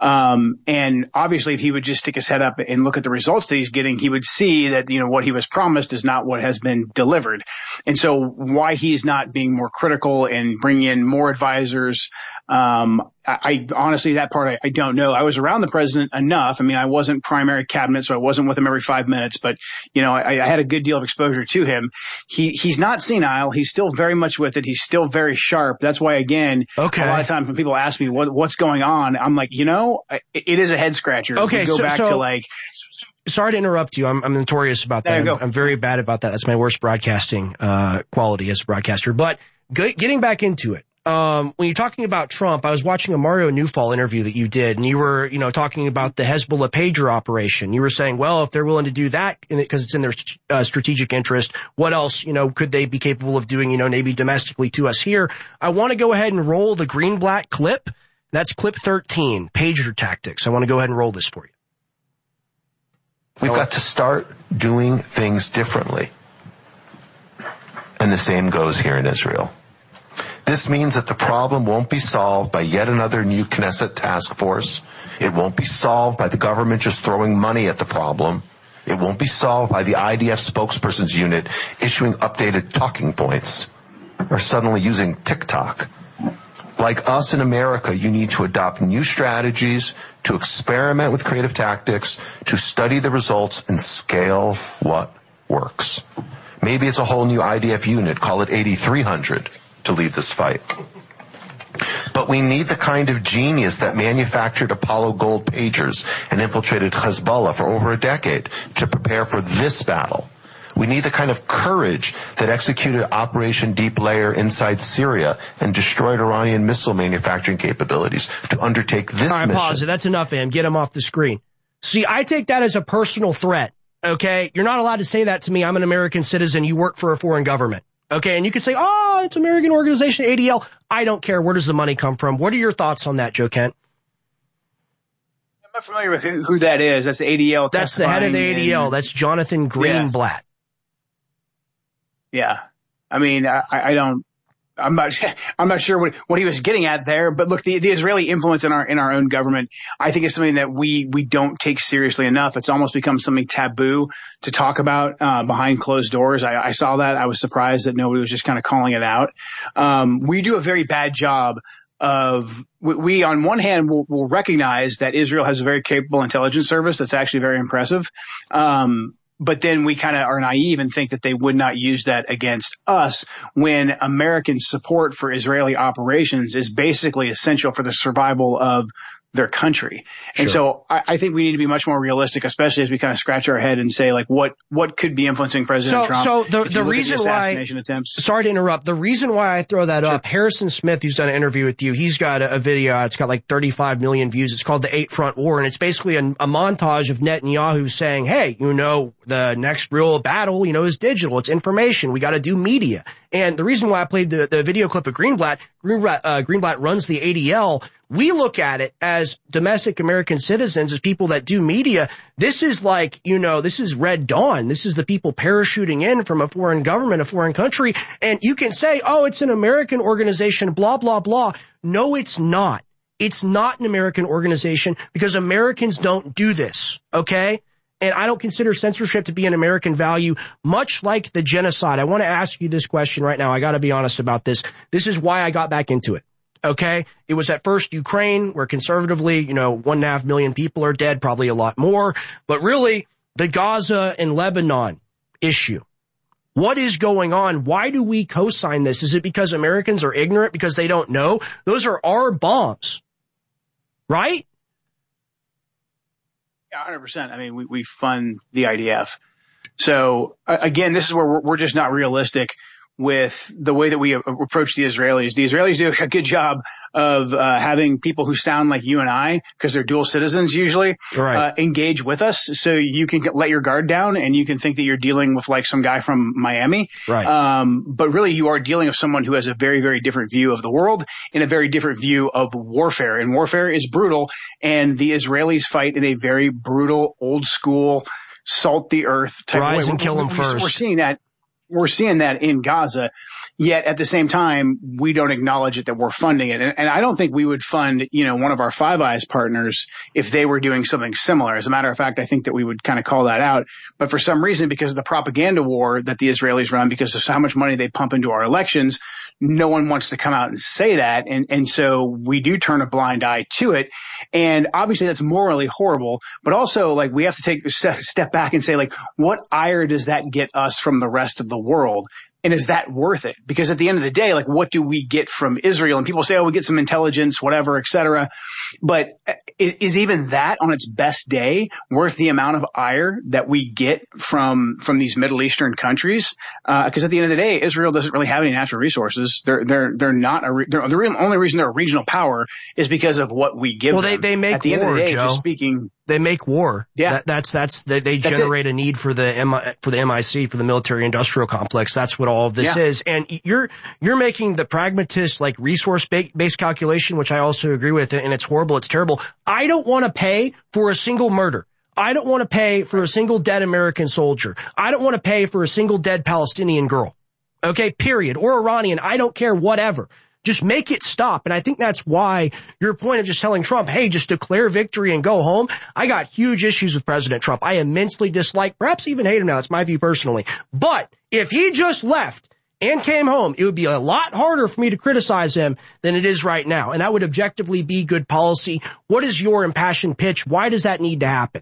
And obviously if he would just stick his head up and look at the results that he's getting, he would see that, what he was promised is not what has been delivered. And so why he's not being more critical and bringing in more advisors, I honestly, that part, I don't know. I was around the president enough. I mean, I wasn't primary cabinet, so I wasn't with him every 5 minutes, but, I had a good deal of exposure to him. He's not senile. He's still very much with it. He's still very sharp. That's why, again, a lot of times when people ask me what's going on, I'm like, it is a head scratcher. Okay. Go back to like, sorry to interrupt you. I'm notorious about that. I'm very bad about that. That's my worst broadcasting quality as a broadcaster. But getting back into it, when you're talking about Trump, I was watching a Mario Newfall interview that you did, and you were, talking about the Hezbollah pager operation. You were saying, well, if they're willing to do that because it's in their strategic interest, what else, could they be capable of doing, maybe domestically to us here? I want to go ahead and roll the Greenblatt clip. That's clip 13, pager tactics. I want to go ahead and roll this for you. We've got to start doing things differently. And the same goes here in Israel. This means that the problem won't be solved by yet another new Knesset task force. It won't be solved by the government just throwing money at the problem. It won't be solved by the IDF spokesperson's unit issuing updated talking points or suddenly using TikTok. Like us in America, you need to adopt new strategies, to experiment with creative tactics, to study the results and scale what works. Maybe it's a whole new IDF unit, call it 8300, to lead this fight. But we need the kind of genius that manufactured Apollo Gold pagers and infiltrated Hezbollah for over a decade to prepare for this battle. We need the kind of courage that executed Operation Deep Layer inside Syria and destroyed Iranian missile manufacturing capabilities to undertake this mission. All right, pause it. That's enough, Am. Get him off the screen. See, I take that as a personal threat, okay? You're not allowed to say that to me. I'm an American citizen. You work for a foreign government, okay? And you could say, oh, it's an American organization, ADL. I don't care. Where does the money come from? What are your thoughts on that, Joe Kent? I'm not familiar with who that is. That's the ADL. That's the head of the ADL. That's Jonathan Greenblatt. Yeah. I mean, I'm not sure what he was getting at there, but look, the Israeli influence in our own government, I think is something that we don't take seriously enough. It's almost become something taboo to talk about, behind closed doors. I saw that. I was surprised that nobody was just kind of calling it out. We do a very bad job of, we on one hand will recognize that Israel has a very capable intelligence service that's actually very impressive. But then we kind of are naive and think that they would not use that against us when American support for Israeli operations is basically essential for the survival of their country. And so I think we need to be much more realistic, especially as we kind of scratch our head and say, like, what could be influencing President Trump? So the reason why, sorry to interrupt, the reason why I throw that up, Harrison Smith, who's done an interview with you, he's got a video, it's got like 35 million views. It's called The Eight Front War. And it's basically a montage of Netanyahu saying, hey, the next real battle, is digital. It's information. We got to do media. And the reason why I played the video clip of Greenblatt runs the ADL. We look at it as domestic American citizens, as people that do media. This is like, this is Red Dawn. This is the people parachuting in from a foreign government, a foreign country. And you can say, oh, it's an American organization, blah, blah, blah. No, it's not. It's not an American organization because Americans don't do this. Okay. And I don't consider censorship to be an American value, much like the genocide. I want to ask you this question right now. I got to be honest about this. This is why I got back into it. Okay. It was at first Ukraine, where conservatively, 1.5 million people are dead, probably a lot more. But really, the Gaza and Lebanon issue. What is going on? Why do we co-sign this? Is it because Americans are ignorant because they don't know? Those are our bombs, right? Yeah, 100%. I mean, we fund the IDF. So again, this is where we're just not realistic with the way that we approach the Israelis. The Israelis do a good job of having people who sound like you and I, because they're dual citizens usually, engage with us. So you can let your guard down and you can think that you're dealing with like some guy from Miami. Right. But really you are dealing with someone who has a very, very different view of the world and a very different view of warfare. And warfare is brutal. And the Israelis fight in a very brutal, old school, salt the earth type of way. Rise and kill them first. We're seeing that in Gaza, yet at the same time, we don't acknowledge it that we're funding it. And I don't think we would fund, one of our Five Eyes partners if they were doing something similar. As a matter of fact, I think that we would kind of call that out. But for some reason, because of the propaganda war that the Israelis run, because of how much money they pump into our elections, no one wants to come out and say that. And so we do turn a blind eye to it. And obviously that's morally horrible, but also like we have to take a step back and say like, what ire does that get us from the rest of the world? And is that worth it? Because at the end of the day, like what do we get from Israel? And people say, oh, we get some intelligence, whatever, et cetera. But is even that on its best day worth the amount of ire that we get from these Middle Eastern countries? Because at the end of the day, Israel doesn't really have any natural resources. They're not the only reason they're a regional power is because of what we give them. Well, they make at the war, end of the day, Joe. They make war. Yeah. They generate a need for the MIC, for the military industrial complex. That's what all of this is. And you're making the pragmatist, like resource-based calculation, which I also agree with, and it's horrible, it's terrible. I don't want to pay for a single murder. I don't want to pay for a single dead American soldier. I don't want to pay for a single dead Palestinian girl. Okay, period. Or Iranian. I don't care, whatever. Just make it stop. And I think that's why your point of just telling Trump, hey, just declare victory and go home. I got huge issues with President Trump. I immensely dislike, perhaps even hate him now. That's my view personally. But if he just left and came home, it would be a lot harder for me to criticize him than it is right now. And that would objectively be good policy. What is your impassioned pitch? Why does that need to happen?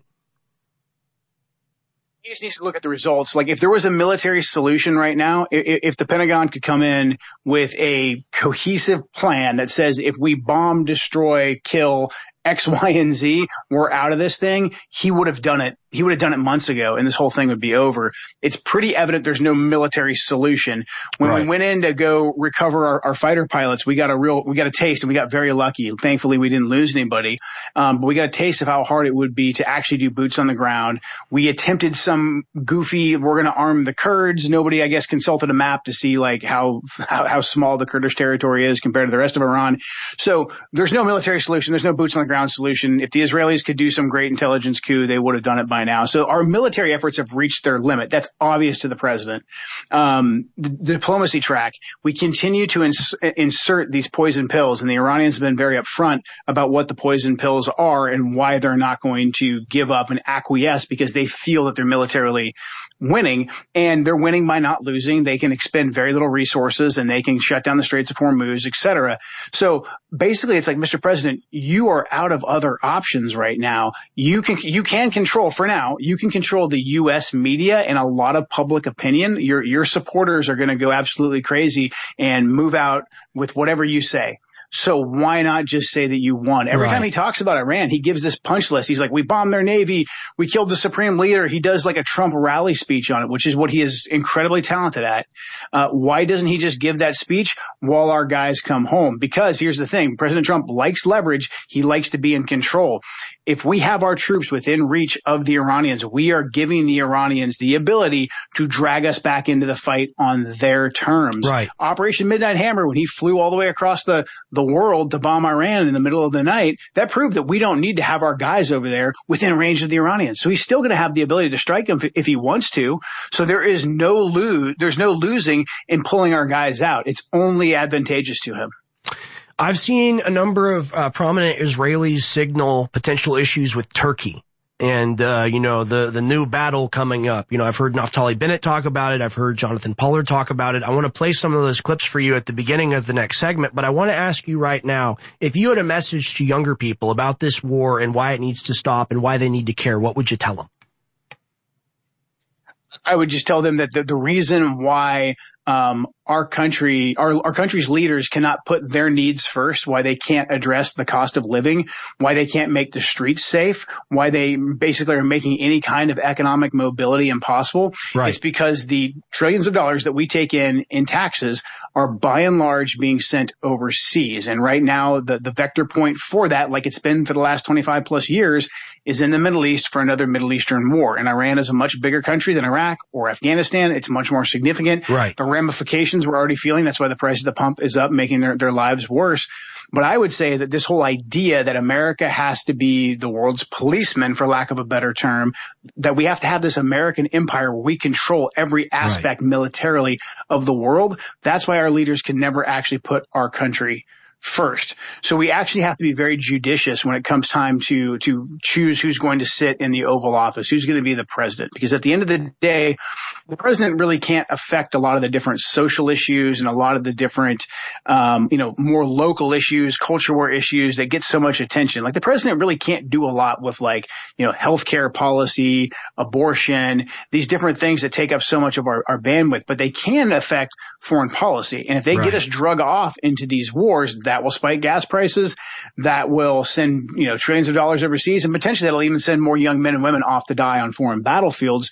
He just needs to look at the results. Like if there was a military solution right now, if the Pentagon could come in with a cohesive plan that says if we bomb, destroy, kill X, Y, and Z, we're out of this thing, he would have done it. He would have done it months ago and this whole thing would be over. It's pretty evident there's no military solution. When we went in to go recover our fighter pilots, we got a taste and we got very lucky. Thankfully, we didn't lose anybody. But we got a taste of how hard it would be to actually do boots on the ground. We attempted some goofy, we're going to arm the Kurds. Nobody, I guess, consulted a map to see like how small the Kurdish territory is compared to the rest of Iran. So there's no military solution. There's no boots on the ground solution. If the Israelis could do some great intelligence coup, they would have done it by now. So our military efforts have reached their limit. That's obvious to the president. The diplomacy track, we continue to insert these poison pills, and the Iranians have been very upfront about what the poison pills are and why they're not going to give up and acquiesce because they feel that they're militarily winning, and they're winning by not losing. They can expend very little resources and they can shut down the Straits of Hormuz, etc. So basically it's like, Mr. President, you are out of other options right now. You can control, for now, you can control the U.S. media and a lot of public opinion. Your supporters are going to go absolutely crazy and move out with whatever you say. So why not just say that you won? Every time he talks about Iran, he gives this punch list. He's like, we bombed their navy. We killed the supreme leader. He does like a Trump rally speech on it, which is what he is incredibly talented at. Why doesn't he just give that speech while our guys come home? Because here's the thing. President Trump likes leverage. He likes to be in control. If we have our troops within reach of the Iranians, we are giving the Iranians the ability to drag us back into the fight on their terms. Right. Operation Midnight Hammer, when he flew all the way across the world to bomb Iran in the middle of the night, that proved that we don't need to have our guys over there within range of the Iranians. So he's still going to have the ability to strike them if he wants to. So there's no losing in pulling our guys out. It's only advantageous to him. I've seen a number of prominent Israelis signal potential issues with Turkey and, the new battle coming up. I've heard Naftali Bennett talk about it. I've heard Jonathan Pollard talk about it. I want to play some of those clips for you at the beginning of the next segment, but I want to ask you right now, if you had a message to younger people about this war and why it needs to stop and why they need to care, what would you tell them? I would just tell them that the reason why our country's leaders cannot put their needs first, why they can't address the cost of living, why they can't make the streets safe, why they basically are making any kind of economic mobility impossible. Right. It's because the trillions of dollars that we take in taxes are by and large being sent overseas. And right now, the vector point for that, like it's been for the last 25 plus years, is in the Middle East for another Middle Eastern war. And Iran is a much bigger country than Iraq or Afghanistan. It's much more significant. Right. The ramifications we're already feeling. That's why the price of the pump is up, making their lives worse. But I would say that this whole idea that America has to be the world's policeman, for lack of a better term, that we have to have this American empire where we control every aspect militarily of the world. That's why our leaders can never actually put our country first. So we actually have to be very judicious when it comes time to choose who's going to sit in the Oval Office, who's going to be the president. Because at the end of the day, the president really can't affect a lot of the different social issues and a lot of the different, more local issues, culture war issues that get so much attention. Like the president really can't do a lot with healthcare policy, abortion, these different things that take up so much of our bandwidth, but they can affect foreign policy. And if they get us drug off into these wars, that will spike gas prices, that will send, trillions of dollars overseas, and potentially that'll even send more young men and women off to die on foreign battlefields,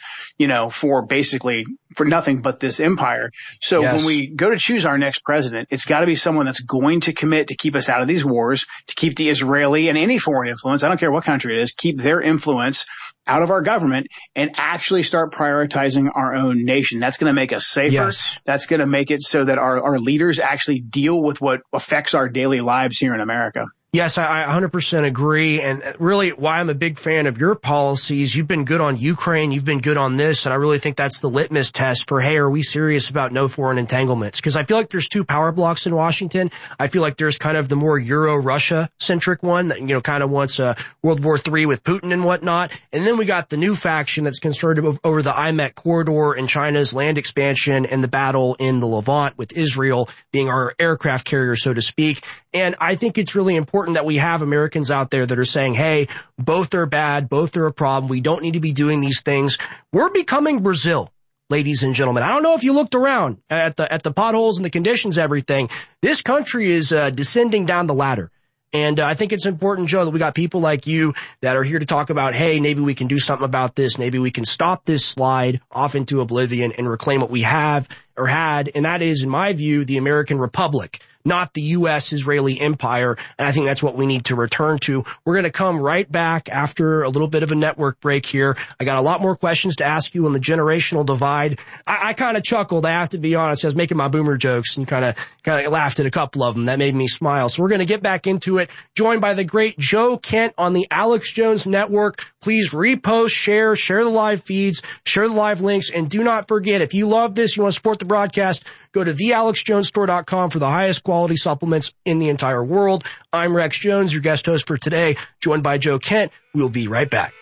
for nothing but this empire. So when we go to choose our next president, it's got to be someone that's going to commit to keep us out of these wars, to keep the Israeli and any foreign influence, I don't care what country it is, keep their influence out of our government and actually start prioritizing our own nation. That's going to make us safer. Yes. That's going to make it so that our leaders actually deal with what affects our daily lives here in America. Yes, I 100% agree. And really why I'm a big fan of your policies, you've been good on Ukraine, you've been good on this, and I really think that's the litmus test for, hey, are we serious about no foreign entanglements? Because I feel like there's two power blocks in Washington. I feel like there's kind of the more Euro-Russia-centric one that, kind of wants World War III with Putin and whatnot. And then we got the new faction that's concerned over the IMEC corridor and China's land expansion and the battle in the Levant with Israel being our aircraft carrier, so to speak. And I think it's really important that we have Americans out there that are saying, hey, both are bad, both are a problem. We don't need to be doing these things. We're becoming Brazil, ladies and gentlemen. I don't know if you looked around at the potholes and the conditions, everything. This country is descending down the ladder. And I think it's important, Joe, that we got people like you that are here to talk about, hey, maybe we can do something about this. Maybe we can stop this slide off into oblivion and reclaim what we have or had. And that is, in my view, the American Republic, not the U.S. Israeli empire. And I think that's what we need to return to. We're going to come right back after a little bit of a network break here. I got a lot more questions to ask you on the generational divide. I kind of chuckled, I have to be honest. I was making my boomer jokes and kind of laughed at a couple of them. That made me smile. So we're going to get back into it. Joined by the great Joe Kent on the Alex Jones Network. Please repost, share the live feeds, share the live links, and do not forget, if you love this, you want to support the broadcast, go to thealexjonesstore.com for the highest quality supplements in the entire world. I'm Rex Jones, your guest host for today, joined by Joe Kent. We'll be right back.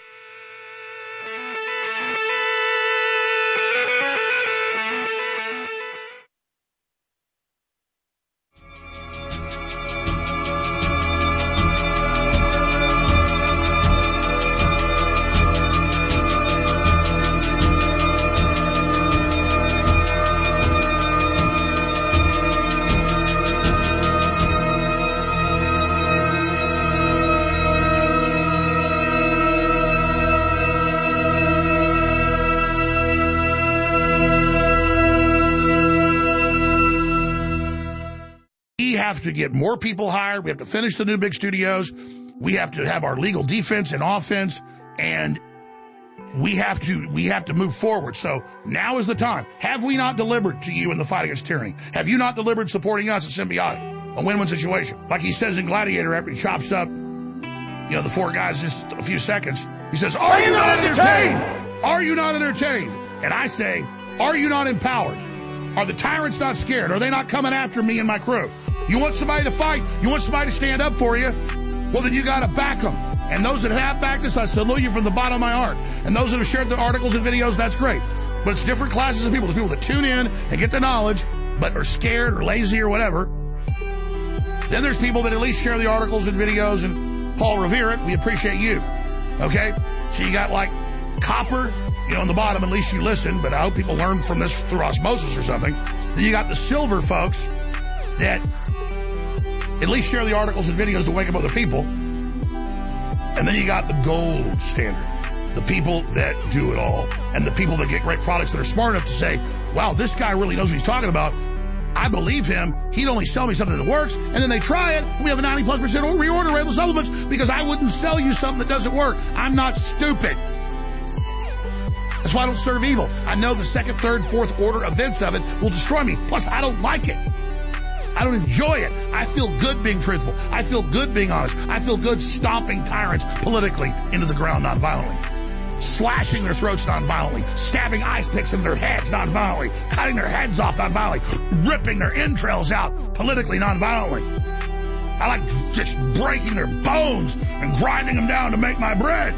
have to get more people hired. We have to finish the new big studios. We have to have our legal defense and offense, and we have to move forward. So now is the time. Have we not delivered to you in the fight against tyranny? Have you not delivered supporting us at Symbiotic? A win-win situation. Like he says in Gladiator after he chops up, the four guys just a few seconds. He says, are you not entertained? Are you not entertained? And I say, are you not empowered? Are the tyrants not scared? Are they not coming after me and my crew? You want somebody to fight? You want somebody to stand up for you? Well, then you got to back them. And those that have backed us, I salute you from the bottom of my heart. And those that have shared the articles and videos, that's great. But it's different classes of people. There's people that tune in and get the knowledge, but are scared or lazy or whatever. Then there's people that at least share the articles and videos, and Paul revere it. We appreciate you. Okay? So you got like copper, on the bottom, at least you listen, but I hope people learn from this through osmosis or something. Then you got the silver folks that at least share the articles and videos to wake up other people. And then you got the gold standard, the people that do it all, and the people that get great products that are smart enough to say, wow, this guy really knows what he's talking about. I believe him. He'd only sell me something that works. And then they try it. We have a 90+% reorder rate of supplements because I wouldn't sell you something that doesn't work. I'm not stupid. That's why I don't serve evil. I know the second, third, fourth order events of it will destroy me. Plus, I don't like it. I don't enjoy it. I feel good being truthful. I feel good being honest. I feel good stomping tyrants politically into the ground nonviolently. Slashing their throats nonviolently. Stabbing ice picks in their heads nonviolently. Cutting their heads off nonviolently. Ripping their entrails out politically nonviolently. I like just breaking their bones and grinding them down to make my bread.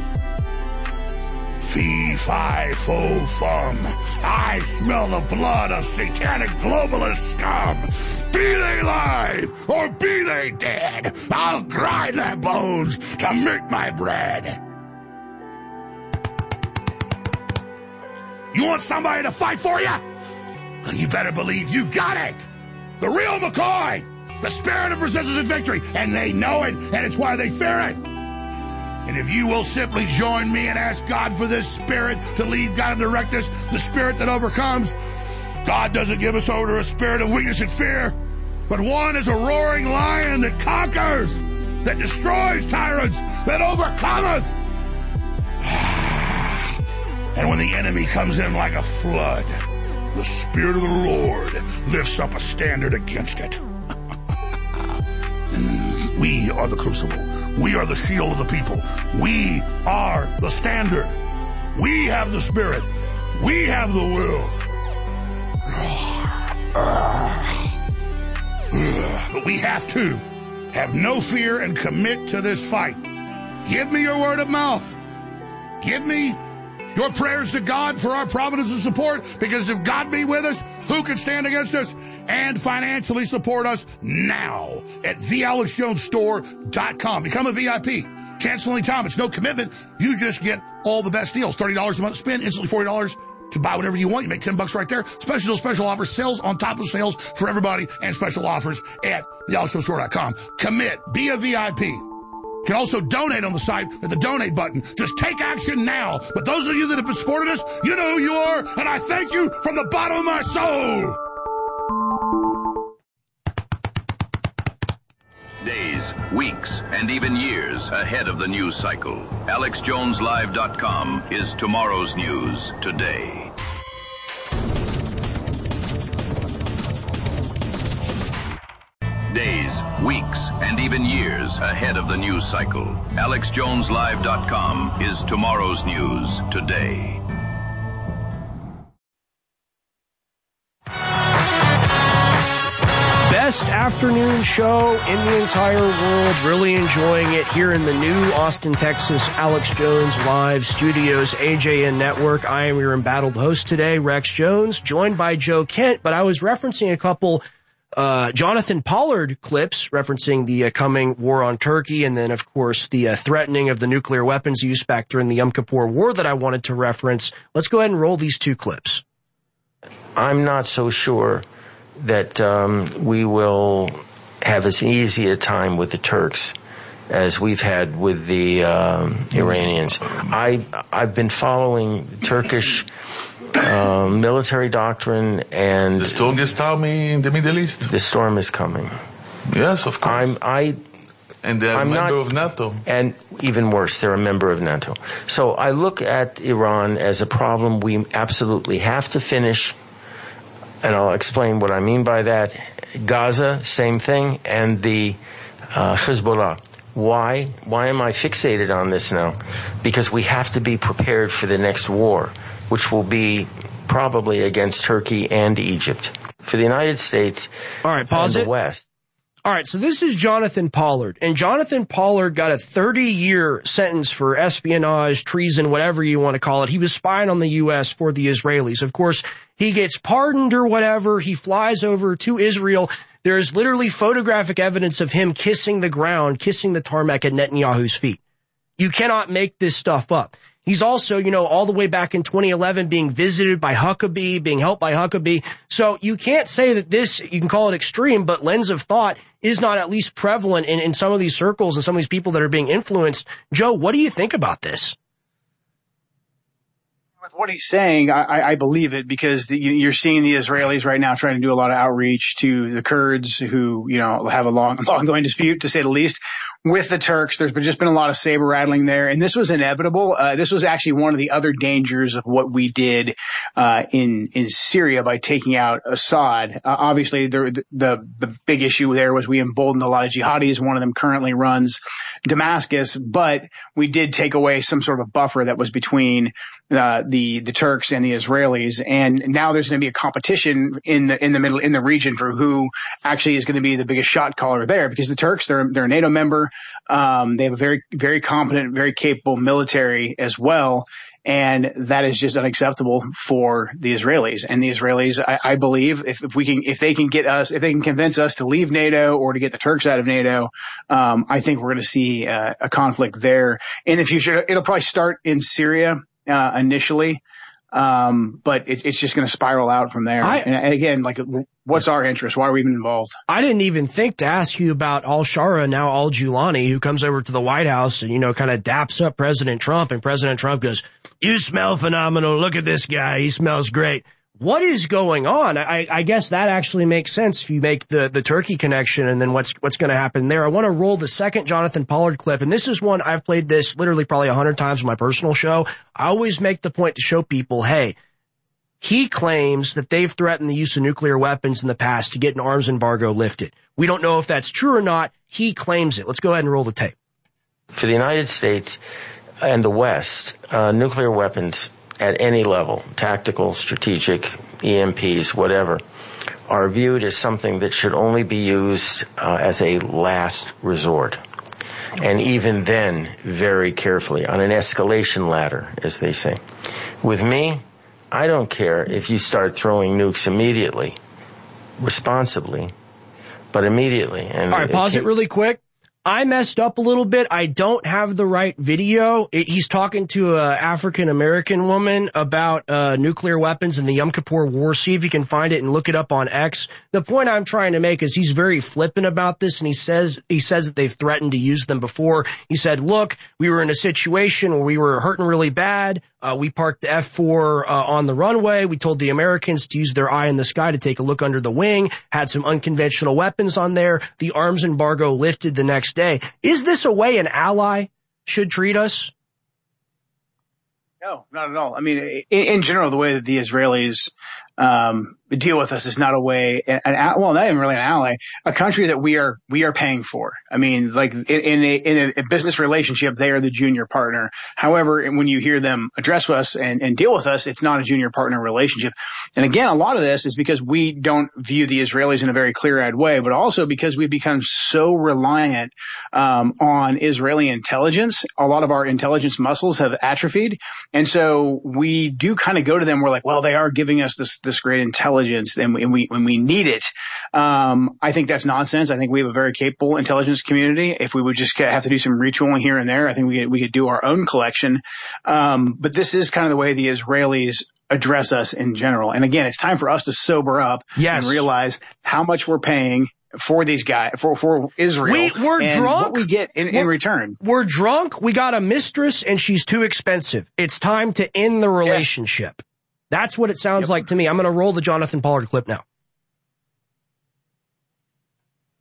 Fee, fi, fo, fum. I smell the blood of satanic globalist scum. Be they alive or be they dead, I'll grind their bones to make my bread. You want somebody to fight for you? Well, you better believe you got it. The real McCoy. The spirit of resistance and victory. And they know it, and it's why they fear it. And if you will simply join me and ask God for this spirit to lead, God, and direct us, the spirit that overcomes, God doesn't give us over to a spirit of weakness and fear, but one is a roaring lion that conquers, that destroys tyrants, that overcometh. And when the enemy comes in like a flood, the Spirit of the Lord lifts up a standard against it. And we are the crucible. We are the shield of the people. We are the standard. We have the Spirit. We have the will. But we have to have no fear and commit to this fight. Give me your word of mouth. Give me your prayers to God for our providence and support, because if God be with us, who can stand against us? And financially support us now at thealexjonesstore.com. Become a VIP. Cancel any time. It's no commitment. You just get all the best deals. $30 a month spend, instantly $40 to buy whatever you want. You make $10 right there. Special offers, sales on top of sales for everybody, and special offers at thealexjonesstore.com. Commit. Be a VIP. You can also donate on the site at the donate button. Just take action now. But those of you that have supported us, you know who you are, and I thank you from the bottom of my soul. Days, weeks, and even years ahead of the news cycle. AlexJonesLive.com is tomorrow's news today. Days, weeks, and even years ahead of the news cycle. AlexJonesLive.com is tomorrow's news today. Best afternoon show in the entire world. Really enjoying it here in the new Austin, Texas, Alex Jones Live Studios, AJN Network. I am your embattled host today, Rex Jones, joined by Joe Kent, but I was referencing a couple Jonathan Pollard clips referencing the coming war on Turkey, and then, of course, the threatening of the nuclear weapons use back during the Yom Kippur War that I wanted to reference. Let's go ahead and roll these two clips. I'm not so sure that we will have as easy a time with the Turks as we've had with the Iranians. I've been following Turkish military doctrine, and the storm is coming in the Middle East. The storm is coming. Yes, of course. And they're a member of NATO. And even worse, they're a member of NATO. So I look at Iran as a problem we absolutely have to finish, and I'll explain what I mean by that. Gaza, same thing, and the Hezbollah. Why? Why am I fixated on this now? Because we have to be prepared for the next war, which will be probably against Turkey and Egypt. For the United States and the West. All right, so this is Jonathan Pollard, and Jonathan Pollard got a 30-year sentence for espionage, treason, whatever you want to call it. He was spying on the U.S. for the Israelis. Of course, he gets pardoned or whatever. He flies over to Israel. There is literally photographic evidence of him kissing the ground, kissing the tarmac at Netanyahu's feet. You cannot make this stuff up. He's also, all the way back in 2011 being visited by Huckabee, being helped by Huckabee. So you can't say that this, you can call it extreme, but lens of thought is not at least prevalent in some of these circles and some of these people that are being influenced. Joe, what do you think about this? With what he's saying, I believe it, because you're seeing the Israelis right now trying to do a lot of outreach to the Kurds who, have a long-going dispute, to say the least, with the Turks. There's just been a lot of saber rattling there, and this was inevitable. This was actually one of the other dangers of what we did in Syria by taking out Assad. Obviously, the big issue there was we emboldened a lot of jihadis. One of them currently runs Damascus, but we did take away some sort of buffer that was between the Turks and the Israelis, and now there's going to be a competition in the region for who actually is going to be the biggest shot caller there, because the Turks, they're a NATO member. They have a very, very competent, very capable military as well. And that is just unacceptable for the Israelis. And the Israelis, I believe, if they can convince us to leave NATO or to get the Turks out of NATO, I think we're going to see a conflict there in the future. It'll probably start in Syria initially, but it's just going to spiral out from there. And again, what's our interest? Why are we even involved? I didn't even think to ask you about al-Shara, now al-Julani, who comes over to the White House and, kind of daps up President Trump, and President Trump goes, "You smell phenomenal. Look at this guy. He smells great." What is going on? I guess that actually makes sense if you make the Turkey connection and then what's going to happen there. I want to roll the second Jonathan Pollard clip, and this is one I've played this literally probably 100 times on my personal show. I always make the point to show people, hey, he claims that they've threatened the use of nuclear weapons in the past to get an arms embargo lifted. We don't know if that's true or not. He claims it. Let's go ahead and roll the tape. For the United States and the West, nuclear weapons at any level, tactical, strategic, EMPs, whatever, are viewed as something that should only be used as a last resort. And even then, very carefully, on an escalation ladder, as they say. With me, I don't care if you start throwing nukes immediately, responsibly, but immediately. And all right, pause it really quick. I messed up a little bit. I don't have the right video. He's talking to an African-American woman about nuclear weapons in the Yom Kippur War. See if you can find it and look it up on X. The point I'm trying to make is he's very flippant about this, and he says that they've threatened to use them before. He said, look, we were in a situation where we were hurting really bad. We parked the F-4 on the runway. We told the Americans to use their eye in the sky to take a look under the wing, had some unconventional weapons on there. The arms embargo lifted the next day. Is this a way an ally should treat us? No, not at all. I mean, in general, the way that the Israelis deal with us is not a way, well, not even really an ally, a country that we are paying for. I mean, like in a business relationship, they are the junior partner. However, when you hear them address us and deal with us, it's not a junior partner relationship. And again, a lot of this is because we don't view the Israelis in a very clear-eyed way, but also because we've become so reliant on Israeli intelligence. A lot of our intelligence muscles have atrophied. And so we do kind of go to them. We're like, well, they are giving us this great intelligence and when we need it. I think that's nonsense. I think we have a very capable intelligence community. If we would just have to do some retooling here and there, I think we could do our own collection. But this is kind of the way the Israelis address us in general. And again, it's time for us to sober up and realize how much we're paying for these guys, for Israel. We're and drunk. What we get in return. We're drunk. We got a mistress and she's too expensive. It's time to end the relationship. Yeah. That's what it sounds like to me. I'm going to roll the Jonathan Pollard clip now.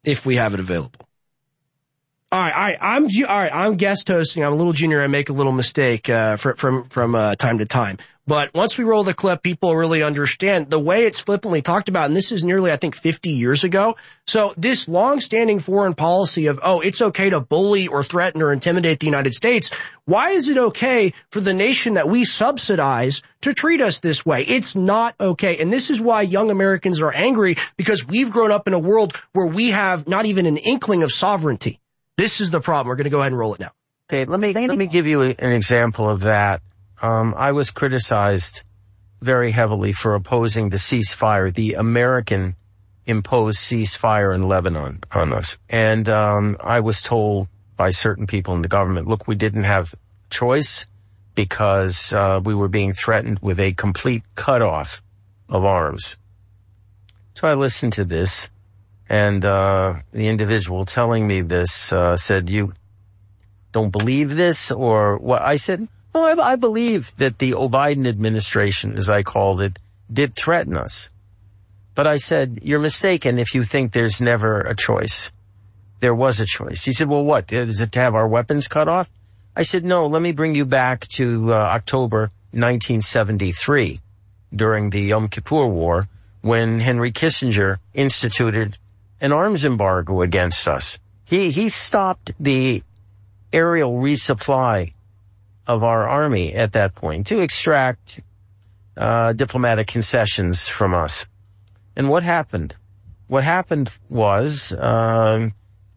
if we have it available. All right, I'm guest hosting. I'm a little junior. I make a little mistake from time to time. But once we roll the clip, people really understand the way it's flippantly talked about. And this is nearly, I think, 50 years ago. So this long-standing foreign policy of, it's okay to bully or threaten or intimidate the United States. Why is it okay for the nation that we subsidize to treat us this way? It's not okay. And this is why young Americans are angry, because we've grown up in a world where we have not even an inkling of sovereignty. This is the problem. We're going to go ahead and roll it now. Okay, let me give you an example of that. I was criticized very heavily for opposing the ceasefire, the American imposed ceasefire in Lebanon on us. And I was told by certain people in the government, look, we didn't have choice because we were being threatened with a complete cutoff of arms. So I listened to this, and the individual telling me this said, you don't believe this? Or what? I said, no, I believe that the Biden administration, as I called it, did threaten us. But I said, you're mistaken if you think there's never a choice. There was a choice. He said, well, what? Is it to have our weapons cut off? I said, no, let me bring you back to October 1973, during the Yom Kippur War, when Henry Kissinger instituted an arms embargo against us. He stopped the aerial resupply of our army at that point to extract diplomatic concessions from us. And what happened? What happened was an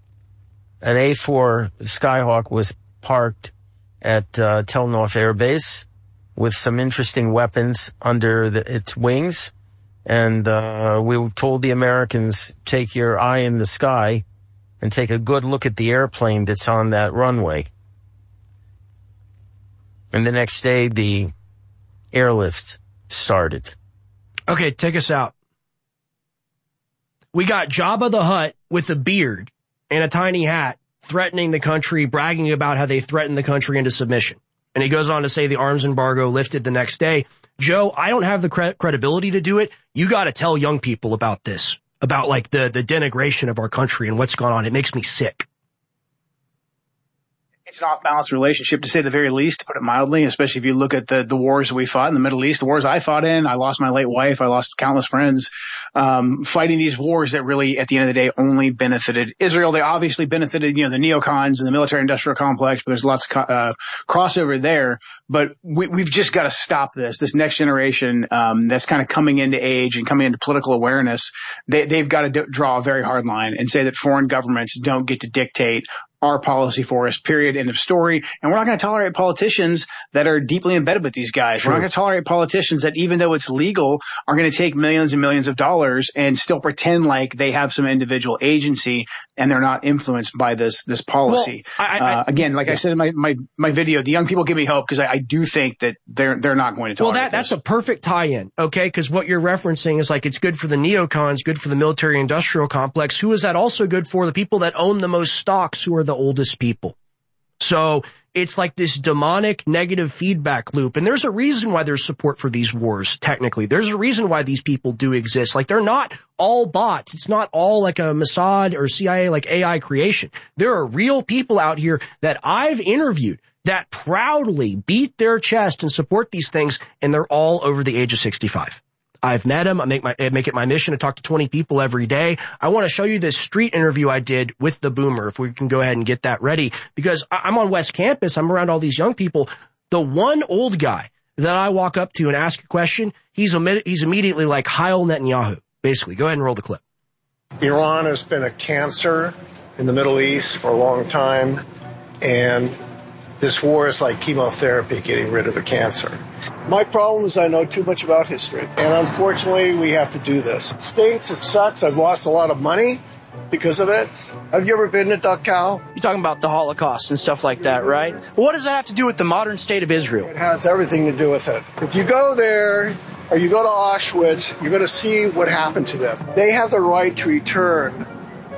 A-4 Skyhawk was parked at Tel Nof Air Base with some interesting weapons under its wings. And we told the Americans, take your eye in the sky and take a good look at the airplane that's on that runway. And the next day, the airlift started. Okay, take us out. We got Jabba the Hutt with a beard and a tiny hat threatening the country, bragging about how they threatened the country into submission. And he goes on to say the arms embargo lifted the next day. Joe, I don't have the credibility to do it. You got to tell young people about this, about like the denigration of our country and what's gone on. It makes me sick. It's an off-balance relationship, to say the very least, to put it mildly, especially if you look at the wars we fought in the Middle East, the wars I fought in. I lost my late wife. I lost countless friends fighting these wars that really, at the end of the day, only benefited Israel. They obviously benefited, the neocons and the military-industrial complex, but there's lots of crossover there. But we've just got to stop this next generation that's kind of coming into age and coming into political awareness. They've got to draw a very hard line and say that foreign governments don't get to dictate our policy for us, period, end of story. And we're not going to tolerate politicians that are deeply embedded with these guys. True. We're not going to tolerate politicians that, even though it's legal, are going to take millions and millions of dollars and still pretend like they have some individual agency and they're not influenced by this policy. Well, again, like I said in my video, the young people give me hope, because I do think that they're not going to tolerate that's a perfect tie-in, okay? Because what you're referencing is like, it's good for the neocons, good for the military-industrial complex. Who is that also good for? The people that own the most stocks, who are the oldest people. So it's like this demonic negative feedback loop. And there's a reason why there's support for these wars, technically. There's a reason why these people do exist. Like, they're not all bots. It's not all like a Mossad or CIA, like AI creation. There are real people out here that I've interviewed that proudly beat their chest and support these things, and they're all over the age of 65. I've met them. I make it my mission to talk to 20 people every day. I want to show you this street interview I did with the Boomer, if we can go ahead and get that ready, because I'm on West Campus. I'm around all these young people. The one old guy that I walk up to and ask a question, he's immediately like Heil Netanyahu, basically. Go ahead and roll the clip. Iran has been a cancer in the Middle East for a long time, and this war is like chemotherapy, getting rid of the cancer. My problem is I know too much about history, and unfortunately we have to do this. It stinks, it sucks, I've lost a lot of money because of it. Have you ever been to Dachau? You're talking about the Holocaust and stuff like that, right? Well, what does that have to do with the modern state of Israel? It has everything to do with it. If you go there, or you go to Auschwitz, you're going to see what happened to them. They have the right to return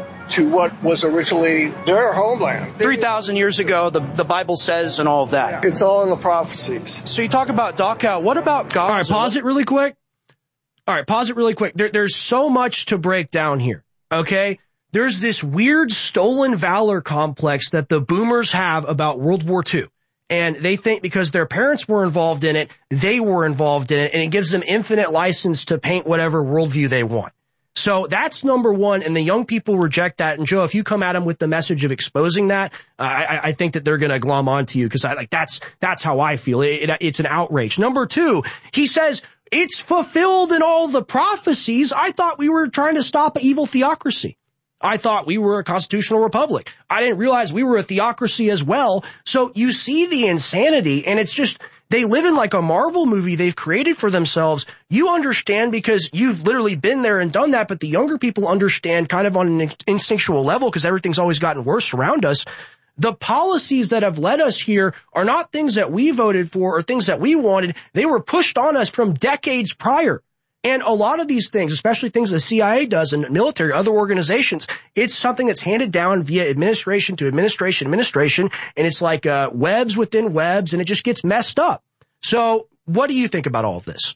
to what was originally their homeland. 3,000 years ago, the Bible says, and all of that. It's all in the prophecies. So you talk about Dachau. What about Gaza? All right, pause it really quick. There's so much to break down here, okay? there's this weird stolen valor complex that the boomers have about World War II. And they think because their parents were involved in it, they were involved in it, and it gives them infinite license to paint whatever worldview they want. So that's number one, and the young people reject that. And Joe, if you come at them with the message of exposing that, I think that they're going to glom onto you, because that's how I feel. It's an outrage. Number two, he says it's fulfilled in all the prophecies. I thought we were trying to stop an evil theocracy. I thought we were a constitutional republic. I didn't realize we were a theocracy as well. So you see the insanity, and it's just, they live in like a Marvel movie they've created for themselves. You understand because you've literally been there and done that, but the younger people understand kind of on an instinctual level because everything's always gotten worse around us. The policies that have led us here are not things that we voted for or things that we wanted. They were pushed on us from decades prior. And a lot of these things, especially things the CIA does and military, other organizations, it's something that's handed down via administration to administration, and it's like webs within webs, and it just gets messed up. So what do you think about all of this?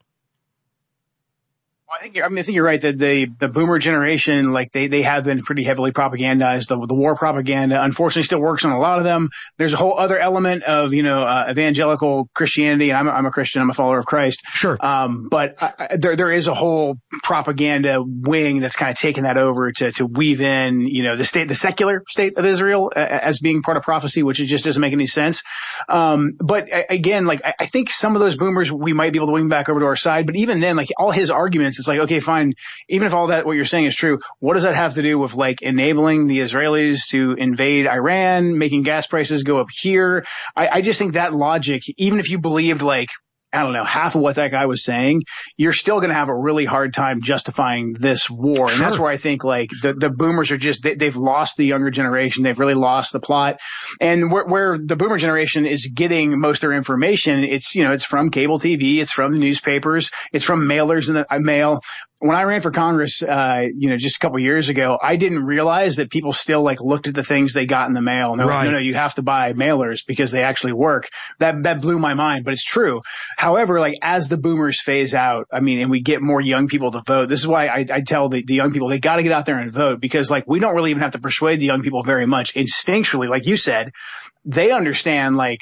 I think you're right that the boomer generation, like they have been pretty heavily propagandized. The war propaganda, unfortunately, still works on a lot of them. There's a whole other element of, evangelical Christianity. And I'm a Christian. I'm a follower of Christ. Sure. But there is a whole propaganda wing that's kind of taken that over to weave in, the secular state of Israel as being part of prophecy, which it just doesn't make any sense. But again, I think some of those boomers, we might be able to wing back over to our side. But even then, all his arguments, it's like, okay, fine. Even if all that, what you're saying is true, what does that have to do with enabling the Israelis to invade Iran, making gas prices go up here? I just think that logic, even if you believed half of what that guy was saying, you're still going to have a really hard time justifying this war. And that's where I think the boomers are they've lost the younger generation. They've really lost the plot. And where the boomer generation is getting most of their information, it's from cable TV, it's from the newspapers, it's from mailers in the mail. When I ran for Congress, just a couple of years ago, I didn't realize that people still looked at the things they got in the mail. No, you have to buy mailers because they actually work. That blew my mind, but it's true. However, as the boomers phase out, and we get more young people to vote, this is why I tell the young people, they got to get out there and vote, because we don't really even have to persuade the young people very much. Instinctually, like you said, they understand, why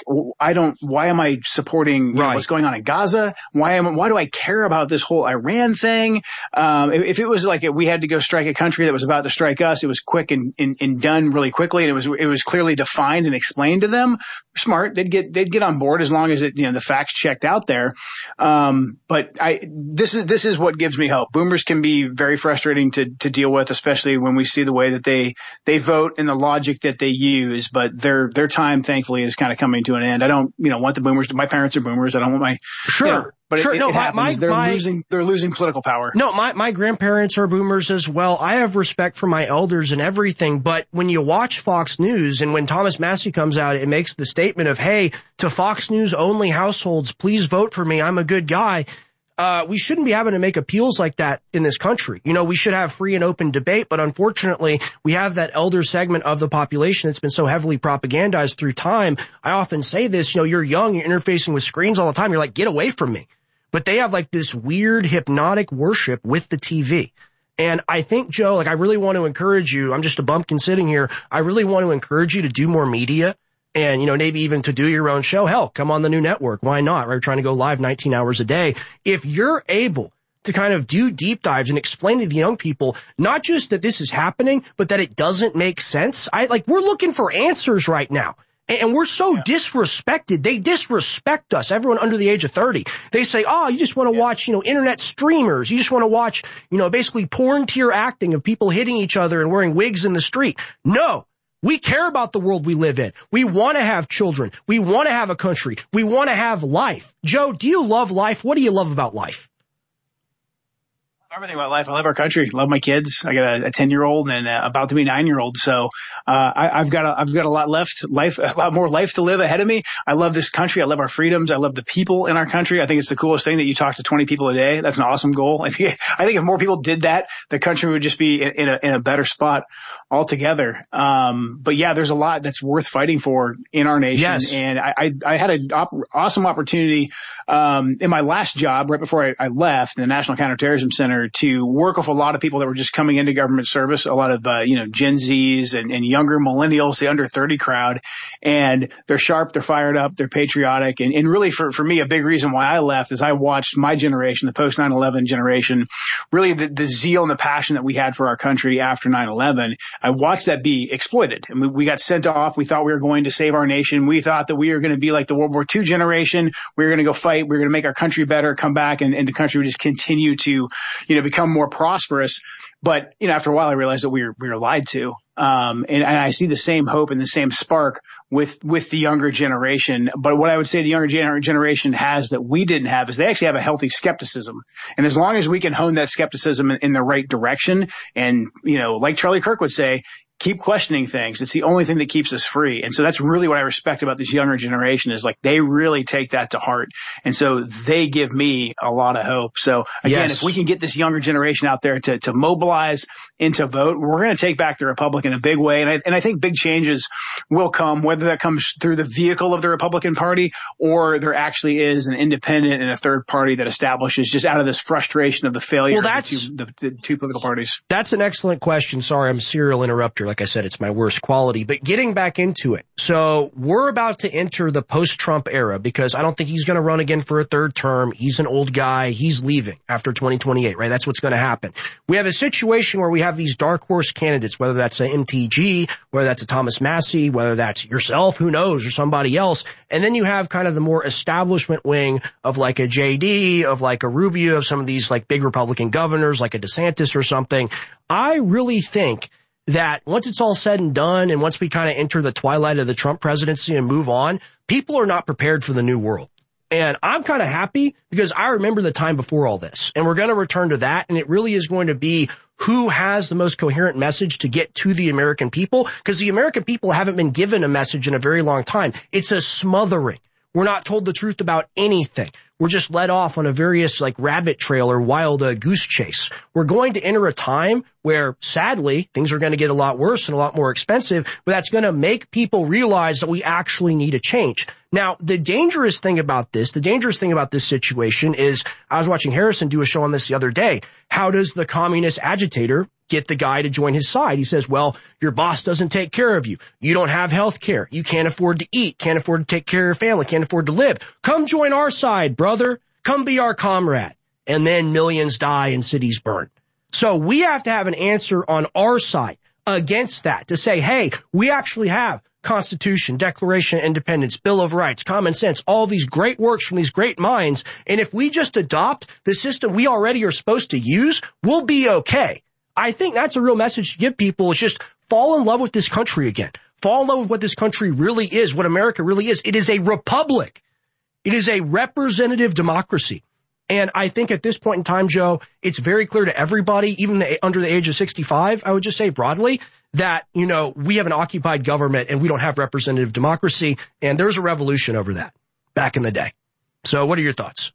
am I supporting what's going on in Gaza? Why do I care about this whole Iran thing? If it was we had to go strike a country that was about to strike us, it was quick and done really quickly, and it was clearly defined and explained to them. Smart. They'd get on board as long as the facts checked out there. But this is what gives me hope. Boomers can be very frustrating to deal with, especially when we see the way that they vote and the logic that they use, but their time, thankfully, is kind of coming to an end. I don't, want the boomers. My parents are boomers. I don't want my but sure. It happens. They're losing political power. No, my grandparents are boomers as well. I have respect for my elders and everything, but when you watch Fox News and when Thomas Massey comes out, it makes the statement of, hey, to Fox News only households, please vote for me. I'm a good guy. We shouldn't be having to make appeals like that in this country. We should have free and open debate, but unfortunately, we have that elder segment of the population that's been so heavily propagandized through time. I often say this, you're young, you're interfacing with screens all the time. You're like, get away from me. But they have this weird hypnotic worship with the TV. And I think, Joe, I really want to encourage you. I'm just a bumpkin sitting here. I really want to encourage you to do more media. And, maybe even to do your own show. Hell, come on the new network. Why not? We're trying to go live 19 hours a day. If you're able to kind of do deep dives and explain to the young people, not just that this is happening, but that it doesn't make sense. We're looking for answers right now. And we're so disrespected. They disrespect us. Everyone under the age of 30. They say, oh, you just want to watch, internet streamers. You just want to watch, basically porn tier acting of people hitting each other and wearing wigs in the street. No. We care about the world we live in. We want to have children. We want to have a country. We want to have life. Joe, do you love life? What do you love about life? Everything about life. I love our country. I love my kids. I got a 10-year-old and about to be 9-year-old. So, I've got a lot more life to live ahead of me. I love this country. I love our freedoms. I love the people in our country. I think it's the coolest thing that you talk to 20 people a day. That's an awesome goal. I think if more people did that, the country would just be in a better spot. altogether. But yeah, there's a lot that's worth fighting for in our nation. Yes. And I had an awesome opportunity, in my last job, right before I left the National Counterterrorism Center, to work with a lot of people that were just coming into government service, a lot of, Gen Zs and younger millennials, the under 30 crowd. And they're sharp, they're fired up, they're patriotic. And really for me, a big reason why I left is I watched my generation, the post 9/11 generation, really the zeal and the passion that we had for our country after 9/11. I watched that be exploited, and we got sent off. We thought we were going to save our nation. We thought that we were going to be like the World War II generation. We were going to go fight. We were going to make our country better, come back, and the country would just continue to, become more prosperous. But, after a while, I realized that we were lied to. And I see the same hope and the same spark with the younger generation. But what I would say the younger generation has that we didn't have is they actually have a healthy skepticism. And as long as we can hone that skepticism in the right direction and, like Charlie Kirk would say, keep questioning things. It's the only thing that keeps us free. And so that's really what I respect about this younger generation is like they really take that to heart. And so they give me a lot of hope. So again, if we can get this younger generation out there to mobilize and to vote, we're going to take back the Republic in a big way. And I think big changes will come, whether that comes through the vehicle of the Republican Party or there actually is an independent and a third party that establishes just out of this frustration of the failure of the two political parties. That's an excellent question. Sorry, I'm a serial interrupter. Like I said, it's my worst quality, but getting back into it. So we're about to enter the post-Trump era because I don't think he's going to run again for a third term. He's an old guy. He's leaving after 2028, right? That's what's going to happen. We have a situation where we have these dark horse candidates, whether that's a MTG, whether that's a Thomas Massie, whether that's yourself, who knows, or somebody else. And then you have kind of the more establishment wing of like a JD, of like a Rubio, of some of these like big Republican governors, like a DeSantis or something. I really think that once it's all said and done and once we kind of enter the twilight of the Trump presidency and move on, people are not prepared for the new world. And I'm kind of happy because I remember the time before all this, and we're going to return to that. And it really is going to be who has the most coherent message to get to the American people, because the American people haven't been given a message in a very long time. It's a smothering. We're not told the truth about anything. We're just led off on a various like rabbit trail or wild goose chase. We're going to enter a time where sadly things are going to get a lot worse and a lot more expensive, but that's going to make people realize that we actually need a change. Now, the dangerous thing about this situation is I was watching Harrison do a show on this the other day. How does the communist agitator get the guy to join his side? He says, well, your boss doesn't take care of you. You don't have health care. You can't afford to eat, can't afford to take care of your family, can't afford to live. Come join our side, brother. Come be our comrade. And then millions die and cities burn. So we have to have an answer on our side against that to say, hey, we actually have Constitution, Declaration of Independence, Bill of Rights, common sense, all these great works from these great minds. And if we just adopt the system we already are supposed to use, we'll be okay. I think that's a real message to give people, is just fall in love with this country again. Fall in love with what this country really is, what America really is. It is a republic. It is a representative democracy. And I think at this point in time, Joe, it's very clear to everybody, even under the age of 65, I would just say broadly, that, we have an occupied government and we don't have representative democracy. And there's a revolution over that back in the day. So what are your thoughts?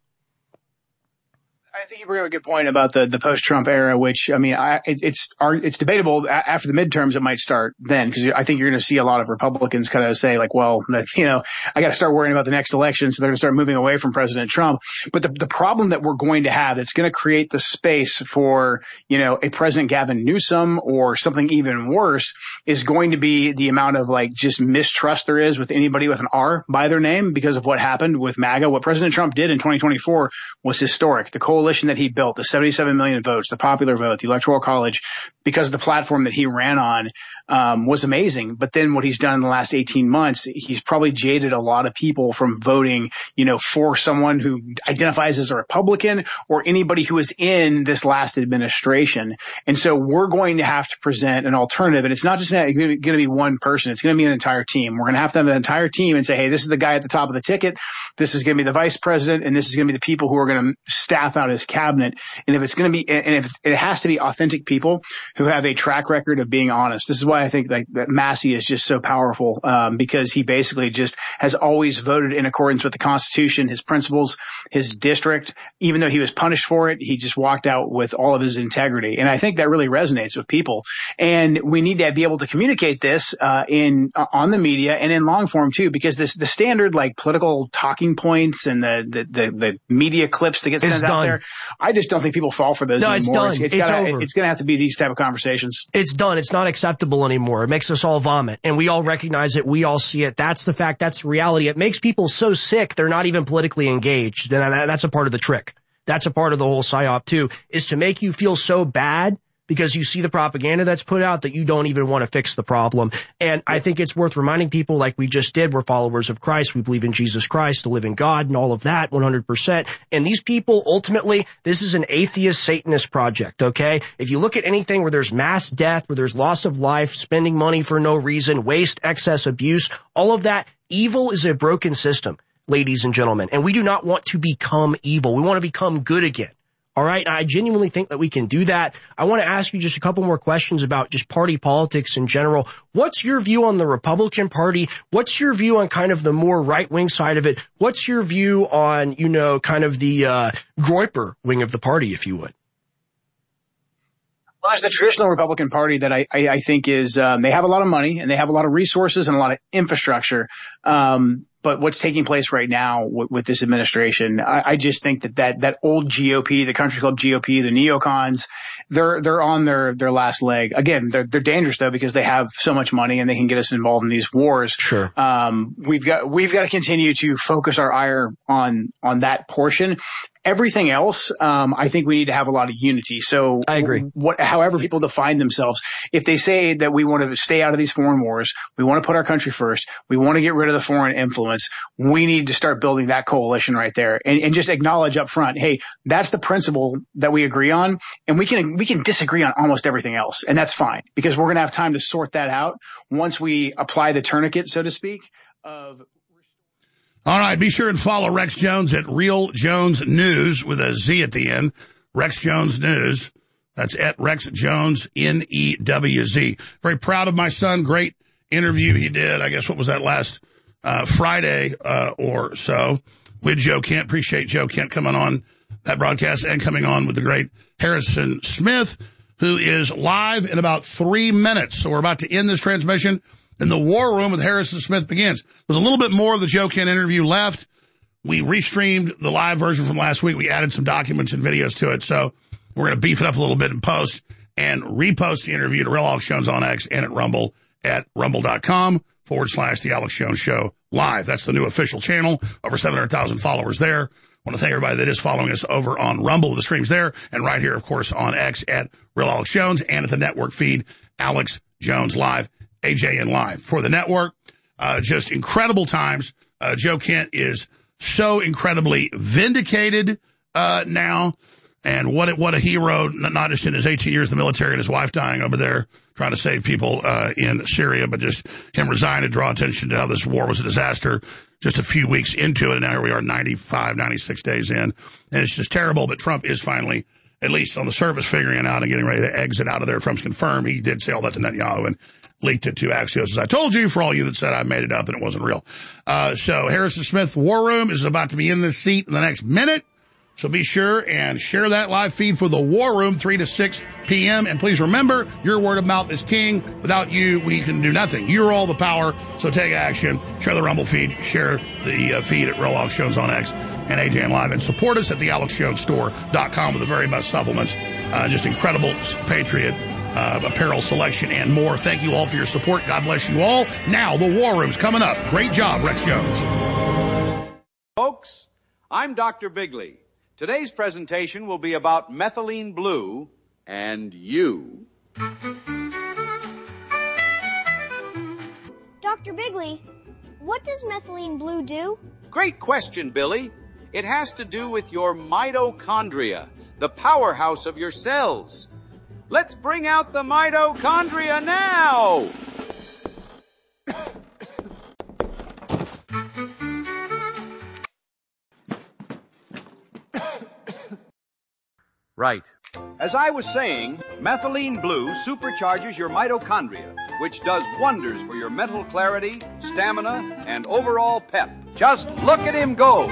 I think you bring up a good point about the post-Trump era, which, it's debatable. After the midterms, it might start then, because I think you're going to see a lot of Republicans kind of say like, well, I got to start worrying about the next election. So they're going to start moving away from President Trump. But the problem that we're going to have that's going to create the space for, a President Gavin Newsom or something even worse is going to be the amount of like just mistrust there is with anybody with an R by their name because of what happened with MAGA. What President Trump did in 2024 was historic. The coalition that he built, the 77 million votes, the popular vote, the Electoral College, because of the platform that he ran on, was amazing. But then what he's done in the last 18 months, he's probably jaded a lot of people from voting, for someone who identifies as a Republican or anybody who was in this last administration. And so we're going to have to present an alternative. And it's not just going to be one person. It's going to be an entire team. We're going to have an entire team and say, hey, this is the guy at the top of the ticket. This is going to be the vice president. And this is going to be the people who are going to staff out his this cabinet. And if it's going to be, and if it has to be authentic people who have a track record of being honest. This is why I think that Massey is just so powerful, because he basically just has always voted in accordance with the Constitution, his principles, his district. Even though he was punished for it, he just walked out with all of his integrity. And I think that really resonates with people. And we need to be able to communicate this on the media and in long form too, because the standard like political talking points and the media clips that get sent out there, I just don't think people fall for those anymore. It's done. It's going to have to be these type of conversations. It's done. It's not acceptable anymore. It makes us all vomit, and we all recognize it. We all see it. That's the fact. That's reality. It makes people so sick they're not even politically engaged, and that's a part of the trick. That's a part of the whole psyop too, is to make you feel so bad because you see the propaganda that's put out that you don't even want to fix the problem. And I think it's worth reminding people, like we just did, we're followers of Christ. We believe in Jesus Christ, the living God, and all of that 100%. And these people, ultimately, this is an atheist Satanist project, okay? If you look at anything where there's mass death, where there's loss of life, spending money for no reason, waste, excess, abuse, all of that, evil is a broken system, ladies and gentlemen. And we do not want to become evil. We want to become good again. All right. I genuinely think that we can do that. I want to ask you just a couple more questions about just party politics in general. What's your view on the Republican Party? What's your view on kind of the more right-wing side of it? What's your view on, kind of the Groyper wing of the party, if you would? Well, there's the traditional Republican Party that I think is they have a lot of money and they have a lot of resources and a lot of infrastructure. But what's taking place right now with this administration, I just think that old GOP, the country club GOP, the neocons, they're on their last leg. Again, they're dangerous though, because they have so much money and they can get us involved in these wars. Sure. We've got to continue to focus our ire on that portion. Everything else, I think we need to have a lot of unity. So I agree. However people define themselves, if they say that we want to stay out of these foreign wars, we want to put our country first, we want to get rid of the foreign influence, we need to start building that coalition right there and just acknowledge up front, hey, that's the principle that we agree on. And we can disagree on almost everything else. And that's fine, because we're going to have time to sort that out once we apply the tourniquet, so to speak, of. All right, be sure and follow Rex Jones at Real Jones News with a Z at the end. Rex Jones News. That's at Rex Jones, N-E-W-Z. Very proud of my son. Great interview he did. I guess, what was that, last Friday or so with Joe Kent. Appreciate Joe Kent coming on that broadcast and coming on with the great Harrison Smith, who is live in about 3 minutes. So we're about to end this transmission. Then the War Room with Harrison Smith begins. There's a little bit more of the Joe Kent interview left. We restreamed the live version from last week. We added some documents and videos to it. So we're going to beef it up a little bit in post and repost the interview to Real Alex Jones on X and at Rumble at rumble.com/The Alex Jones Show Live. That's the new official channel. Over 700,000 followers there. I want to thank everybody that is following us over on Rumble. The stream's there. And right here, of course, on X at Real Alex Jones and at the network feed, Alex Jones Live. AJN Live for the network. Just incredible times. Joe Kent is so incredibly vindicated now. And what a hero, not just in his 18 years in the military and his wife dying over there trying to save people in Syria, but just him resigning to draw attention to how this war was a disaster just a few weeks into it. And now here we are 95, 96 days in. And it's just terrible. But Trump is finally, at least on the surface, figuring it out and getting ready to exit out of there. Trump's confirmed. He did say all that to Netanyahu and leaked it to Axios, as I told you, for all you that said I made it up and it wasn't real. So Harrison Smith War Room is about to be in this seat in the next minute. So be sure and share that live feed for the War Room, 3 to 6 p.m. And please remember, your word of mouth is king. Without you, we can do nothing. You're all the power, so take action. Share the Rumble feed. Share the feed at Real Alex Jones on X and AJN Live. And support us at the AlexJonesStore.com with the very best supplements. Just incredible Patriot apparel selection and more. Thank you all for your support. God bless you all. Now, the War Room's coming up. Great job, Rex Jones. Folks, I'm Dr. Bigley. Today's presentation will be about methylene blue and you. Dr. Bigley, what does methylene blue do? Great question, Billy. It has to do with your mitochondria, the powerhouse of your cells. Let's bring out the mitochondria now! Right. As I was saying, methylene blue supercharges your mitochondria, which does wonders for your mental clarity, stamina, and overall pep. Just look at him go.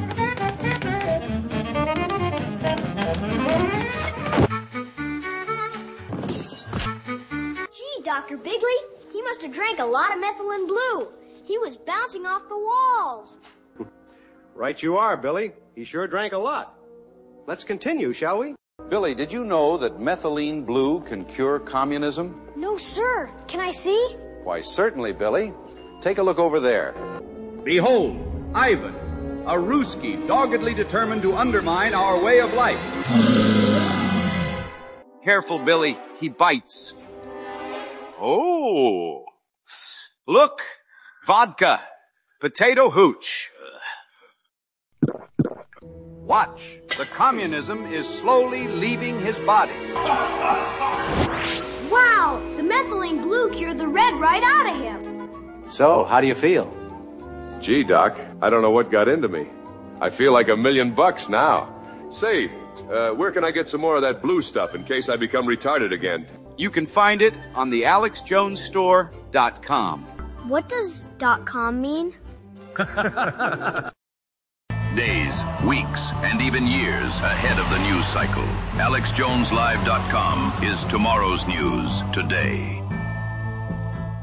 Gee, Dr. Bigley, he must have drank a lot of methylene blue. He was bouncing off the walls. Right you are, Billy. He sure drank a lot. Let's continue, shall we? Billy, did you know that methylene blue can cure communism? No, sir. Can I see? Why, certainly, Billy. Take a look over there. Behold, Ivan, a Ruski doggedly determined to undermine our way of life. Careful, Billy. He bites. Oh. Look. Vodka. Potato hooch. Watch. The communism is slowly leaving his body. Wow! The methylene blue cured the red right out of him. So, how do you feel? Gee, Doc, I don't know what got into me. I feel like $1 million now. Say, where can I get some more of that blue stuff in case I become retarded again? You can find it on the AlexJonesStore.com. What does .com mean? Days, weeks, and even years ahead of the news cycle. AlexJonesLive.com is tomorrow's news today.